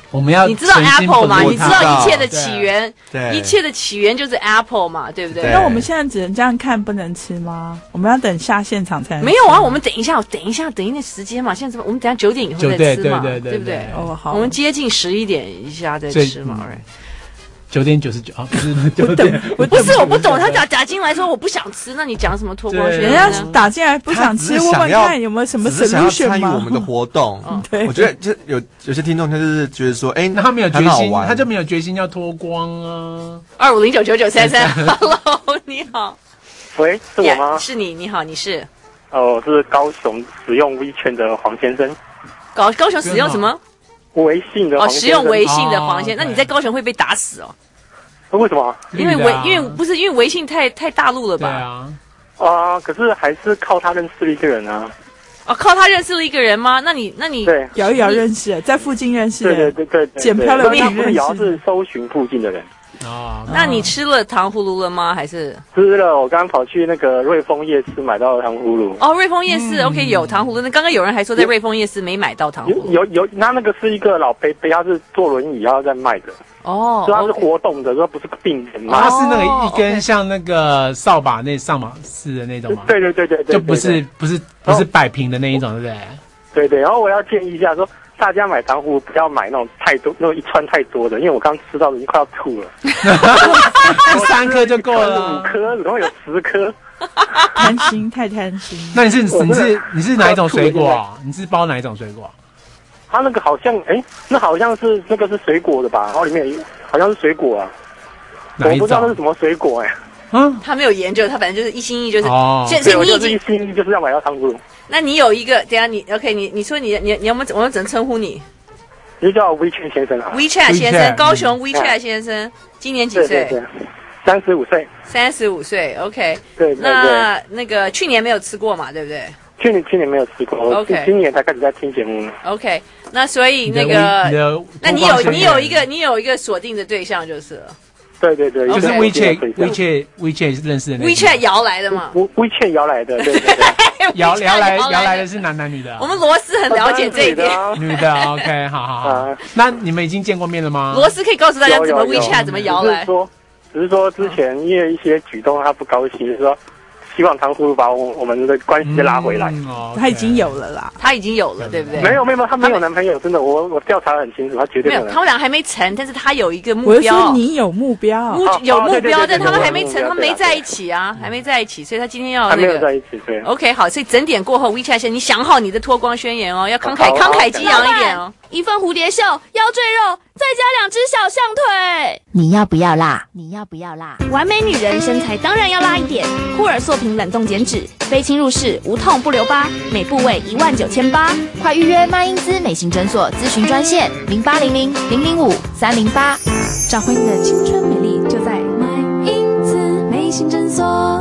我们要你知道 Apple 吗？你知道一切的起源， 对， 一切的起源就是 Apple 嘛，对不对？ 那我们现在只能这样看，不能吃吗？我们要等下现场才能吃。 没有啊，我们等一下，等一下，等一点时间嘛。现在我们等一下九点以后再吃嘛， 对对对对不对？ 哦，好， 我们接近十一点一下再吃嘛。 九点九十九啊，不是九点， 不是我不懂，他打打进来说我不想吃，那你讲什么脱光宣言？ 人家打进来不想吃，问问看有没有什么 solution 吗？ 想要参与我们的活动， 对， 我觉得就有有些听众他就是觉得说，哎， 那他没有决心，他就没有决心要脱光啊。 二五零九九九三三 ，Hello， 你好， 喂，是我吗？ 是你，你好，你是？ 哦，我是高雄使用微券的黄先生。 高高雄使用什么？ 微信的黄先生。 哦，使用微信的黄先生，那你在高雄会被打死哦。 为什么？ 因为微，因为不是因为微信太太大陆了吧？ 对啊。 啊，可是还是靠他认识了一个人啊。 哦，靠他认识了一个人吗？那你那你对摇一摇认识，在附近认识， 对对对对， 捡漂流瓶认识。 不是摇，是搜寻附近的人。 哦， 那你吃了糖葫芦了吗？还是吃了？我刚刚跑去那个瑞丰夜市买到糖葫芦。 哦，瑞丰夜市、嗯、OK 有糖葫芦。那刚刚有人还说在瑞丰夜市没买到糖葫芦。 有有，有那那个是一个老伯伯，他是坐轮椅然后在卖的。 哦， 所以它是活动的，说不是病人嘛。 它是那个一根像那个扫把那上马式的那种吗？ 对对对对对， 就不是不是不是摆平的那一种，对不对？ 对对，然后我要建议一下说。大家买糖葫芦不要买那种太多，那种一串太多的，因为我刚吃到的已经快要吐了。 三颗就够了， 五颗，然后有十颗， 贪心太贪心。 那你是你是你是哪一种水果啊？你是包哪一种水果？ 它那个好像，哎，那好像是那个是水果的吧？然后里面有好像是水果啊，我不知道那是什么水果哎、欸。 嗯，他没有研究，他反正就是一心一意，就是哦， 所以对，我就是一心一意就是要买到糖葫芦。 那你有一个，等一下你 OK， 你你说你你你要不我们怎么称呼你？ 你叫 WeChat 先生啊 ，WeChat 先生，高雄 WeChat 先生，今年几岁？ 对对对，三十五岁。 三十五岁 ，OK。 对对对。 那那个去年没有吃过嘛，对不对？ 去年去年没有吃过 ，OK。 今年才开始在听节目呢 ，OK。那所以那个，那你有你有一个你有一个锁定的对象就是了。 对对对， 就是 WeChat WeChat WeChat 认识的那 WeChat 摇来的嘛 ，WeChat 摇来的，对对对， 摇摇来摇来的是男男女的。 我们罗斯很了解这一点， 女的 OK， 好好好。那你们已经见过面了吗？ 罗斯可以告诉大家怎么 WeChat 怎么摇来。 只是说，只是说之前因为一些举动他不高兴，就是说。希望糖葫芦把我我们的关系拉回来、 嗯哦 okay 。他已经有了啦， 他已经有了，对不对？ 没有没有，他没有男朋友，真的，我我调查得很清楚，他绝对没有。他们俩还没成，但是他有一个目标。 我说你有目标， 目有目标，但他们还没成，他们没在一起啊，还没在一起，所以他今天要那个。 还没有在一起，对。 OK， 好，所以整点过后 ，WeChat 先，你想好你的脱光宣言哦，要慷慨慷慨激昂一点哦。 一份蝴蝶袖，腰赘肉，再加两只小象腿。 你要不要辣？你要不要辣？ 完美女人身材当然要辣一点。库尔塑瓶冷冻减脂，非侵入式，无痛不留疤，每部位一万九千八。 快预约麦因兹美型诊所咨询专线零八零零零零五三零八，找回你的青春美丽，就在麦因兹美型诊所。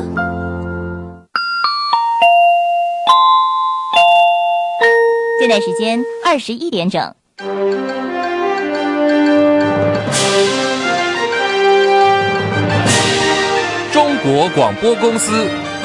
现在时间二十一点整。 中国广播公司。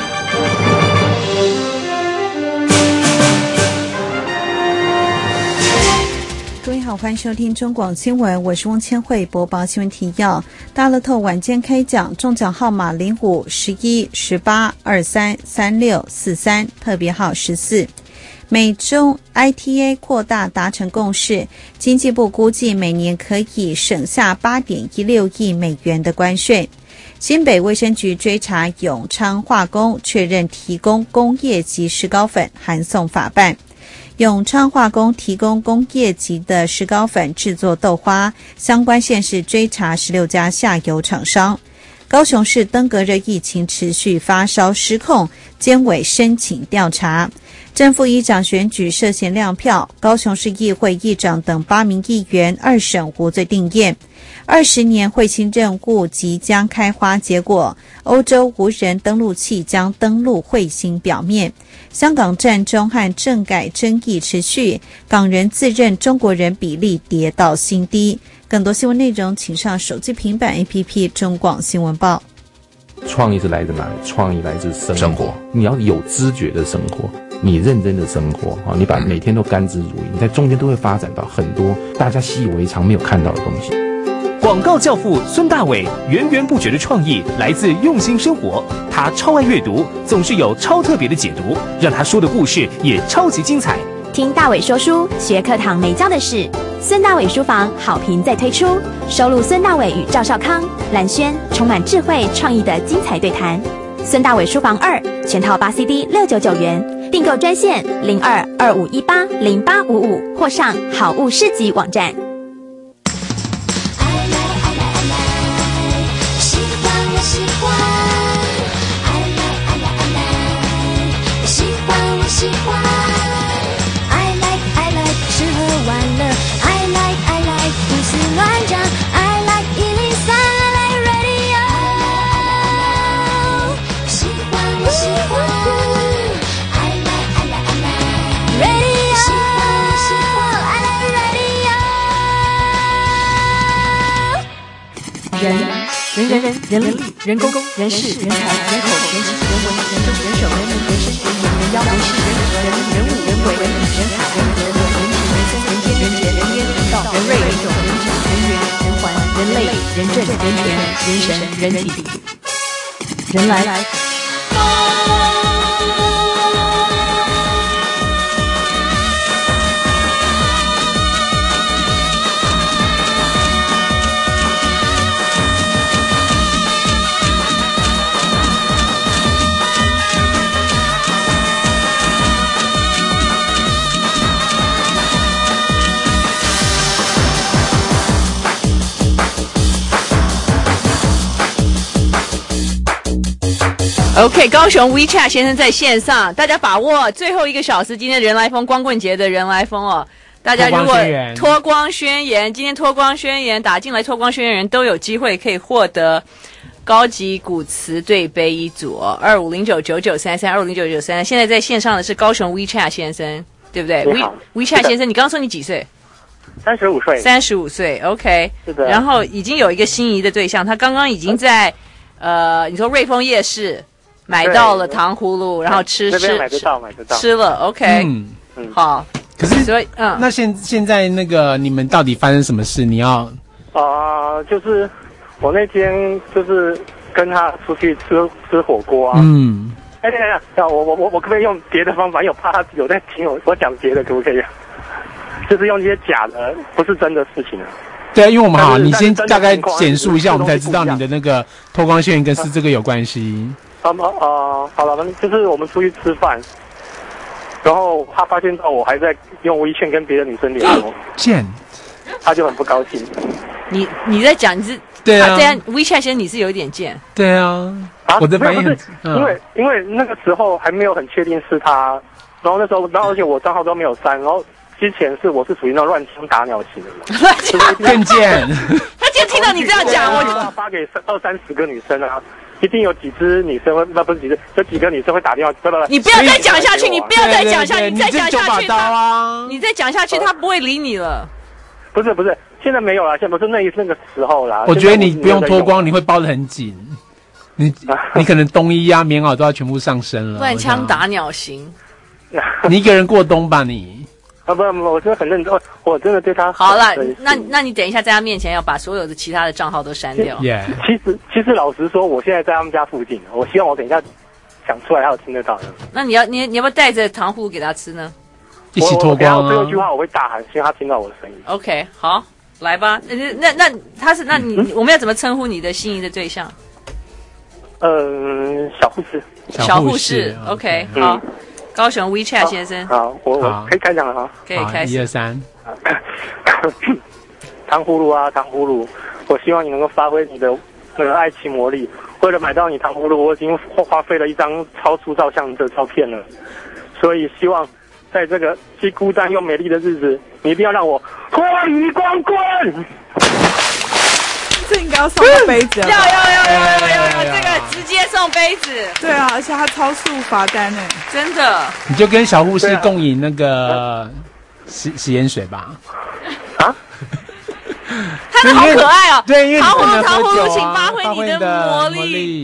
各位好，欢迎收听中广新闻，我是翁千惠，播报新闻提要。大乐透晚间开奖，中奖号码零五、十一、十八、二三、三六、四三，特别号十四。美中 I T A 扩大达成共识，经济部估计每年可以省下 八点一六亿美元的关税。新北卫生局追查永昌化工，确认提供工业级石膏粉，函送法办。永昌化工提供工业级的石膏粉制作豆花，相关县市追查十六家下游厂商。高雄市登革热疫情持续发烧失控，监委申请调查。正副议长选举涉嫌亮票，高雄市议会议长等八名议员二审无罪定谳。二十年彗星任务即将开花结果，欧洲无人登陆器将登陆彗星表面。香港战中和政改争议持续，港人自认中国人比例跌到新低。更多新闻内容请上手机平板 A P P 中广新闻报。 创意是来自哪里？创意来自生活，生活你要有知觉的生活。 你认真的生活啊，你把每天都甘之如饴，你在中间都会发展到很多大家习以为常没有看到的东西。 广告教父孙大炜源源不绝的创意来自用心生活，他超爱阅读，总是有超特别的解读，让他说的故事也超级精彩。 听大炜说书，学课堂没教的事。孙大炜书房好评再推出，收录孙大炜与赵少康、蓝轩充满智慧创意的精彩对谈。孙大炜书房二全套八 C D 六九九元，订购专线零二二五一八零八五五或上好物市集网站。 喜欢，爱来爱来爱来，喜欢我喜欢，爱来爱来吃喝玩乐，爱来爱来胡思乱想，爱来一零三，爱来 radio， 喜欢我喜欢，爱来爱来爱来 radio， 喜欢我喜欢，爱来 radio。 人。人人人人力人工人事人才人口人情人文人政人手人民人生人言人妖人事人和人人物人为人理人海人和人人情人生人间人杰人烟人道人瑞人种人质人缘人环人类人政人权人神人体人来。OK， 高雄 WeChat 先生在线上，大家把握最后一个小时，今天人来疯光棍节的人来疯哦。大家如果脱光宣言，今天脱光宣言打进来，脱光宣言人都有机会可以获得高级古瓷对杯一组哦，二五零九九九三三，二五零九九九三三。现在在线上的是高雄 WeChat 先生，对不对 ？We WeChat 先生，你刚刚说你几岁？ 三十五岁。三十五岁 ，OK。 是的。 然后已经有一个心仪的对象，他刚刚已经在呃，你说瑞丰夜市。买到了糖葫芦，然后吃吃买得到买得到吃了 ，OK， 嗯嗯，好。 可是所以嗯， 那现现在那个你们到底发生什么事？你要啊、呃，就是我那天就是跟他出去吃吃火锅啊，嗯，哎等等等，我我我我可不可以用别的方法？因为我怕他有在听我我讲别的，可不可以？就是用一些假的，不是真的事情啊。 对，因为我们好，你先大概简述一下，我们才知道你的那个脱光宣言跟是这个有关系。 啊呃，好了，就是我们出去吃饭，然后他发现到我还在用微信跟别的女生联络， 贱， 他就很不高兴。 你你在讲你是对啊， 这样 WeChat 先你是有一点贱。 对啊， 啊我的反应不是、嗯、因为因为那个时候还没有很确定是他，然后那时候然后而且我账号都没有删，然后之前是我是属于那种乱枪打鸟型的， 乱枪更贱。 他今天听到你这样讲，我就发给二三十个女生啊。一定有几只女生会，那不是几只，有几个女生会打电话。不不不， 你不要再讲下去，你不要再讲下去，你再讲下去， 他， 你再讲下去，他不会理你了。 不是不是，现在没有了，现在不是那那个时候啦。 我觉得你不用脱光，你会包得很紧。你你可能冬衣啊、棉袄都要全部上身了。 乱枪打鸟型。 你一个人过冬吧你。 啊不不，我真的很认真，我真的对他好了。那那你等一下在他面前要把所有的其他的账号都删掉。 Yeah. 其实其实老实说，我现在在他们家附近，我希望我等一下讲出来，他有听得到的。 那你要你你要不要带着糖葫芦给他吃呢？ 一起脱光啊！ 最后一句话我会大喊，希望他听到我的声音。 OK， 好，来吧。那那他是那你、嗯、我们要怎么称呼你的心仪的对象？ 嗯，小护士。 小护士 ，OK， 好。嗯高雄 WeChat 先生， 好，我我可以开讲了哈， 可以开始， 一二三， 糖葫芦啊，糖葫芦，我希望你能够发挥你的那个爱情魔力。为了买到你糖葫芦，我已经花费了一张超速照相的照片了，所以希望在这个既孤单又美丽的日子，你一定要让我脱离光棍。 这应该要送杯子， 要要要要要要要，这个直接送杯子。 对啊，而且他超速罚单哎， 真的。 你就跟小护士共饮那个洗洗盐水吧。 啊？ 他们好可爱哦。 对，因为糖葫芦糖葫芦，请发挥你的魔力。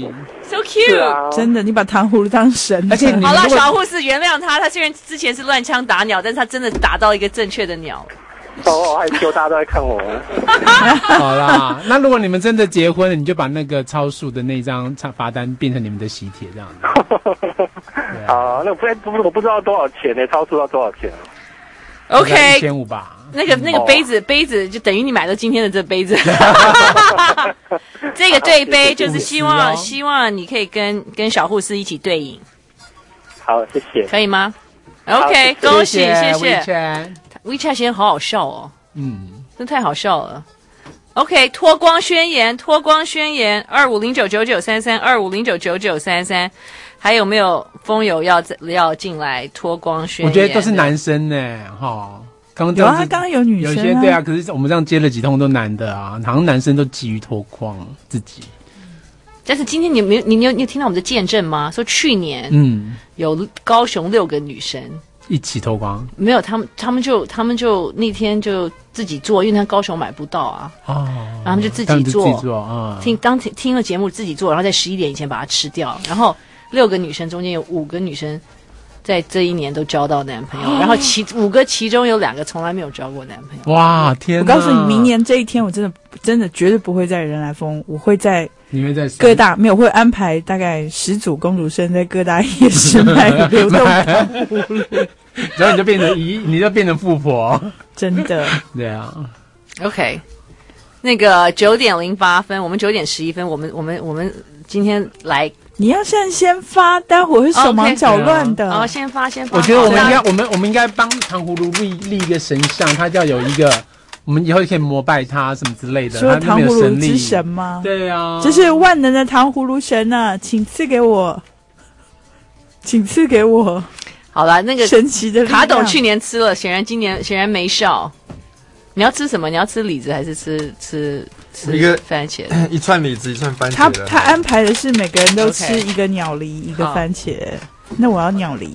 So cute，、 啊、 真的，你把糖葫芦当神， 而且你好了，小护士原谅他，他虽然之前是乱枪打鸟，但是他真的打到一个正确的鸟。 哦，害羞，大家都在看我。 好啦，那如果你们真的结婚了，你就把那个超速的那张罚单变成你们的喜帖这样子。 啊，那我不不我不知道多少钱呢、欸？超速要多少钱、 啊、？OK， 一千五吧。 那个那个杯子、哦、杯子就等于你买了今天的这杯子。这个对杯就是希望、哦、希望你可以跟跟小护士一起对饮。 好，谢谢。 可以吗 ？OK， 恭喜，谢谢。 WeChat WeChat 先好好笑哦， 嗯， 真太好笑了。OK， 脱光宣言，脱光宣言，二五零九九九三三，二五零九九九三三，还有没有风友要要进来脱光宣言？ 我觉得都是男生呢，哈。刚刚有啊，刚刚有女生、啊， 有些对啊，可是我们这样接了几通都男的啊，好像男生都急于脱光自己。 但是今天你没有你你有你有听到我们的见证吗？说去年嗯有高雄六个女生一起脱光， 没有他们他们就他们就那天就自己做，因为他高雄买不到啊，哦，然后他们就自己做， 自己做啊， 听当听听了节目自己做，然后在十一点以前把它吃掉，然后六个女生中间有五个女生。在这一年都交到男朋友，然后其五个其中有两个从来没有交过男朋友。 哇，天哪！ 我告诉你，明年这一天我真的真的绝对不会在人来疯，我会在你会在各大没有会安排大概十组公主生在各大夜市卖流动糖葫芦， 然后你就变成咦，你就变成富婆， 真的。 对啊 ，OK， 那个九点零八分，我们九点十一分，我们我们我们今天来。 你要现在先发，待会会手忙脚乱的。 哦，先发先发。 我觉得我们应该，我们我们应该帮糖葫芦立立一个神像，他要有一个，我们以后可以膜拜他什么之类的。 说糖葫芦之神吗？ 对啊， 这是万能的糖葫芦神啊，请赐给我，请赐给我。 好了，那个神奇的卡董去年吃了，显然今年显然没效。你要吃什么？你要吃李子还是吃吃吃一个番茄？ 一串李子，一串番茄。 他他安排的是每个人都吃一个鸟梨， okay. 一个番茄。那我要鸟梨。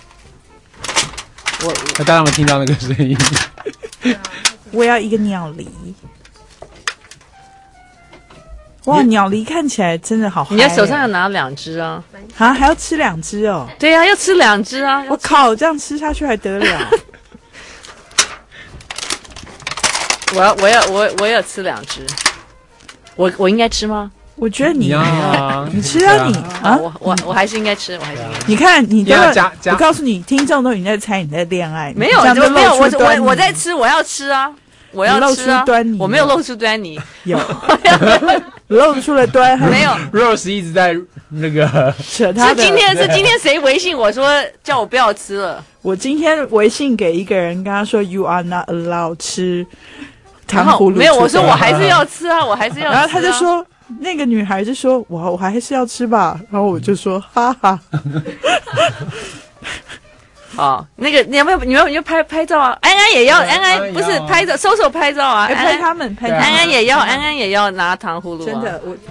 我大家有没有听到那个声音？ 我要一个鸟梨。哇，鸟梨看起来真的好嗨、欸！ 你的手上要拿两只啊？ 啊，还要吃两只哦？ 对啊，要吃两只啊！ 我靠，这样吃下去还得了？ 我要，我要，我我要吃两只。我我应该吃吗？ 我觉得你要啊， 你吃啊你啊！ 我我我还是应该吃，我还是应该吃。 你看你都要加加， 我告诉你，听众都已经在猜你在恋爱， 没有，就没有，我我我在吃，我要吃啊，我要吃啊，我没有露出端倪， 有露出了端， 没有。 Rose 一直在那个扯他的。是今天是今天谁微信我说叫我不要吃了？ 我今天微信给一个人，跟他说 You are not allowed 吃糖葫芦。 没有，我说我还是要吃啊，我还是要吃、啊。 然后他就说，那个女孩就说，我我还是要吃吧。然后我就说，哈哈。 好，那个你要不要？你要不要拍拍照啊？安安也要，安安不是拍照，搜搜拍照啊！ 安拍他们，拍他们安安也要，安安也要拿糖葫芦、啊。 真的，我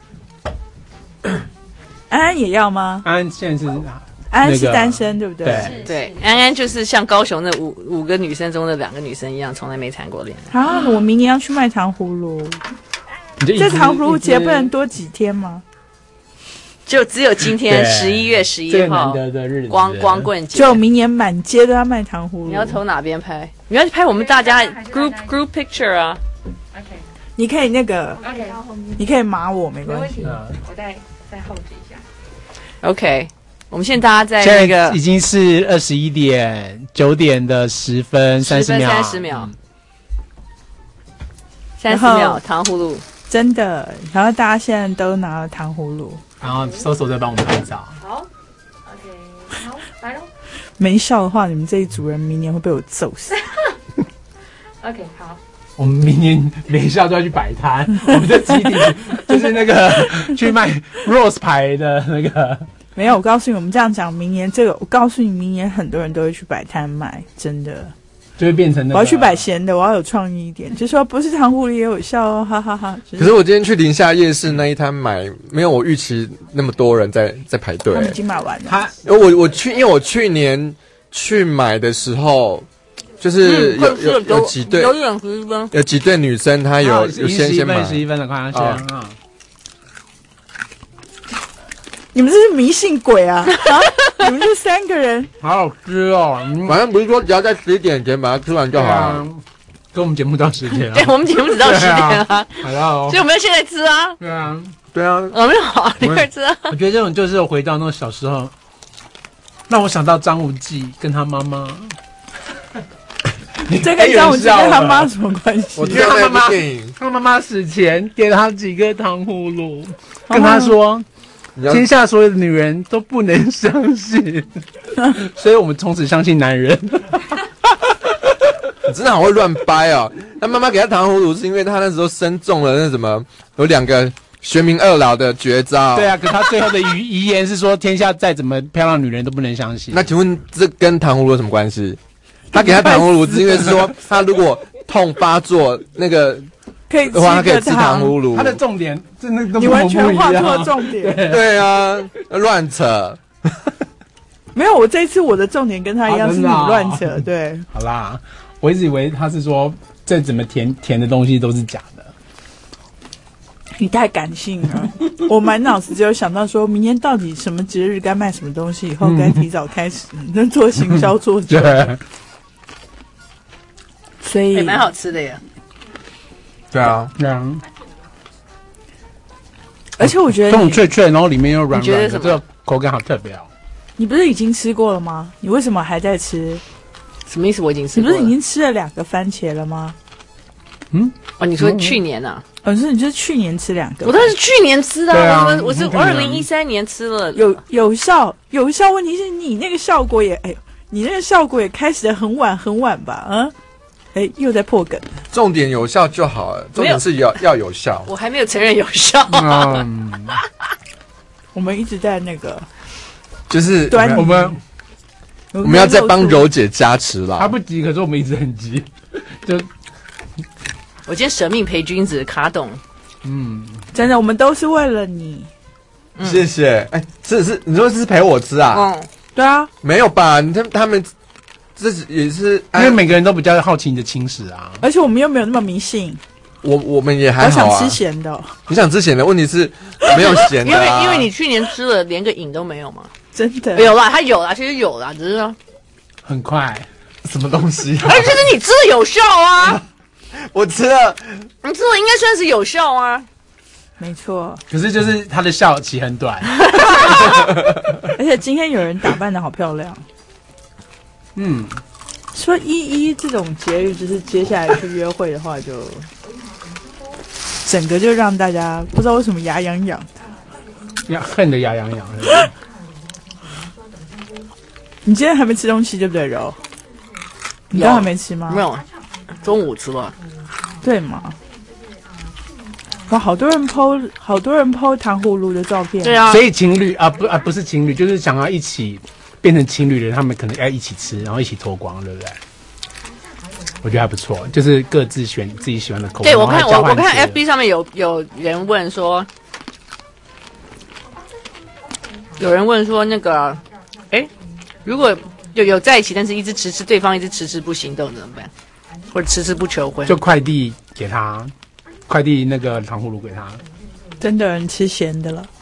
安安也要吗？ 安安现在是安安是单身，对不对？ 对对，安安就是像高雄那五五个女生中的两个女生一样，从来没谈过恋爱。 啊，我明年要去卖糖葫芦，这糖葫芦节不能多几天吗？ 就只有今天十一月十一号，光光棍节， 就明年满街都要卖糖葫芦。 你要从哪边拍？你要去拍我们大家 group group picture 啊。 OK， 你可以那个 ，OK， 你可以码我没关系， 我再再后置一下。OK， 我们现在大家在那个已经是二十一点九点的十分三十秒， 三十秒，三十秒糖葫芦， 真的。然后大家现在都拿了糖葫芦。 然后搜索再帮我们拍照。 好 ，OK， 好，来喽。 没笑的话，你们这一组人明年会被我揍死。 OK， 好。 我们明年没笑都要去摆摊，我们这集体就是那个去卖 Rose 牌的那个。 没有，我告诉你，我们这样讲，明年这个，我告诉你，明年很多人都会去摆摊卖，真的。 就会变成那個、 我要去摆咸的，我要有创意一点，就说不是糖葫芦也有效哦，哈哈哈。 可是我今天去宁夏夜市那一摊买，没有我预期那么多人在在排队、欸。 他们已经买完了。 他我我去，因为我去年去买的时候，就是有、嗯、有有几对有几对女生，她有、啊、有先先买十一分了，快上去啊！ 你们这是迷信鬼啊！啊，你们这三个人好好吃哦。 反正不是说只要在十一点前把它吃完就好了。 跟我们节目到十点了。 对，我们节目只到十点啊。 好了， 所以我们要现在吃啊。 对啊， 对啊， 我们好，一会儿吃啊。 我觉得这种就是回到那个小时候，让我想到张无忌跟他妈妈。 这跟张无忌跟他妈什么关系？ 我觉得他妈妈，他妈妈死前给了他几个糖葫芦，跟他说。天下所有的女人都不能相信，所以我们从此相信男人。 你真的好会乱掰哦！他妈妈给他糖葫芦，是因为他那时候生中了那什么，有两个玄冥二老的绝招。 对啊，可他最后的遗遗言是说，天下再怎么漂亮女人都不能相信。 那请问这跟糖葫芦有什么关系？他给他糖葫芦，是因为是说他如果痛发作那个。 可以吃他可以吃糖葫芦。 他的重点真的你完全画错重点。 对啊，乱扯。 没有，我这一次我的重点跟他一样，是你乱扯。啊、对， 好啦，我一直以为他是说再怎么甜甜的东西都是假的。 你太感性了，我满脑子只有想到说明天到底什么节日该卖什么东西，以后该提早开始能、嗯、做行销做久。 对， 所以也蛮好吃的呀。 对啊， 对啊， 而且我觉得这种脆脆，然后里面又软软的， 这个口感好特别哦。 你不是已经吃过了吗？你为什么还在吃？ 什么意思？我已经吃过了。 你不是已经吃了两个番茄了吗？ 嗯， 哦，你说去年啊？ 哦，是你就是去年吃两个？ 我当然是去年吃的、啊，我我是二零一三年吃了， 有有效有效。问题是你那个效果也，哎，你那个效果也开始的很晚很晚吧？嗯。哎，又在破梗。 重点有效就好了，重点是要要有效。 我还没有承认有效。 嗯， 我们一直在那个， 就是我们我们要再帮柔姐加持啦。 他不急，可是我们一直很急。就我今天舍命陪君子，卡懂。 嗯， 真的，我们都是为了你。 嗯、谢谢。哎，是是，你说是陪我吃啊？ 嗯，对啊。 没有吧？你他他们。这也是因为每个人都比较好奇你的情史啊， 而且我们又没有那么迷信。 我我们也还好啊。 我想吃咸的、哦， 你想吃咸的？问题是没有咸的、 啊，因为因为你去年吃了连个瘾都没有嘛。 真的有啦，他有啦，其实有啦，只是说很快， 什么东西、啊？ 而且是你吃的有效啊！ 我吃了， 你吃了应该算是有效啊。 没错， 可是就是它的效期很短， 而且今天有人打扮的好漂亮。 嗯， 说一一这种节日，就是接下来去约会的话就，就整个就让大家不知道为什么牙痒痒的，呀，恨得牙痒痒。 你今天还没吃东西对不对，柔？你刚还没吃吗？ 没有，中午吃了。 对嘛？哇，好多人 po 好多人 po 糖葫芦的照片。 对啊， 所以情侣啊不啊不是情侣，就是想要一起。变成情侣的人，他们可能要一起吃，然后一起脱光，对不对？我觉得还不错，就是各自选自己喜欢的口味。 对，我看我我看 F B 上面有有人问说，有人问说那个，哎，如果有有在一起，但是一直迟迟对方一直迟迟不行动怎么办？或者迟迟不求婚？ 就快递给他，快递那个糖葫芦给他。 真的人吃咸的了。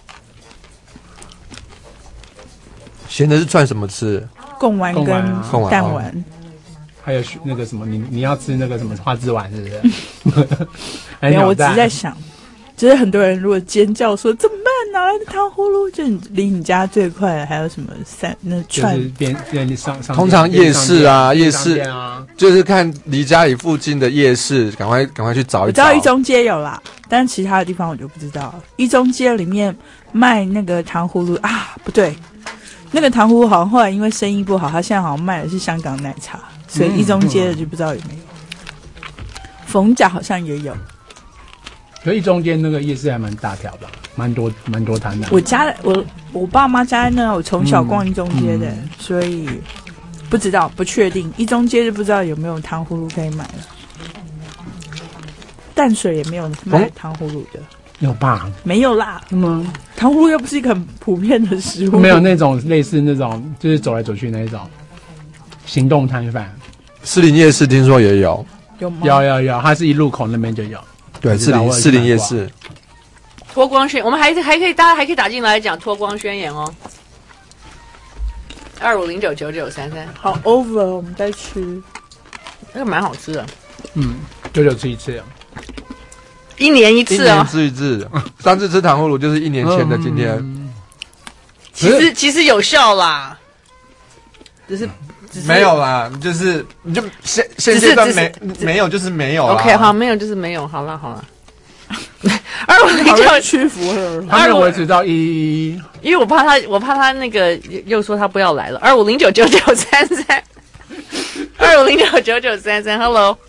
咸的是串什么吃？ 贡丸跟蛋丸，啊、 还有那个什么，你你要吃那个什么花枝丸是不是？ 没有，我只是在想，就是很多人如果尖叫说怎么办，哪来的糖葫芦？就离你家最快的还有什么三那串？ 就是边边上上。 通常夜市啊，夜市啊，就是看离家里附近的夜市，赶快赶快去找一找。 我知道一中街有啦，但是其他的地方我就不知道了。一中街里面卖那个糖葫芦啊，不对。那个糖葫芦好像后来因为生意不好，他现在好像卖的是香港奶茶，所以一中街的就不知道有没有。逢甲好像也有， 可一中间那个夜市还蛮大条的，蛮多蛮多摊的。 我家我我爸妈家在那，我从小逛一中街的，嗯嗯、所以不知道不确定一中街就不知道有没有糖葫芦可以买了。淡水也没有卖糖葫芦的。 有吧？ 没有啦。嗯，糖葫芦又不是一个很普遍的食物。 没有那种类似那种，就是走来走去那一种行动摊贩。 士林夜市听说也有。 有吗？ 有有有，它是一路口那边就有。 对，士林士林夜市。 脱光宣，我们还还可以，大家还可以打进来讲脱光宣言哦。二五零九九九三三， 好 over， 我们再吃， 那个蛮好吃的。 嗯，九九吃一次， 一年一次哦， 一年吃一次。上次吃糖葫芦就是一年前的今天。 嗯、其实其实有效啦，只是。 没有啦，就是你就现现阶段没没有就是没有啦。 OK， 好，没有就是没有，好了好了。二五零九屈服了， 他们维持到一， 因为我怕他，我怕他那个又说他不要来了。二五零九九九三三，二五零九九九三三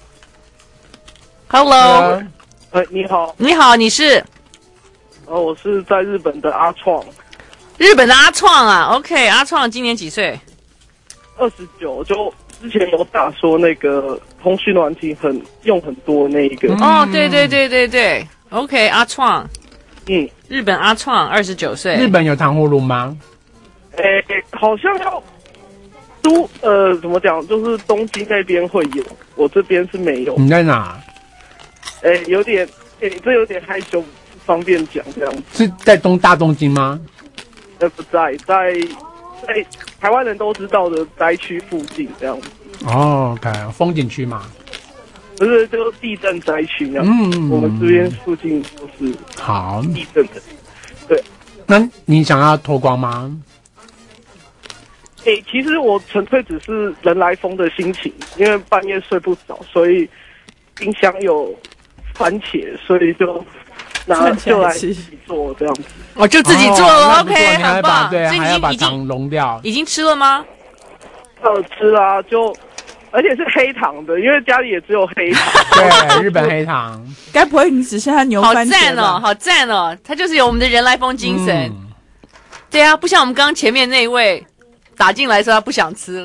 ，Hello，Hello， 呃，你好， 你好，你是？ 哦，我是在日本的阿创。 日本的阿创啊 ，OK， 阿创今年几岁？ 二十九，就之前有打说那个通讯软体很用很多那一个。 哦，对对对对对 ，OK， 阿创， 嗯， 日本阿创二十九岁。 日本有糖葫芦吗？ 诶、欸，好像要都呃怎么讲，就是东京那边会有，我这边是没有。 你在哪？ 诶、欸，有点，诶、欸，这有点害羞，不方便讲这样子。 是在东大东京吗？ 呃，不在，在。在台湾人都知道的灾区附近这样子。 哦 ，OK， 风景区嘛。 不是，就是地震灾区那样。嗯，我们这边附近都是好地震的。对， 那你想要脱光吗？ 诶、欸，其实我纯粹只是人来疯的心情，因为半夜睡不着，所以冰箱有番茄，所以就拿就来自己做这样子。 哦，就自己做了、哦、，OK， 很棒。 对，还要把已经糖溶掉。 已经吃了吗？ 呃，吃啊，就而且是黑糖的，因为家里也只有黑糖。 对，日本黑糖。 该不会你只剩下牛番茄？ 好赞哦，好赞哦！他就是有我们的人来疯精神。嗯、对啊，不像我们刚刚前面那一位打进来说他不想吃。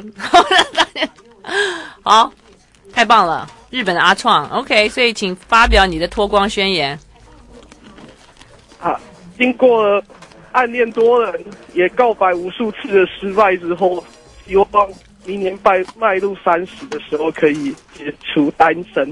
好，太棒了，日本的阿创 ，OK， 所以请发表你的脱光宣言。 啊，经过了暗恋多人，也告白无数次的失败之后，希望明年迈迈入三十的时候可以解除单身。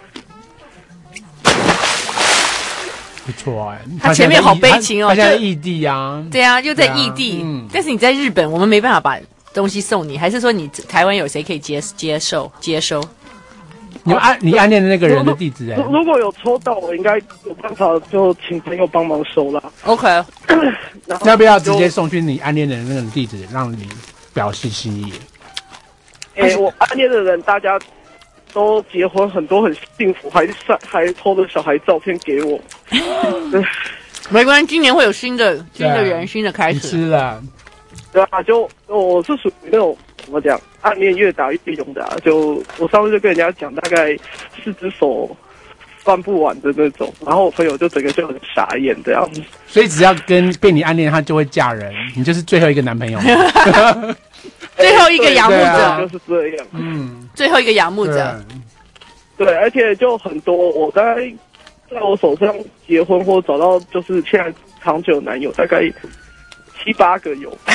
不错哎， 他前面好悲情哦， 他现在异地啊， 对啊，又在异地、啊嗯，但是你在日本，我们没办法把东西送你，还是说你台湾有谁可以接接受接收？ 你暗你暗恋的那个人的地址哎、 欸，如果有抽到，我应该有办法就请朋友帮忙收啦。 OK， 要不要直接送去你暗恋的那个地址，让你表示心意？ 哎、欸，我暗恋的人大家都结婚，很多很幸福，还还偷了小孩照片给我。 没关系，今年会有新的新的人，新的开始。 吃了， 对啊，就我是属于那种。怎么讲？暗恋越打越勇的、啊，就我上次就跟人家讲，大概四只手翻不完的那种，然后我朋友就整个就很傻眼这样子。 所以只要跟被你暗恋，他就会嫁人，你就是最后一个男朋友。 最后一个仰慕者、 啊、就是这样。 嗯， 最后一个仰慕者。 对，而且就很多，我大概在我手上结婚或找到就是现在长久男友，大概七八个有吧。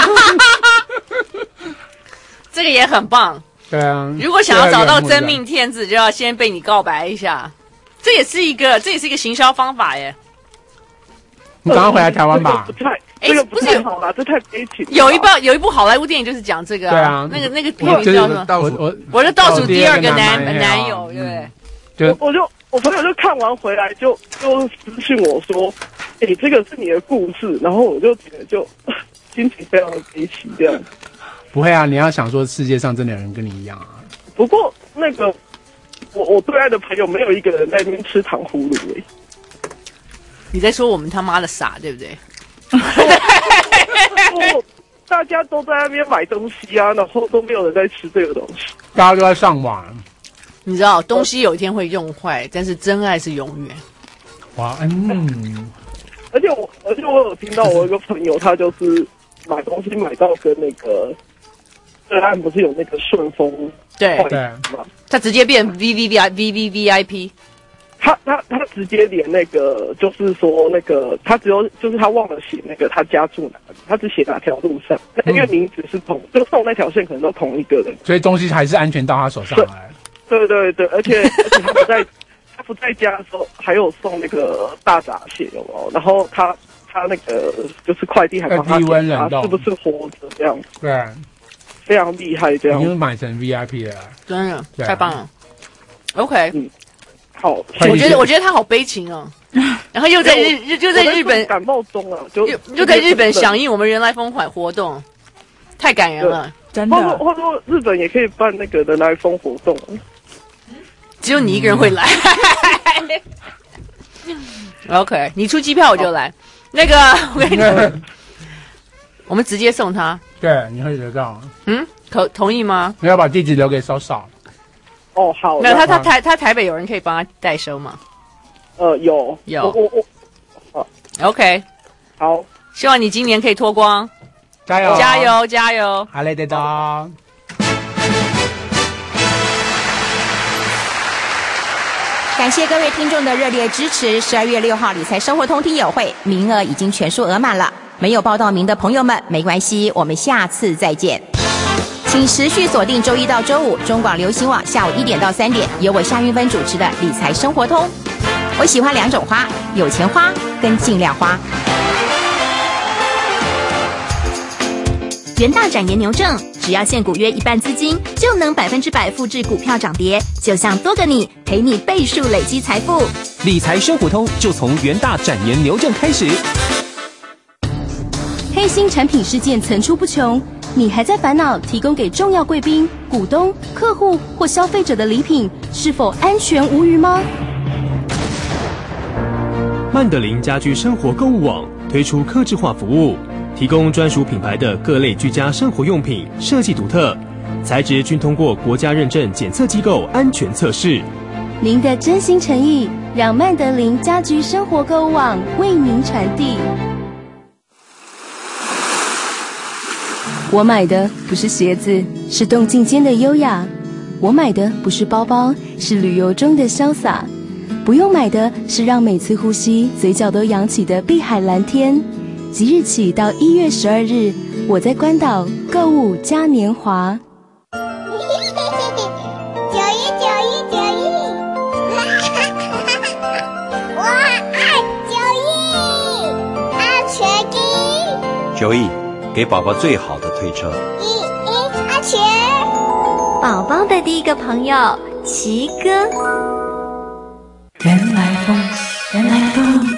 这个也很棒， 对啊。 如果想要找到真命天子，就要先被你告白一下，这也是一个，这也是一个行销方法耶。 你赶快回来台湾吧。 不太，这个不太好啦，这太悲情。 有一部有一部好莱坞电影就是讲这个、啊， 对啊， 那个那个片名叫什么？ 我我我的倒数第二个男男友，对不对？ 就我就我朋友就看完回来就就私讯我说，哎、欸，这个是你的故事，然后我就觉得就心情非常的悲戚这样。 不会啊，你要想说世界上真的有人跟你一样啊。 不过那个我我最爱的朋友没有一个人在那边吃糖葫芦诶。 你在说我们他妈的傻对不对？ 我大家都在那边买东西啊，然后都没有人在吃这个东西。 大家都在上网。 你知道东西有一天会用坏，但是真爱是永远。 哇，嗯。 而且我而且我有听到我一个朋友，他就是买东西买到跟那个。对岸不是有那个顺丰对对，他直接变 V V V I V V V I P， 他他他直接连那个就是说那个他只有就是他忘了写那个他家住哪里，他只写哪条路上，因为名字是同，就送那条线可能都同一个人， 所以东西还是安全到他手上来。 对对对，而且而且他不在他不在家的时候，还有送那个大闸蟹有没有？然后他他那个就是快递还帮他低温检查冷冻是不是活着这样， 对， 非常厉害这样。 已经买成 V I P 了， 真的对啊太棒了。OK， 嗯，好， 我觉得我觉得他好悲情哦。然后又在日又在日本感冒中了，就又又在日本响应我们人来疯活活动，太感人了， 真或者或者说日本也可以办那个人来疯活动， 只有你一个人会来。OK， 你出机票我就来。那个我跟你说，我们直接送他。 对，你会得到。 嗯，可同意吗？ 你要把地址留给嫂嫂。 哦，好。 没有，他他台他台北有人可以帮他代收吗？ 呃，有有。 我我我。 OK， 好， 希望你今年可以脱光， 加油加油加油！ 好嘞，得到。 感谢各位听众的热烈支持。十二月六号理财生活通听友会名额已经全数额满了，没有报到名的朋友们没关系，我们下次再见。请持续锁定周一到周五中广流行网下午一点到三点，由我夏运芬主持的理财生活通。我喜欢两种花，有钱花跟尽量花。元大展延牛证，只要现股约一半资金，就能百分之百复制股票涨跌，就像多个你陪你倍数累积财富。 理财生活通就从元大展延牛证开始。 黑心产品事件层出不穷，你还在烦恼提供给重要贵宾、股东、客户或消费者的礼品是否安全无虞吗？ 曼德林家居生活购物网推出客制化服务，提供专属品牌的各类居家生活用品，设计独特，材质均通过国家认证检测机构安全测试。 您的真心诚意，让曼德林家居生活购物网为您传递。我买的不是鞋子，是动静间的优雅；我买的不是包包，是旅游中的潇洒。不用买的是让每次呼吸嘴角都扬起的碧海蓝天。即日起到一月十二日，我在关岛购物嘉年华。 九一九一九一，我爱九一，安全第一。 九亿，给宝宝最好的推车。 一一安全。 宝宝的第一个朋友，奇哥。 人来疯，人来疯。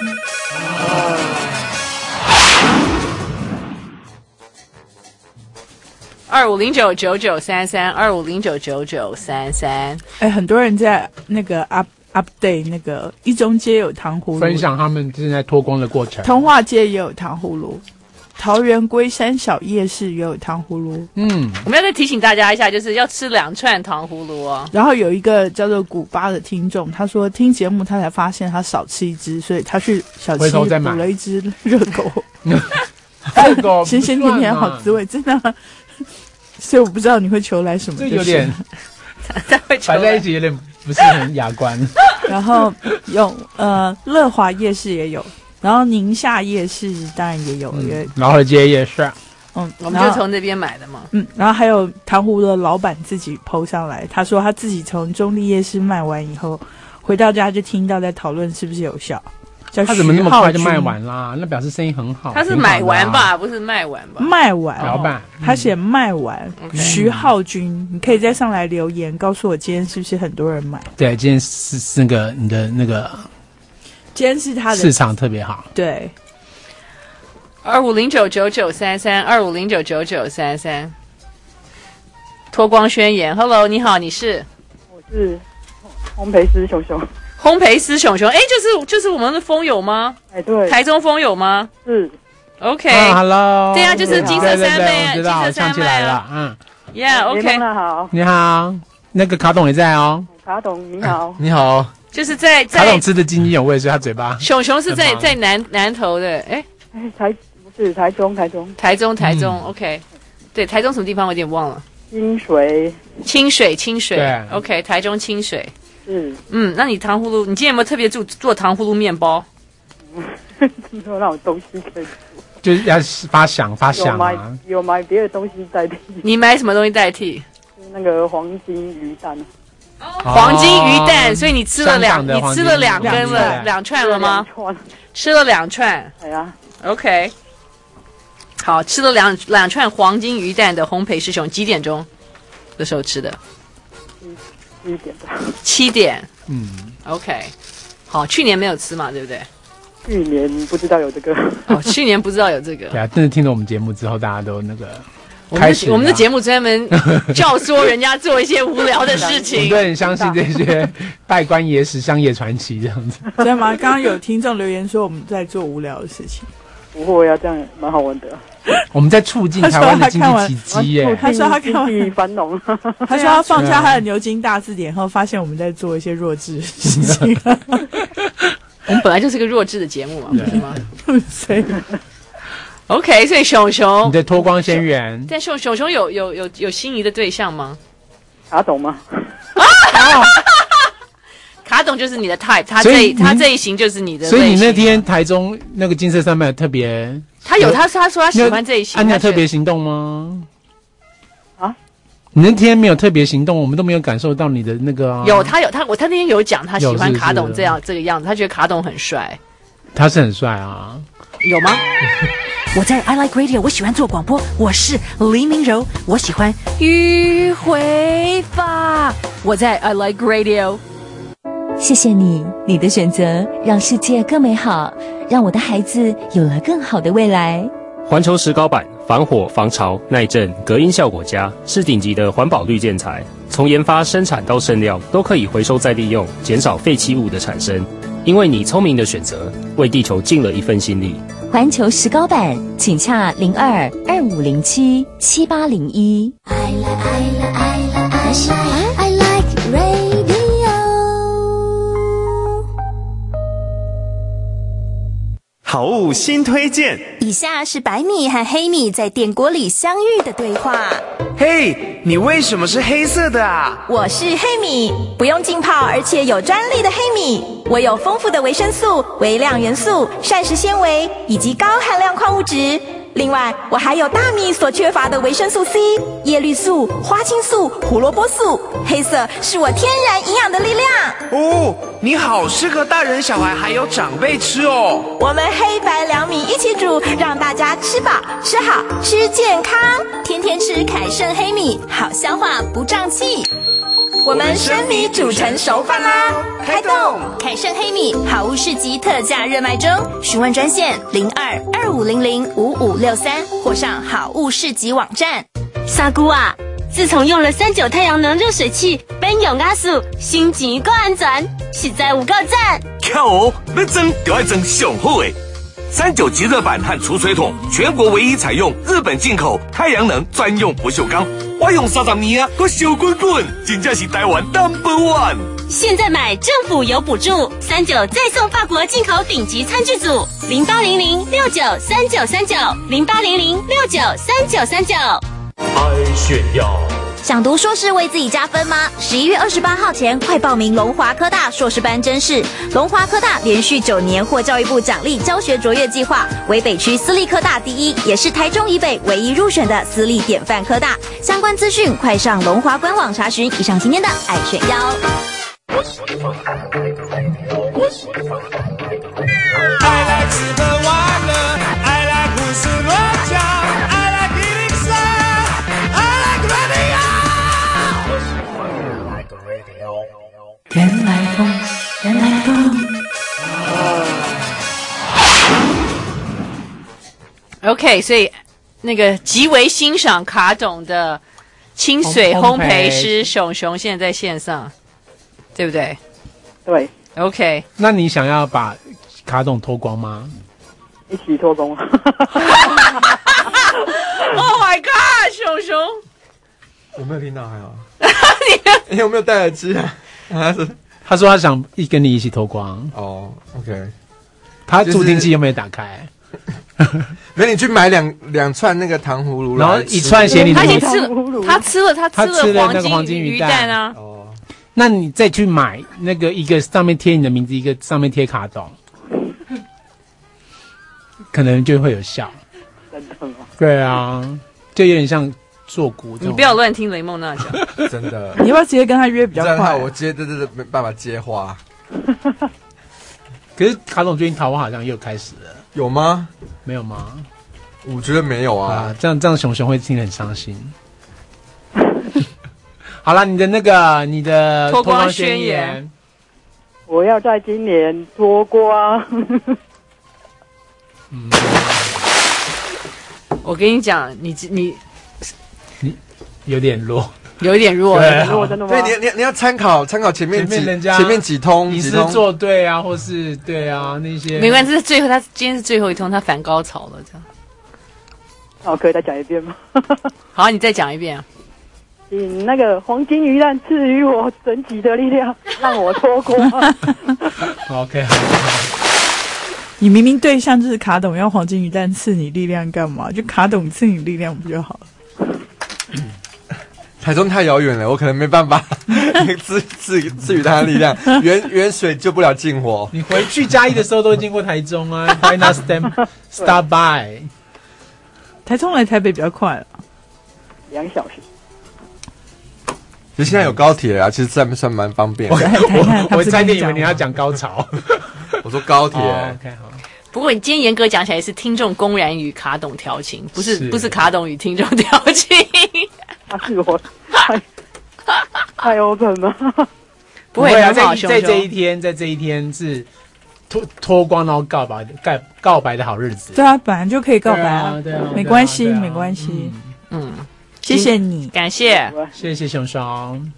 二五零九九九三三，二五零九九九三三。 哎，很多人在那个 up update 那个一中街有糖葫芦， 分享他们正在脱光的过程。 通化街也有糖葫芦，桃园龟山小夜市也有糖葫芦。 嗯， 我们要再提醒大家一下，就是要吃两串糖葫芦哦。 然后有一个叫做古巴的听众，他说听节目他才发现他少吃一只，所以他去小七补了一只热狗。 热狗咸咸甜甜好滋味，真的、啊。所以我不知道你会求来什么， 这有点摆在一起有点不是很雅观。 然后有呃乐华夜市也有，然后宁夏夜市当然也有， 嗯、饶河街夜市， 嗯，我们就从那边买的嘛。 嗯，然后还有糖葫芦的老板自己 po 上来，他说他自己从中立夜市卖完以后，回到家就听到在讨论是不是有效。 他怎么那么快就卖完啦？那表示生意很好。 他是买完吧，不是卖完吧？ 卖完， 老板， 他写卖完。徐浩君，你可以再上来留言，告诉我今天是不是很多人买？ 对，今天是是那个你的那个， 今天是他的市场特别好。 对， 二五零九九九三三，二五零九九九三三。脱光宣言 ，Hello， 你好，你是？ 我是烘焙师熊熊。 烘焙师熊熊，哎，就是就是我们的风友吗？ 哎，对， 台中风友吗？ 是 ，OK，Hello， 对啊，就是金色三妹啊， 金色三妹啊，嗯 ，Yeah，OK， 好， 你好，那个卡董也在哦， 卡董你好， 你好， 就是在在卡董吃的津津有味，所以他嘴巴。 熊熊是在在南南投的，哎哎，台不是台中，台中， 台中，台中 ，OK， 对，台中什么地方我有点忘了， 清水， 清水，清水对 ，OK， 台中清水。 是， 嗯，那你糖葫芦，你今天有没有特别做做糖葫芦面包？ 听说那种东西可以做， 就是要发想发想啊。有买有买别的东西代替。 你买什么东西代替？ 就是那个黄金鱼蛋。 黄金鱼蛋，所以你吃了两，你吃了两根两了，两串了吗？吃了两串。 哎呀 ，OK。好，吃了两两串黄金鱼蛋的烘焙师兄，几点钟的时候吃的？ 七点的。 七点。 嗯 ，OK。好，去年没有吃嘛，对不对？ 去年不知道有这个。 哦，去年不知道有这个。 对啊，但是听了我们节目之后，大家都那个。 我们的我们的节目专门教唆人家做一些无聊的事情， 我们都很相信这些拜官野史、乡野传奇这样子。 对吗？刚刚有听众留言说我们在做无聊的事情， 不会啊，这样蛮好玩的。 我们在促进台湾的经济奇迹耶！ 他说他看完繁荣， 他说他放下他的牛津大字典后，发现我们在做一些弱智的事情。 我们本来就是个弱智的节目嘛，不是吗？ 所以。 OK， 所以熊熊你的脱光仙人， 但熊熊熊有有有有心仪的对象吗？ 卡董吗？ 卡董就是你的 type， 他这他这一型就是你的类型。 所以你那天台中那个金色山脉特别， 他有他他说他喜欢这一型， 啊，你有特别行动吗？ 啊？ 你那天没有特别行动，我们都没有感受到你的那个、啊。 有他有他我他那天有讲他喜欢卡董这样这个样子，他觉得卡董很帅。 他是很帅啊。 有吗？ 我在 I Like Radio， 我喜欢做广播，我是黎明柔，我喜欢迂回法。 我在 I Like Radio。 谢谢你，你的选择让世界更美好，让我的孩子有了更好的未来。 环球石膏板防火、防潮、耐震、隔音效果佳，是顶级的环保绿建材。从研发、生产到剩料都可以回收再利用，减少废弃物的产生。因为你聪明的选择，为地球尽了一份心力。 环球石膏板，请洽零二二五零七七八零一。 I like I like I like I like radio。 好物新推荐。 以下是白米和黑米在电锅里相遇的对话。 嘿，你为什么是黑色的啊？ 我是黑米，不用浸泡，而且有专利的黑米。我有丰富的维生素、微量元素、膳食纤维以及高含量矿物质。另外，我还有大米所缺乏的维生素 C、叶绿素、花青素、胡萝卜素。黑色是我天然营养的力量。 哦，你好适合大人、小孩还有长辈吃哦。 我们黑白两米一起煮，让大家吃饱、吃好、吃健康。天天吃凯盛黑米，好消化不胀气。我们生米煮成熟饭啦！开动凯盛黑米好物市集特价热卖中，询问专线零二二五零零五五六三，或上好物市集网站。 沙姑啊，自从用了三九太阳能热水器，免用压素，心情够安全，实在有够赞。 靠哦，要蒸就要蒸上好的。三九即热板和储水桶，全国唯一采用日本进口太阳能专用不锈钢。我用三十年啊，我烧滚滚，真正是台湾 number one。 现在买政府有补助，三九再送法国进口顶级餐具组，零八零零六九三九三九，零八零零六九三九三九。 爱炫耀。 想读硕士为自己加分吗？十一月二十八号前快报名龙华科大硕士班甄试。龙华科大连续九年获教育部奖励教学卓越计划，为北区私立科大第一，也是台中以北唯一入选的私立典范科大。相关资讯快上龙华官网查询。以上今天的爱炫耀。 I like 吃喝玩乐 I like 胡思乱想 I like 一零三 I like radio 原来风，原来风。 OK， 所以那个极为欣赏卡董的清水烘焙师熊熊现在在线上，对不对？ 对。 OK， 那你想要把卡董脱光吗？ 一起脱光。 Oh my god， 熊熊， 我没有听到，还好。你有没有戴耳机啊？他说他说他想一跟你一起脱光。 哦 ，OK。 他助听器又没有打开。 那你去买两两串那个糖葫芦， 然后一串咸你他已经吃了，他吃了，他吃了黄金黄金鱼蛋啊。 哦， 那你再去买那个一个上面贴你的名字，一个上面贴卡董，可能就会有效。 真的吗？ 对啊，就有点像坐骨。 你不要乱听雷梦娜讲， 真的。 你要不要直接跟他约比较快？ 我接对对对，没办法接花。 可是卡总最近桃花好像又开始了， 有吗？ 没有吗？ 我觉得没有啊， 啊这样这样熊熊会听得很伤心。好了，你的那个你的脱光宣言， 我要在今年脱光。 嗯， 我跟你讲，你你你有点弱， 有一点弱， 对啊弱真的吗？ 对，你你你要参考参考前面几前面人家前面几通， 你是几通做对啊，或是对啊那些没关系，是最后他今天是最后一通，他反高潮了，这样。 哦，可以再讲一遍吗？ 好，你再讲一遍啊。 请那个黄金鱼蛋赐予我神奇的力量，让我脱光。 OK， 你明明对象就是卡董，要黄金鱼蛋赐你力量干嘛？就卡董赐你力量不就好了？ 台中太遥远了，我可能没办法赐赐赐予他的力量，远远水救不了近火。 你回去嘉义的时候都会经过台中啊 ，Why not stop stop by？ 台中来台北比较快了， 两小时。 其实现在有高铁啊，其实算算蛮方便的。 我我差点以为你要讲高潮， 我说高铁。 哦 OK 好。 不过你今天严格讲起来是听众公然与卡董调情，不是是不是卡董与听众调情。 他是我太太 open 吗？ 不会啊， 很好， 在在这一天，在这一天是脱脱光然后告白的告告白的好日子。 对啊，本来就可以告白啊， 对啊， 没关系，没关系。 嗯， 谢谢你， 感谢， 谢谢熊熊。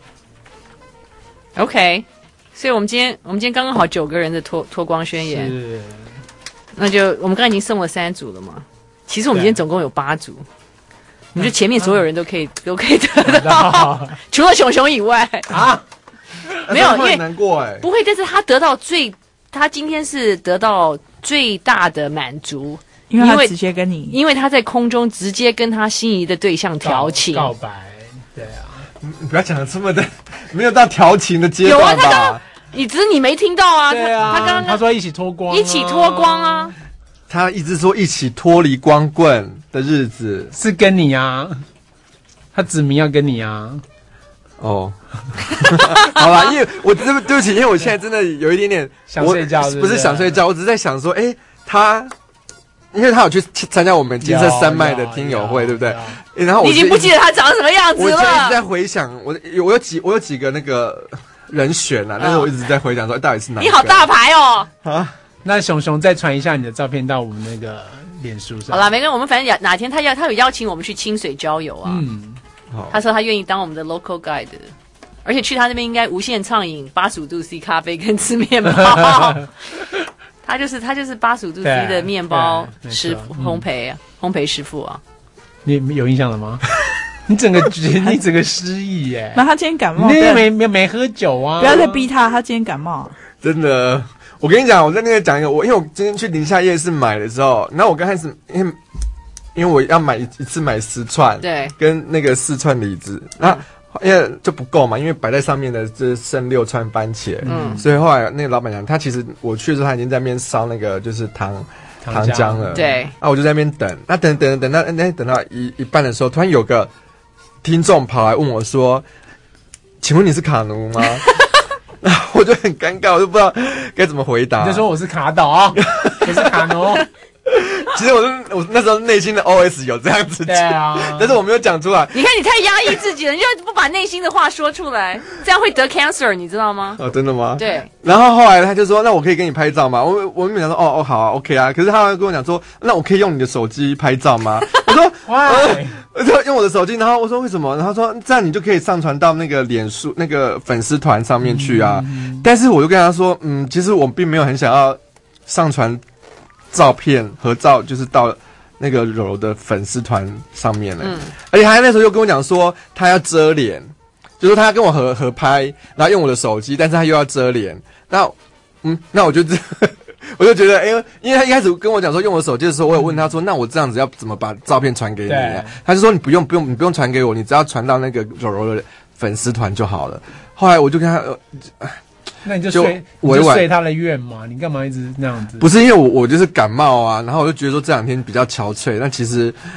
OK， 所以我们今天我们今天刚刚好九个人的脱脱光宣言， 是， 那就我们刚才已经送了三组了嘛。其实我们今天总共有八组，我们就前面所有人都可以、嗯、都可以得到，除了熊熊以外啊， 没有，因为难过哎， 不会，但是他得到最，他今天是得到最大的满足。 因为他直接跟你， 因为他在空中直接跟他心仪的对象调情告白，对啊， 你不要讲的这么的，没有到调情的阶段吧？ 有啊，他刚刚，你只是你没听到啊？ 对啊， 他刚刚他说一起脱光、啊， 一起脱光啊。 他一直说一起脱离光棍的日子是跟你啊，他指明要跟你啊。 哦，好啦，因为我对对不起，因为我现在真的有一点点想睡觉是不是， 不是想睡觉，我只是在想说，哎，他。因为他有去参加我们金色山脉的听友会，对不对？然后我你已经不记得他长什么样子了。 我一直在回想，我我有几我有几个那个人选啊，但是我一直在回想说到底是哪一个。 你好大牌哦！ 啊， 那熊熊再传一下你的照片到我们那个脸书上。 好啦，没关系，我们反正哪天他要他有邀请我们去清水郊游啊。 嗯， 他说他愿意当我们的 local guide， 而且去他那边应该无限畅饮八十五度 C 咖啡跟吃面包。他就是他就是八十五度 C 的面包师傅烘焙啊，烘焙师傅啊， 你有印象了吗？你整个你整个失忆耶！ 那他今天感冒， 你没没没喝酒啊？ 不要再逼他，他今天感冒。 真的，我跟你讲，我在那个讲一个，我因为我今天去宁夏夜市买的时候，然后我刚开始因为因为我要买一次买十串， 对， 跟那个四串梨子，那。因为就不够嘛，因为摆在上面的这剩六串番茄，嗯，所以后来那个老板娘，她其实我去的时候，她已经在那边烧那个就是糖糖浆了， 对， 啊，我就在那边等，那等等等到那等到一一半的时候，突然有个听众跑来问我说：“请问你是卡奴吗？”然后我就很尴尬，我就不知道该怎么回答。 你就说我是卡导啊，我是卡奴。 其实我我那时候内心的 O S 有这样子讲，啊，但是我没有讲出来。 你看你太压抑自己了，你就不把内心的话说出来，这样会得 cancer， 你知道吗？ 哦，真的吗？ 对。 然后后来他就说：“那我可以跟你拍照吗？”我我原本想说：“哦哦好啊 ，OK 啊。”可是他跟我讲说：“那我可以用你的手机拍照吗？”我说：“呃，我说用我的手机。”然后我说：“为什么？”然后说：“这样你就可以上传到那个脸书那个粉丝团上面去啊。嗯”但是我就跟他说：“嗯，其实我并没有很想要上传。”照片合照就是到那个柔柔的粉丝团上面了，嗯，而且他那时候又跟我讲说他要遮脸，就说他要跟我合合拍，然后用我的手机，但是他又要遮脸。那嗯，那我就我就觉得，哎、欸，因为他一开始跟我讲说用我手机的时候，我有问他说，那我这样子要怎么把照片传给你啊？他就说你不用不用你不用传给我，你只要传到那个柔柔的粉丝团就好了。后来我就跟他。呃那你就睡，你就睡他的愿嘛？你干嘛一直那样子？ 不是因为我我就是感冒啊，然后我就觉得说这两天比较憔悴，但其实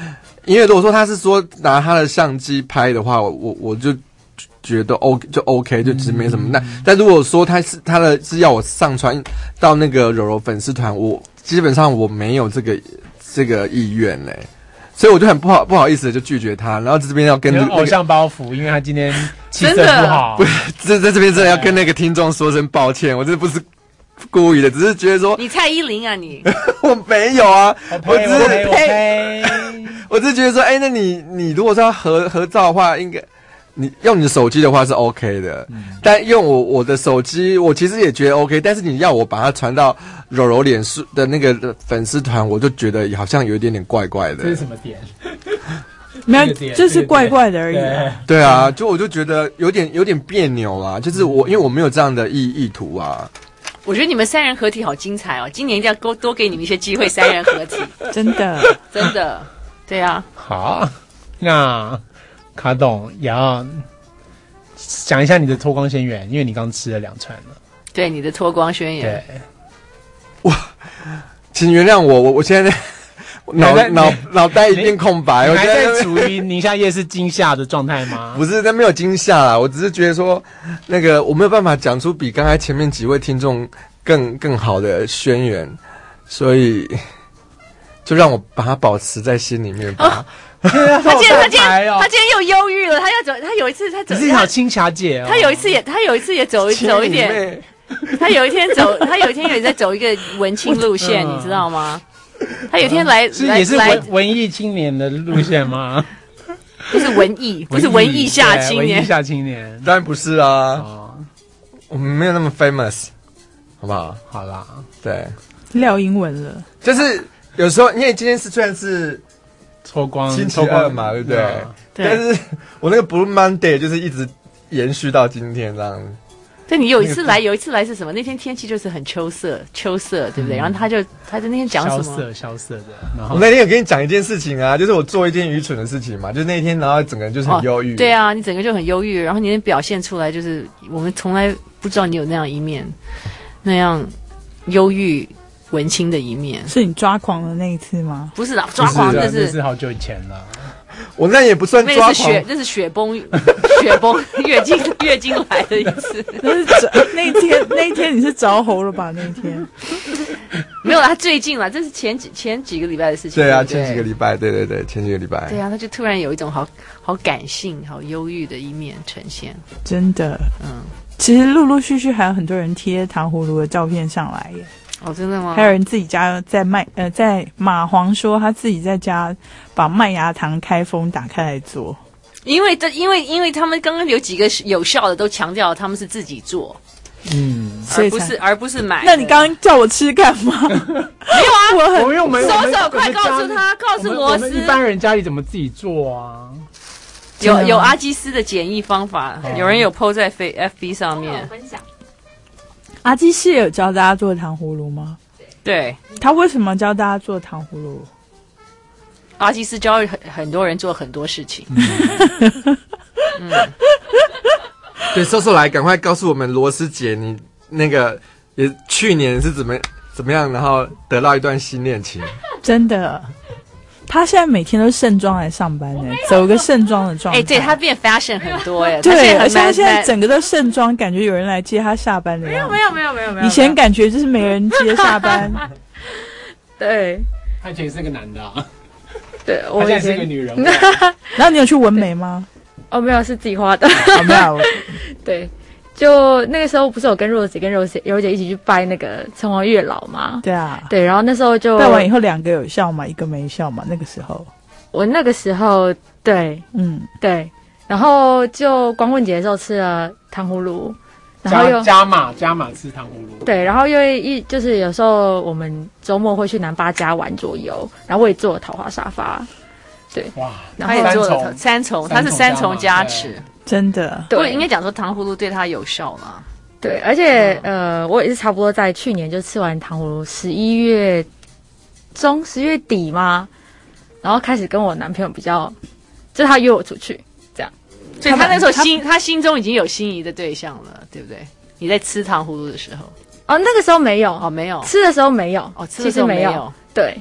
因为如果说他是说拿他的相机拍的话，我我就觉得 O 就 OK， 就其实没什么。那、嗯、但如果说他是他的是要我上传到那个柔柔粉丝团，我基本上我没有这个这个意愿嘞，所以我就很不好不好意思的就拒绝他。然后这边要跟、那个、 偶像包袱，因为他今天气色不好， 不是这在这边真的要跟那个听众说声抱歉，我这不是故意的，只是觉得说你蔡依林啊你， 我没有啊， 我只是呸，我只是觉得说，哎、欸，那你你如果说要合合照的话，应该。你用你的手机的话是 OK 的，嗯、但用我我的手机，我其实也觉得 OK。但是你要我把它传到柔柔脸书的那个粉丝团，我就觉得好像有一点点怪怪的。 这是什么点？ 没有，就是怪怪的而已、啊。 对啊，就我就觉得有点有点别扭啦。就是我、嗯、因为我没有这样的意意图啊。 我觉得你们三人合体好精彩哦！今年一定要多多给你们一些机会，三人合体。 真的， 真的，对啊。 好，那。卡董也要讲一下你的脱光仙源，因为你刚吃了两串了。 对，你的脱光仙源。 对， 哇，请原谅我，我我现在脑脑脑袋一片空白。 你还在处于宁夏夜市惊吓的状态吗？ 不是，但没有惊吓啦，我只是觉得说，那个我没有办法讲出比刚才前面几位听众更更好的宣言，所以就让我把它保持在心里面吧。哦他今天他今天他今天又忧郁了，他要走，他有一次他走， 你是好青霞姐哦。 他有一次也他有一次也走走一点，他有一天走，他有一天也在走一个文青路线，你知道吗？他有一天来是也是文文艺青年的路线吗？ 不是文艺，不是文艺下青年， 文艺下青年当然不是啊。哦、我们没有那么 famous， 好不好？ 好啦， 对， 撂英文了， 就是有时候因为今天是虽然是。 脱光星期二嘛，对不对？对。但是我那个 Blue Monday 就是一直延续到今天这样。 对，你有一次来，有一次来是什么？那天天气就是很秋色，秋色，对不对？嗯、然后他就他就那天讲什么？ 萧瑟，萧瑟的。然后我那天有跟你讲一件事情啊，就是我做一件愚蠢的事情嘛，就是那天，然后整个人就是很忧郁、 哦。对啊，你整个就很忧郁，然后你能表现出来，就是我们从来不知道你有那样一面，那样忧郁。文青的一面， 是你抓狂的那一次吗？ 不是啦，抓狂那是那是好久以前了。 我那也不算抓狂， 那是雪，那是雪崩，雪崩月经月经来的一次。 那是那天那天你是着喉了吧？那天没有啦，他最近啦，这是前几前几个礼拜的事情。 对啊， 对对前几个礼拜，对对对，前几个礼拜。 对啊，他就突然有一种好好感性、好忧郁的一面呈现。 真的，嗯，其实陆陆续续还有很多人贴糖葫芦的照片上来耶。 哦，真的吗？ 还有人自己家在卖，呃，在蚂蟥说他自己在家把麦芽糖开封打开来做， 因为这因为因为他们刚刚有几个有效的都强调他们是自己做， 嗯， 而不是而不是买。 那你刚刚叫我吃干嘛？没有啊， 我很我们手手快告诉他，告诉罗斯， 一般人家里怎么自己做啊？ 有有阿基斯的简易方法，哦、有人有 po 在 F B 上面分享。 阿基师有教大家做糖葫芦吗？ 对， 他为什么教大家做糖葫芦？ 阿基斯教很很多人做很多事情。 嗯，对，瘦瘦来，赶快告诉我们罗斯姐，你那个也去年是怎么怎么样，然后得到一段新恋情？ 真的。他现在每天都盛装来上班呢，走个盛装的状态。 哎、欸，对他变 fashion 很多哎， 对，而且他现在整个都盛装，感觉有人来接他下班的样子。 没有没有没有没有没有， 以前感觉就是没人接下班。 对， 他以前是个男的、啊， 对， 我现在是个女人。 然后你有去纹眉吗？ 哦，没有，是自己画的。 哦、没有， 对。就那个时候不是有跟若姐跟柔姐柔姐一起去拜那个城隍月老吗？ 对啊， 对，然后那时候就拜完以后两个有效嘛，一个没效嘛。那个时候， 我那个时候对， 嗯对，然后就光棍节的时候吃了糖葫芦，然后又加码加码吃糖葫芦， 对，然后又一就是有时候我们周末会去南巴家玩桌游，然后我也做了桃花沙发，对， 哇， 然后他也做了三重，他是三重加持。 真的， 对，应该讲说糖葫芦对他有效啦。 对，而且、嗯、呃，我也是差不多在去年就吃完糖葫芦，十一月中、十月底嘛，然后开始跟我男朋友比较，就是他约我出去这样， 所以他那时候心他, 他心中已经有心仪的对象了，对不对？你在吃糖葫芦的时候， 哦，那个时候没有， 哦，没有， 吃的时候没有， 哦，吃的时候没有， 对。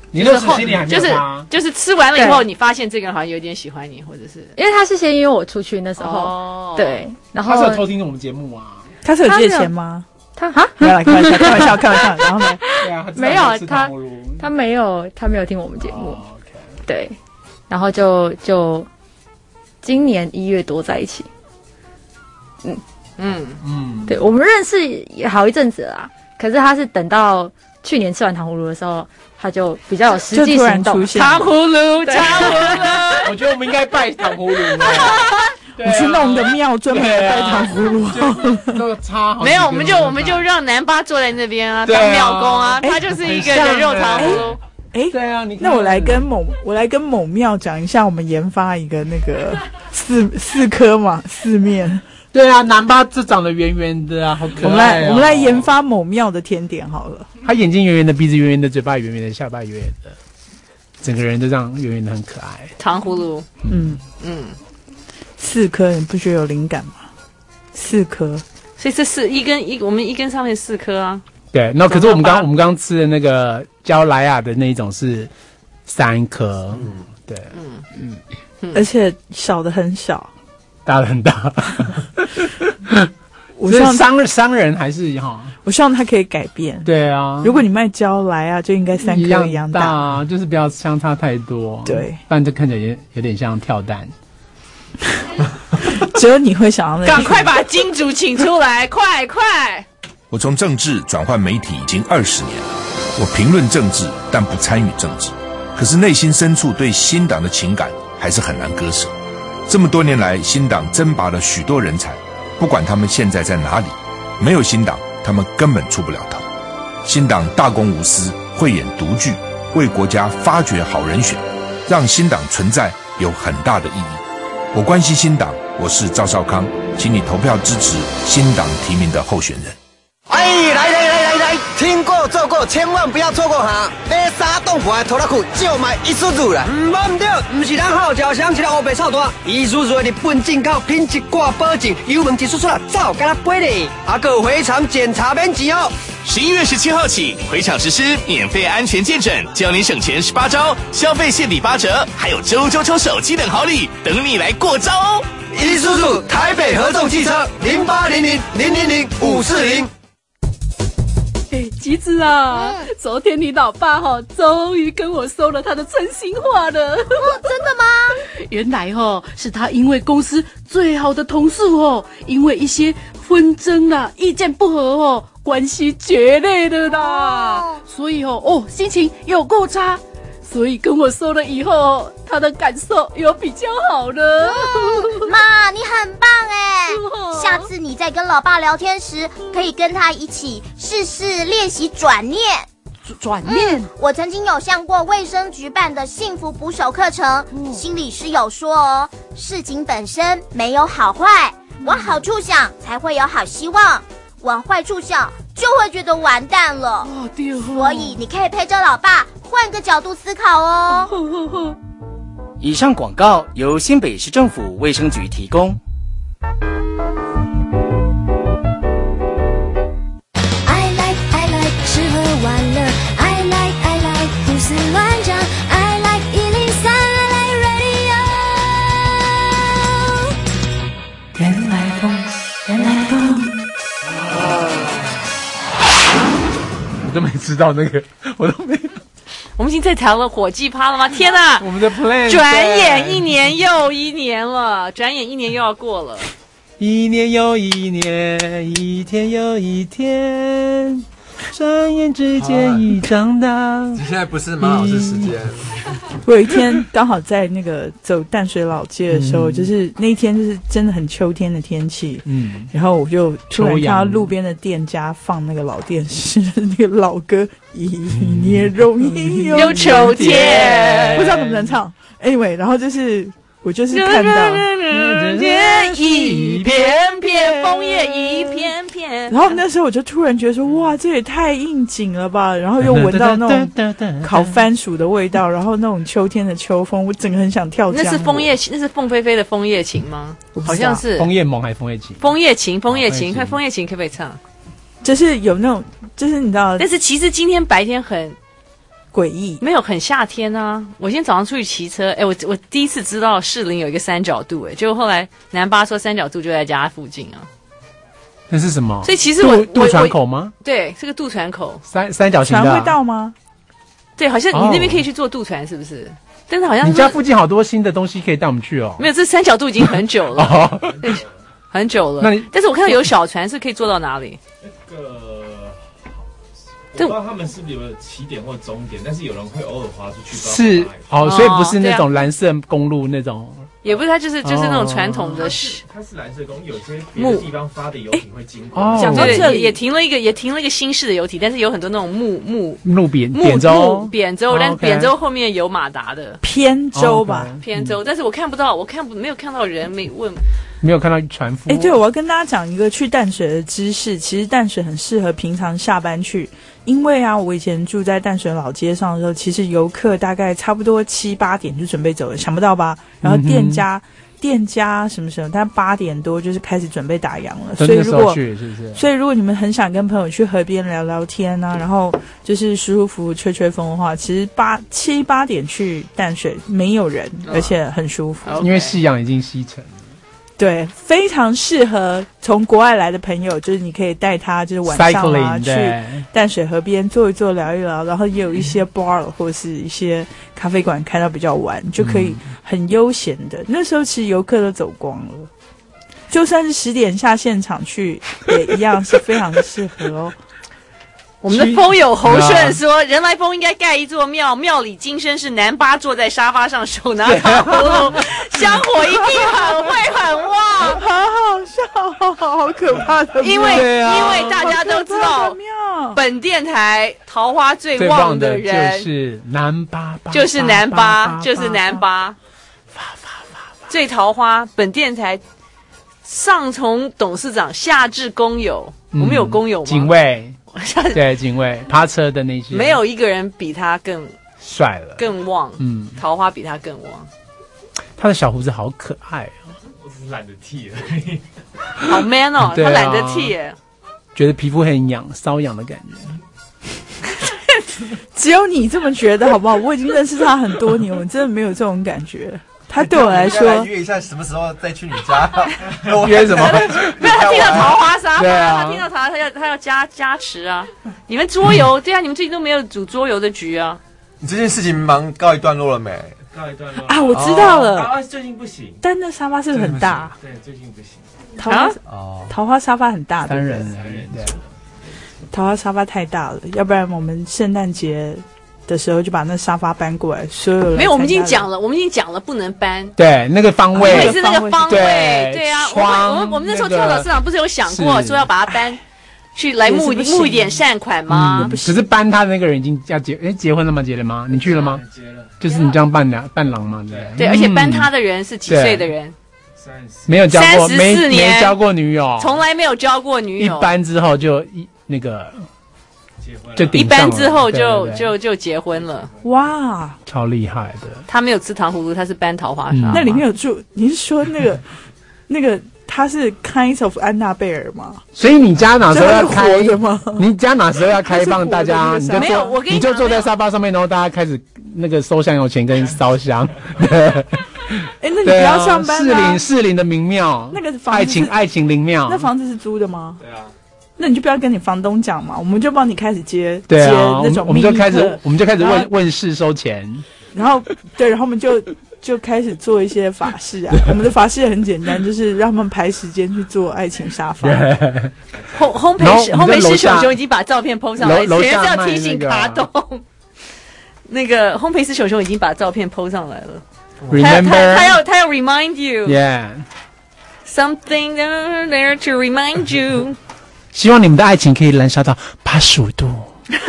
你那时心里还没有就是他就是吃完了以后， 对你发现这个人好像有点喜欢你，或者是因为他是先约我出去那时候， 哦对，然后他是有偷听我们节目啊？ 他是有借钱吗？ 他哈， 没有啦，开玩笑，开玩笑，开玩笑。然后呢？ 对啊， 没有他，他没有，他没有听我们节目。 哦 okay、 对，然后就就今年一月多在一起。嗯嗯嗯， 对，我们认识也好一阵子了啦，可是他是等到去年吃完糖葫芦的时候，他就比较有实际行动。 糖葫芦，糖葫芦， 我觉得我们应该拜糖葫芦。 你去弄个庙专门拜糖葫芦， 那个差没有，我们就我们就让南巴坐在那边啊， 啊当庙公啊，他就是一个人肉糖葫芦。 哎， 对啊，你那我来跟某我来跟某庙讲一下，我们研发一个那个四四颗嘛四面。 对啊，南巴这长得圆圆的啊，好可爱、哦。 我们来我们来研发某庙的甜点好了。 他眼睛圆圆的，鼻子圆圆的，嘴巴圆圆的，下巴圆圆的，整个人都这样圆圆的，很可爱。 糖葫芦， 嗯嗯。 四颗，你不觉得有灵感吗？四颗， 所以这四一根一，我们一根上面四颗啊。 对，那可是我们刚我们刚吃的那个焦莱雅的那一种是三颗，嗯，对， 嗯嗯，而且小的很小， 大的很大。 我希望商商人还是哈， 我希望它可以改变。 对啊， 如果你卖焦莱啊，就应该三颗一样大， 大就是不要相差太多。 对， 不然这看起来有有点像跳蛋。 只有你会想要那个， 赶快把金主请出来，快快！ 我从政治转换媒体已经二十年了，我评论政治，但不参与政治。可是内心深处对新党的情感还是很难割舍。这么多年来，新党征拔了许多人才，不管他们现在在哪里，没有新党，他们根本出不了头。新党大公无私，慧眼独具，为国家发掘好人选，让新党存在有很大的意义。我关心新党，我是赵少康，请你投票支持新党提名的候选人。 哎，来来来来来，听过做过，千万不要错过哈！买衫当铺的拖拉裤就买伊苏祖啦。唔冇唔对，唔是咱号召像一个乌白臭蛋，伊苏祖的日本进口，品质挂保证，油门技术出来早跟他飞哩，啊个回厂检查免钱哦。 十一月十七号起，回厂实施免费安全鉴证，教你省钱十八招，消费现抵八折，还有周周抽手机等好礼，等你来过招哦！ 伊苏祖台北合众汽车零八零零零零零五四零。 哎，橘子啊，嗯、昨天你老爸哈、哦、终于跟我说了他的真心话了。 哦，真的吗？ 原来哈、哦、是他因为公司最好的同事哦，因为一些纷争啦、意见不合哦，关系决裂的啦，哦、所以哦哦心情有够差。所以跟我说了以后，他的感受有比较好了。 嗯、妈，你很棒哎！下次你在跟老爸聊天时，可以跟他一起试试练习转念。 转念、嗯？ 我曾经有上过卫生局办的幸福捕手课程，嗯、心理师有说哦，事情本身没有好坏，往好处想才会有好希望，往坏处想就会觉得完蛋了。 哦对哦， 所以你可以陪着老爸换个角度思考哦。 呵呵呵。 以上广告由新北市政府卫生局提供。 I like I like 吃喝玩乐 I like I like 胡思乱想 I like 一零三 I like radio 原来风原来风我都没知道那个，我都没。 我们已经在谈了火鸡趴了吗？天哪！ 我们的 plan 转眼一年又一年了，转眼一年又要过了。 一年又一年，一天又一天，转眼之间已长大。 你现在不是马老师时间。 我有一天刚好在那个走淡水老街的时候，嗯、就是那一天就是真的很秋天的天气，嗯，然后我就突然看到路边的店家放那个老电视，那个老歌，一年容易有秋天，不知道能不能唱 ，anyway， 然后就是我就是看到一片片枫叶一片片， 然后那时候我就突然觉得说，哇，这也太应景了吧，然后又闻到那种烤番薯的味道，然后那种秋天的秋风，我整个很想跳江。 那是枫叶，那是凤飞飞的枫叶情吗？好像是枫叶梦还是枫叶情？ 枫叶情，枫叶情，看枫叶情可不可以唱？ 就是有那种，就是你知道， 但是其实今天白天很诡异。 没有，很夏天啊！我今天早上出去骑车，哎，我我第一次知道士林有一个三角渡，哎，结果后来南巴说三角渡就在家附近啊。 那是什么？ 所以其实我渡船口吗？ 对，是个渡船口， 三三角形的。 船会到吗？ 对，好像你那边可以去坐渡船，是不是？但是好像你家附近好多新的东西可以带我们去哦。 没有，这三角渡已经很久了，哦、很久了。 那你， 但是我看到有小船是可以坐到哪里？ 那个。我不知道他们是不是有起点或终点，但是有人会偶尔划出去。 是哦，所以不是那种蓝色公路那种， 也不是，它就是就是那种传统的。 它是蓝色公路，有些别的地方发的游艇会经过。 哦，讲到这里也停了一个，也停了一个新式的游艇，但是有很多那种木木木扁木扁舟， 扁舟，但扁舟后面有马达的偏舟吧， 偏舟，但是我看不到，我看不没有看到人，没问。 没有看到船夫。 哎、欸，对，我要跟大家讲一个去淡水的知识。其实淡水很适合平常下班去，因为啊，我以前住在淡水老街上的时候，其实游客大概差不多七八点就准备走了，想不到吧？然后店家、嗯、店家什么什么，他八点多就是开始准备打烊了。所以如果是是是所以如果你们很想跟朋友去河边聊聊天啊，然后就是舒舒服服吹吹风的话，其实八七八点去淡水没有人，而且很舒服， 因为夕阳已经西沉。 对，非常适合从国外来的朋友，就是你可以带他，就是晚上啊去淡水河边坐一坐、聊一聊，然后也有一些 bar 或是一些咖啡馆开到比较晚，就可以很悠闲的。那时候其实游客都走光了，就算是十点下现场去，也一样是非常的适合哦。 我们的风友侯顺说，人来疯应该盖一座庙，庙里今生是南巴坐在沙发上，手拿糖葫芦，香火一定很会很旺， 好好笑，好可怕的庙。 因为、啊、因为大家都知道，本电台桃花最旺的人就是南巴， 就是南巴，就是南巴，最桃花。本电台上从董事长，下至工友，嗯、我们有工友吗？ 警卫。对，警卫趴车的那些， 没有一个人比他更帅了， 更旺。嗯，桃花比他更旺。 他的小胡子好可爱哦， 我只是懒得剃而已。 好 man 哦，啊、他懒得剃耶， 觉得皮肤很痒，瘙痒的感觉。只有你这么觉得好不好？我已经认识他很多年，我真的没有这种感觉。他对我来说， 来约一下什么时候再去你家？ 约什么？ 没有，他听到桃花沙发， 啊、 他听到桃花，他要他要加加持啊！你们桌游，对啊，你们最近都没有组桌游的局啊？ 你这件事情忙告一段落了没？ 告一段落啊！我知道了， 桃花最近不行， 但那沙发是不是很大？ 对，最近不行。 桃花哦，桃花沙发很大， 三人三人对。 桃花沙发太大了，要不然我们圣诞节的时候就把那沙发搬过来，所有人没有，我们已经讲了，我们已经讲了不能搬。 对，那个方位， 因为是那个方位， 对对啊，我们我们我们那时候跳蚤市场不是有想过说要把它搬去来募募一点善款吗？ 嗯、可是搬他的那个人已经要结，哎，结婚了吗？结了吗？你去了吗？ 结了， 就是你这样伴娘伴郎嘛，对。 对，而且搬他的人是几岁的人？ 没有交过， 没没交过女友， 从来没有交过女友。 一搬之后就一那个。 就一般之后就对对对就就结婚了， 哇， 超厉害的。 他没有吃糖葫芦，他是搬桃花沙、嗯。 那里面有住，你是说那个那个他是 kind of 安娜贝尔吗？ 所以你家哪时候要开的吗？你家哪时候要开放大家？你就没有，我跟你你就坐在沙发上面，然后大家开始那个收香油钱跟烧香。 哎、欸，那你不要上班士林士林的名庙， 那个房爱情爱情灵庙， 那房子是租的吗？ 对啊。 那你就不要跟你房东讲嘛，我们就帮你开始接对、啊、 接那种我们就开始我们就开始问问事收钱， 然后对，然后我们就就开始做一些法事啊。我们的法事也很简单，就是让他们排时间去做爱情沙发。 烘烘焙师烘焙师熊熊已经把照片 po 上来， 楼前面是要提醒卡董。那个烘焙师熊熊已经把照片 po 上来了。 Remember， 他他要他要 remind you，yeah， something there to remind you。 希望你们的爱情可以燃烧到八十五度。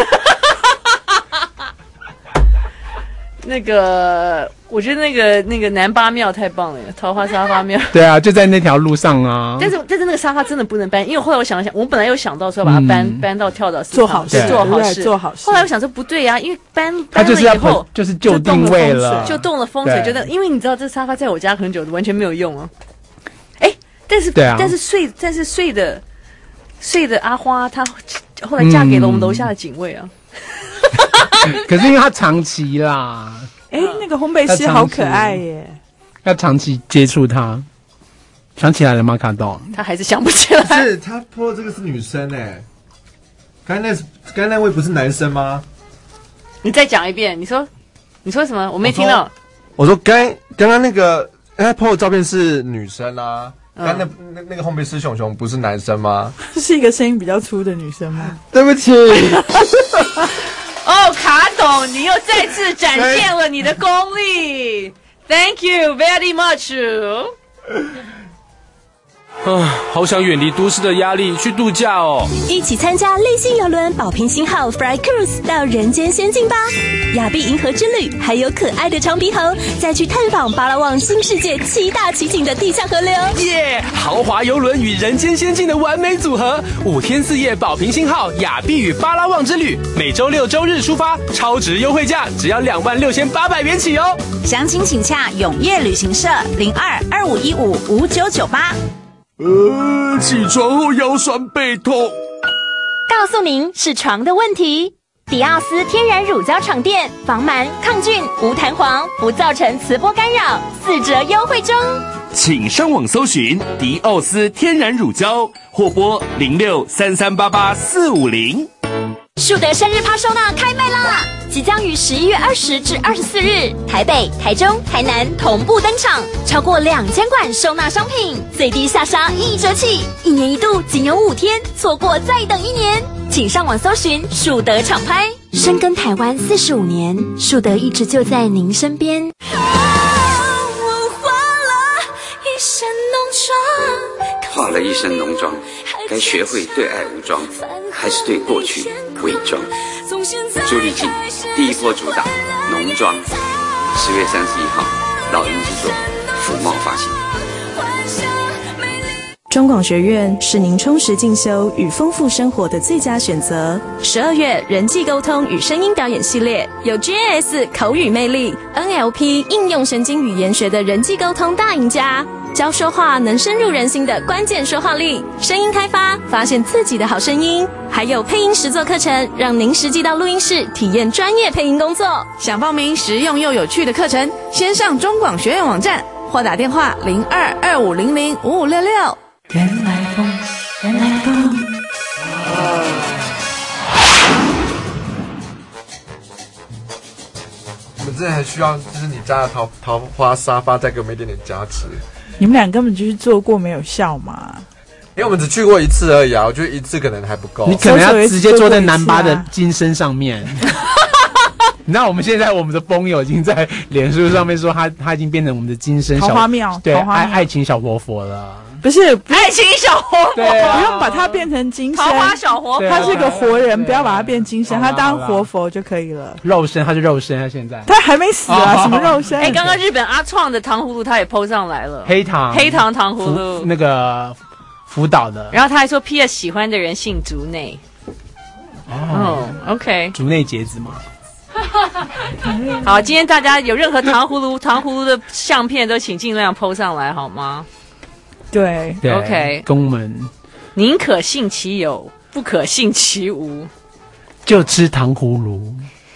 那个，我觉得那个那个南巴庙太棒了，桃花沙发庙。 对啊，就在那条路上啊。 但是但是那个沙发真的不能搬，因为后来我想了想，我本来有想到说把它搬、嗯、搬到跳蚤市场做好事， 做好事， 做好事。 后来我想说不对呀、啊，因为搬搬了以后就是就定位了， 就动了风水，觉得因为你知道这沙发在我家很久完全没有用啊。哎，但是、啊、但是睡但是睡的。睡的阿花，她后来嫁给了我们楼下的警卫啊。 可是因为他长期啦， 哎，那个烘焙师好可爱耶， 要长期接触他。想起来了吗？卡豆， 他还是想不起来。 是他播这个是女生哎，刚才那刚才那位不是男生吗？ 你再讲一遍，你说你说什么？我没听到。 我说刚刚刚那个他 po 的照片是女生啊，刚刚那那那个烘焙师熊熊不是男生吗？ 是一个声音比较粗的女生吗？ 对不起。 哦，卡董，你又再次展现了你的功力。Thank you very much。 啊，好想远离都市的压力，去度假哦！ 一起参加立信邮轮宝瓶星号 Fly Cruise 到人间仙境吧！亚庇银河之旅，还有可爱的长鼻猴，再去探访巴拉望新世界七大奇景的地下河流。 耶！豪华邮轮与人间仙境的完美组合，五天四夜宝瓶星号亚庇与巴拉望之旅，每周六周日出发，超值优惠价只要两万六千八百元起哦！ 详情请洽永业旅行社零二二五一五五九九八。 呃，起床后腰酸背痛。 告诉您是床的问题。迪奥斯天然乳胶床垫，防螨、抗菌、无弹簧，不造成磁波干扰，四折优惠中。 请上网搜寻迪奥斯天然乳胶，或拨零六三三八八四五零。 树德生日趴收纳开卖啦！即将于十一月二十至二十四日，台北、台中、台南同步登场，超过两千款收纳商品，最低下杀一折起，一年一度仅有五天，错过再等一年。请上网搜寻树德厂拍，深耕台湾四十五年，树德一直就在您身边。 我化了一身浓妆， 化了一身浓妆，该学会对爱无妆，还是对过去伪装？朱丽静第一波主打浓妆，十月三十一号，老鹰制作，福茂发行。 中广学院是您充实进修与丰富生活的最佳选择。十二月人际沟通与声音表演系列，有 G I S 口语魅力、N L P 应用神经语言学的人际沟通大赢家，教说话能深入人心的关键说话力，声音开发，发现自己的好声音，还有配音实作课程，让您实际到录音室体验专业配音工作。 想报名实用又有趣的课程，先上中广学院网站或打电话零二二五零零五五六六。 原来风，原来风。 我们之前还需要，就是你家的桃桃花沙发再给我们一点点加持。 你们俩根本就是做过没有效嘛？ 因为我们只去过一次而已啊，我觉得一次可能还不够。 你可能要直接坐在南巴的金身上面。你知道我们现在我们的风友已经在脸书上面说他他已经变成我们的金身小桃花庙， 对， 桃花庙爱爱情小活佛了。 不是爱情小活佛， 对、啊，不用把它变成金身。 桃花小活佛， 他是个活人，不要把它变金身，他当活佛就可以了。 肉身，他是肉身，他现在他还没死啊，哦、什么肉身？ 哎、欸，刚刚日本阿创的糖葫芦他也 po 上来了， 黑糖黑糖糖葫芦那个福岛的， 然后他还说 P S 喜欢的人姓竹内。哦、oh, ，OK， 竹内结子吗？ 好，今天大家有任何糖葫芦糖葫芦的相片都请尽量 po 上来好吗？ 对 ，OK， 公们宁可信其有，不可信其无， 就吃糖葫芦。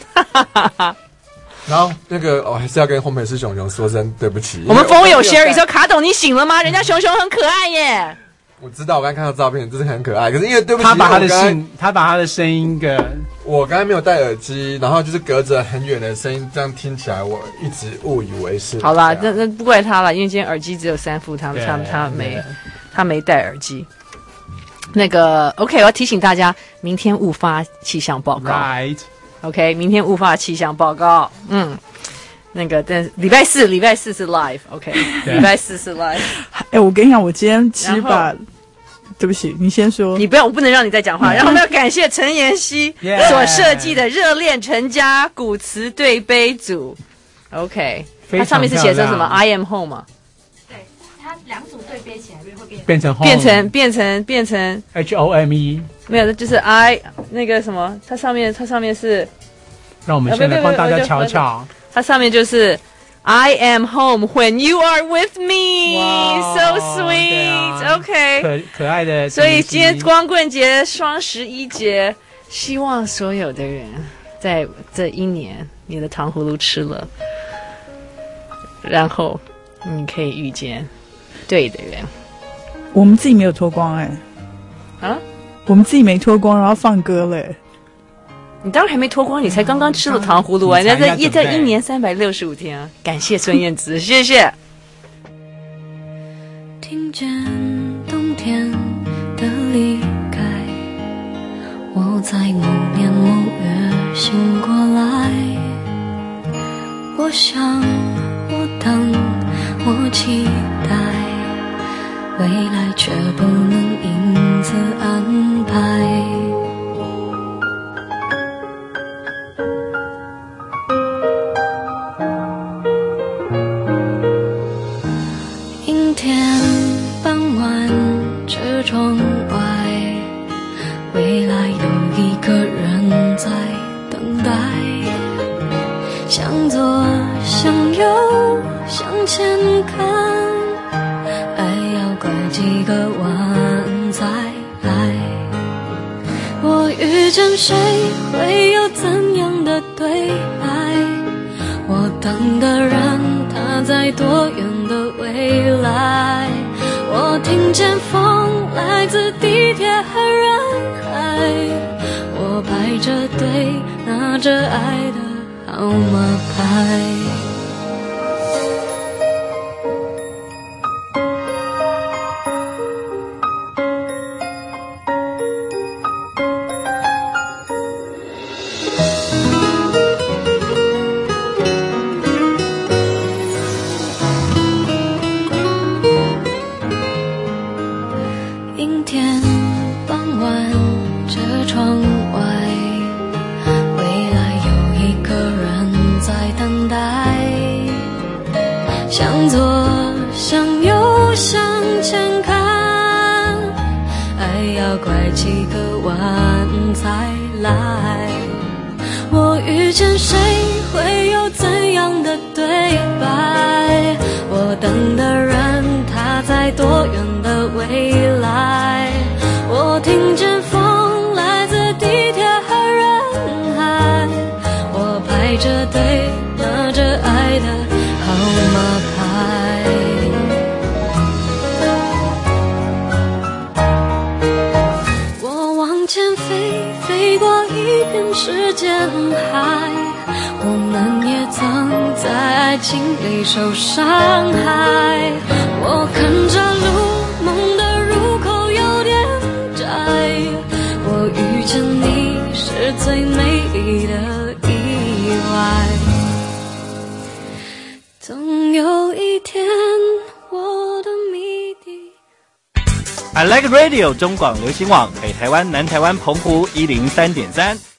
然后那个我、哦、还是要跟烘焙师熊熊说声对不起。 我们风友 Sherry 说：“卡董，你醒了吗？人家熊熊很可爱耶。” 我知道，我刚看到照片，真是很可爱。可是因为对不起， 他把他的声，他把他的声音给我刚才没有戴耳机，然后就是隔着很远的声音，这样听起来，我一直误以为是。 好啦，那那不怪他了，因为今天耳机只有三副，他他他没他没戴耳机。那个 OK， 我要提醒大家，明天误发气象报告。 Right。 OK， 明天误发气象报告。嗯。那个，但礼拜四，礼拜四是 live，OK， 礼拜四是 live。 哎、欸，我跟你讲，我今天其实把，对不起，你先说， 你不要，我不能让你再讲话。然后我们要感谢陈妍希所设计的热恋成家古词对杯组 ，OK， 它上面是写成什么 ？I am home 嘛？ 对，它两组对杯起来会变变成 home， 变成变成变成 H O M E， 没有，就是 I 那个什么，它上面它上面是， 让我们先来帮大家瞧瞧。 它上面就是 I am home when you are with me， so sweet，OK，、 可可爱的。 所以今天光棍节、双十一节，希望所有的人在这一年你的糖葫芦吃了，然后你可以遇见对的人。 我们自己没有脱光哎、 欸，啊， 我们自己没脱光，然后放歌嘞、欸。 你当然还没脱光，你才刚刚吃了糖葫芦啊！人家在一在一年三百六十五天啊！感谢孙燕姿，谢谢。 听见冬天的离开，我在某年某月醒过来。我想，我等，我期待，未来却不能因此安排。天傍晚，车窗外，未来有一个人在等待。向左，向右，向前看，爱要拐几个弯才来。我遇见谁，会有怎样的对白？我等的人，他在多远的未来？我听见风来自地铁和人海，我排着队拿着爱的号码牌。向左，向右，向前看，爱要拐几个弯才来。我遇见谁，会有怎样的对白？我等的人，他在多远的未来？我听见风来自地铁和人海，我排着队拿着爱的号码牌。我往前飞，飞过一片时间海，我们也曾在爱情里受伤害。我看着路，梦的入口有点窄，我遇见你是最美丽的意外。总有一天，我的谜底。 I Like Radio 中广流行网北台湾、南台湾、澎湖一零三点三。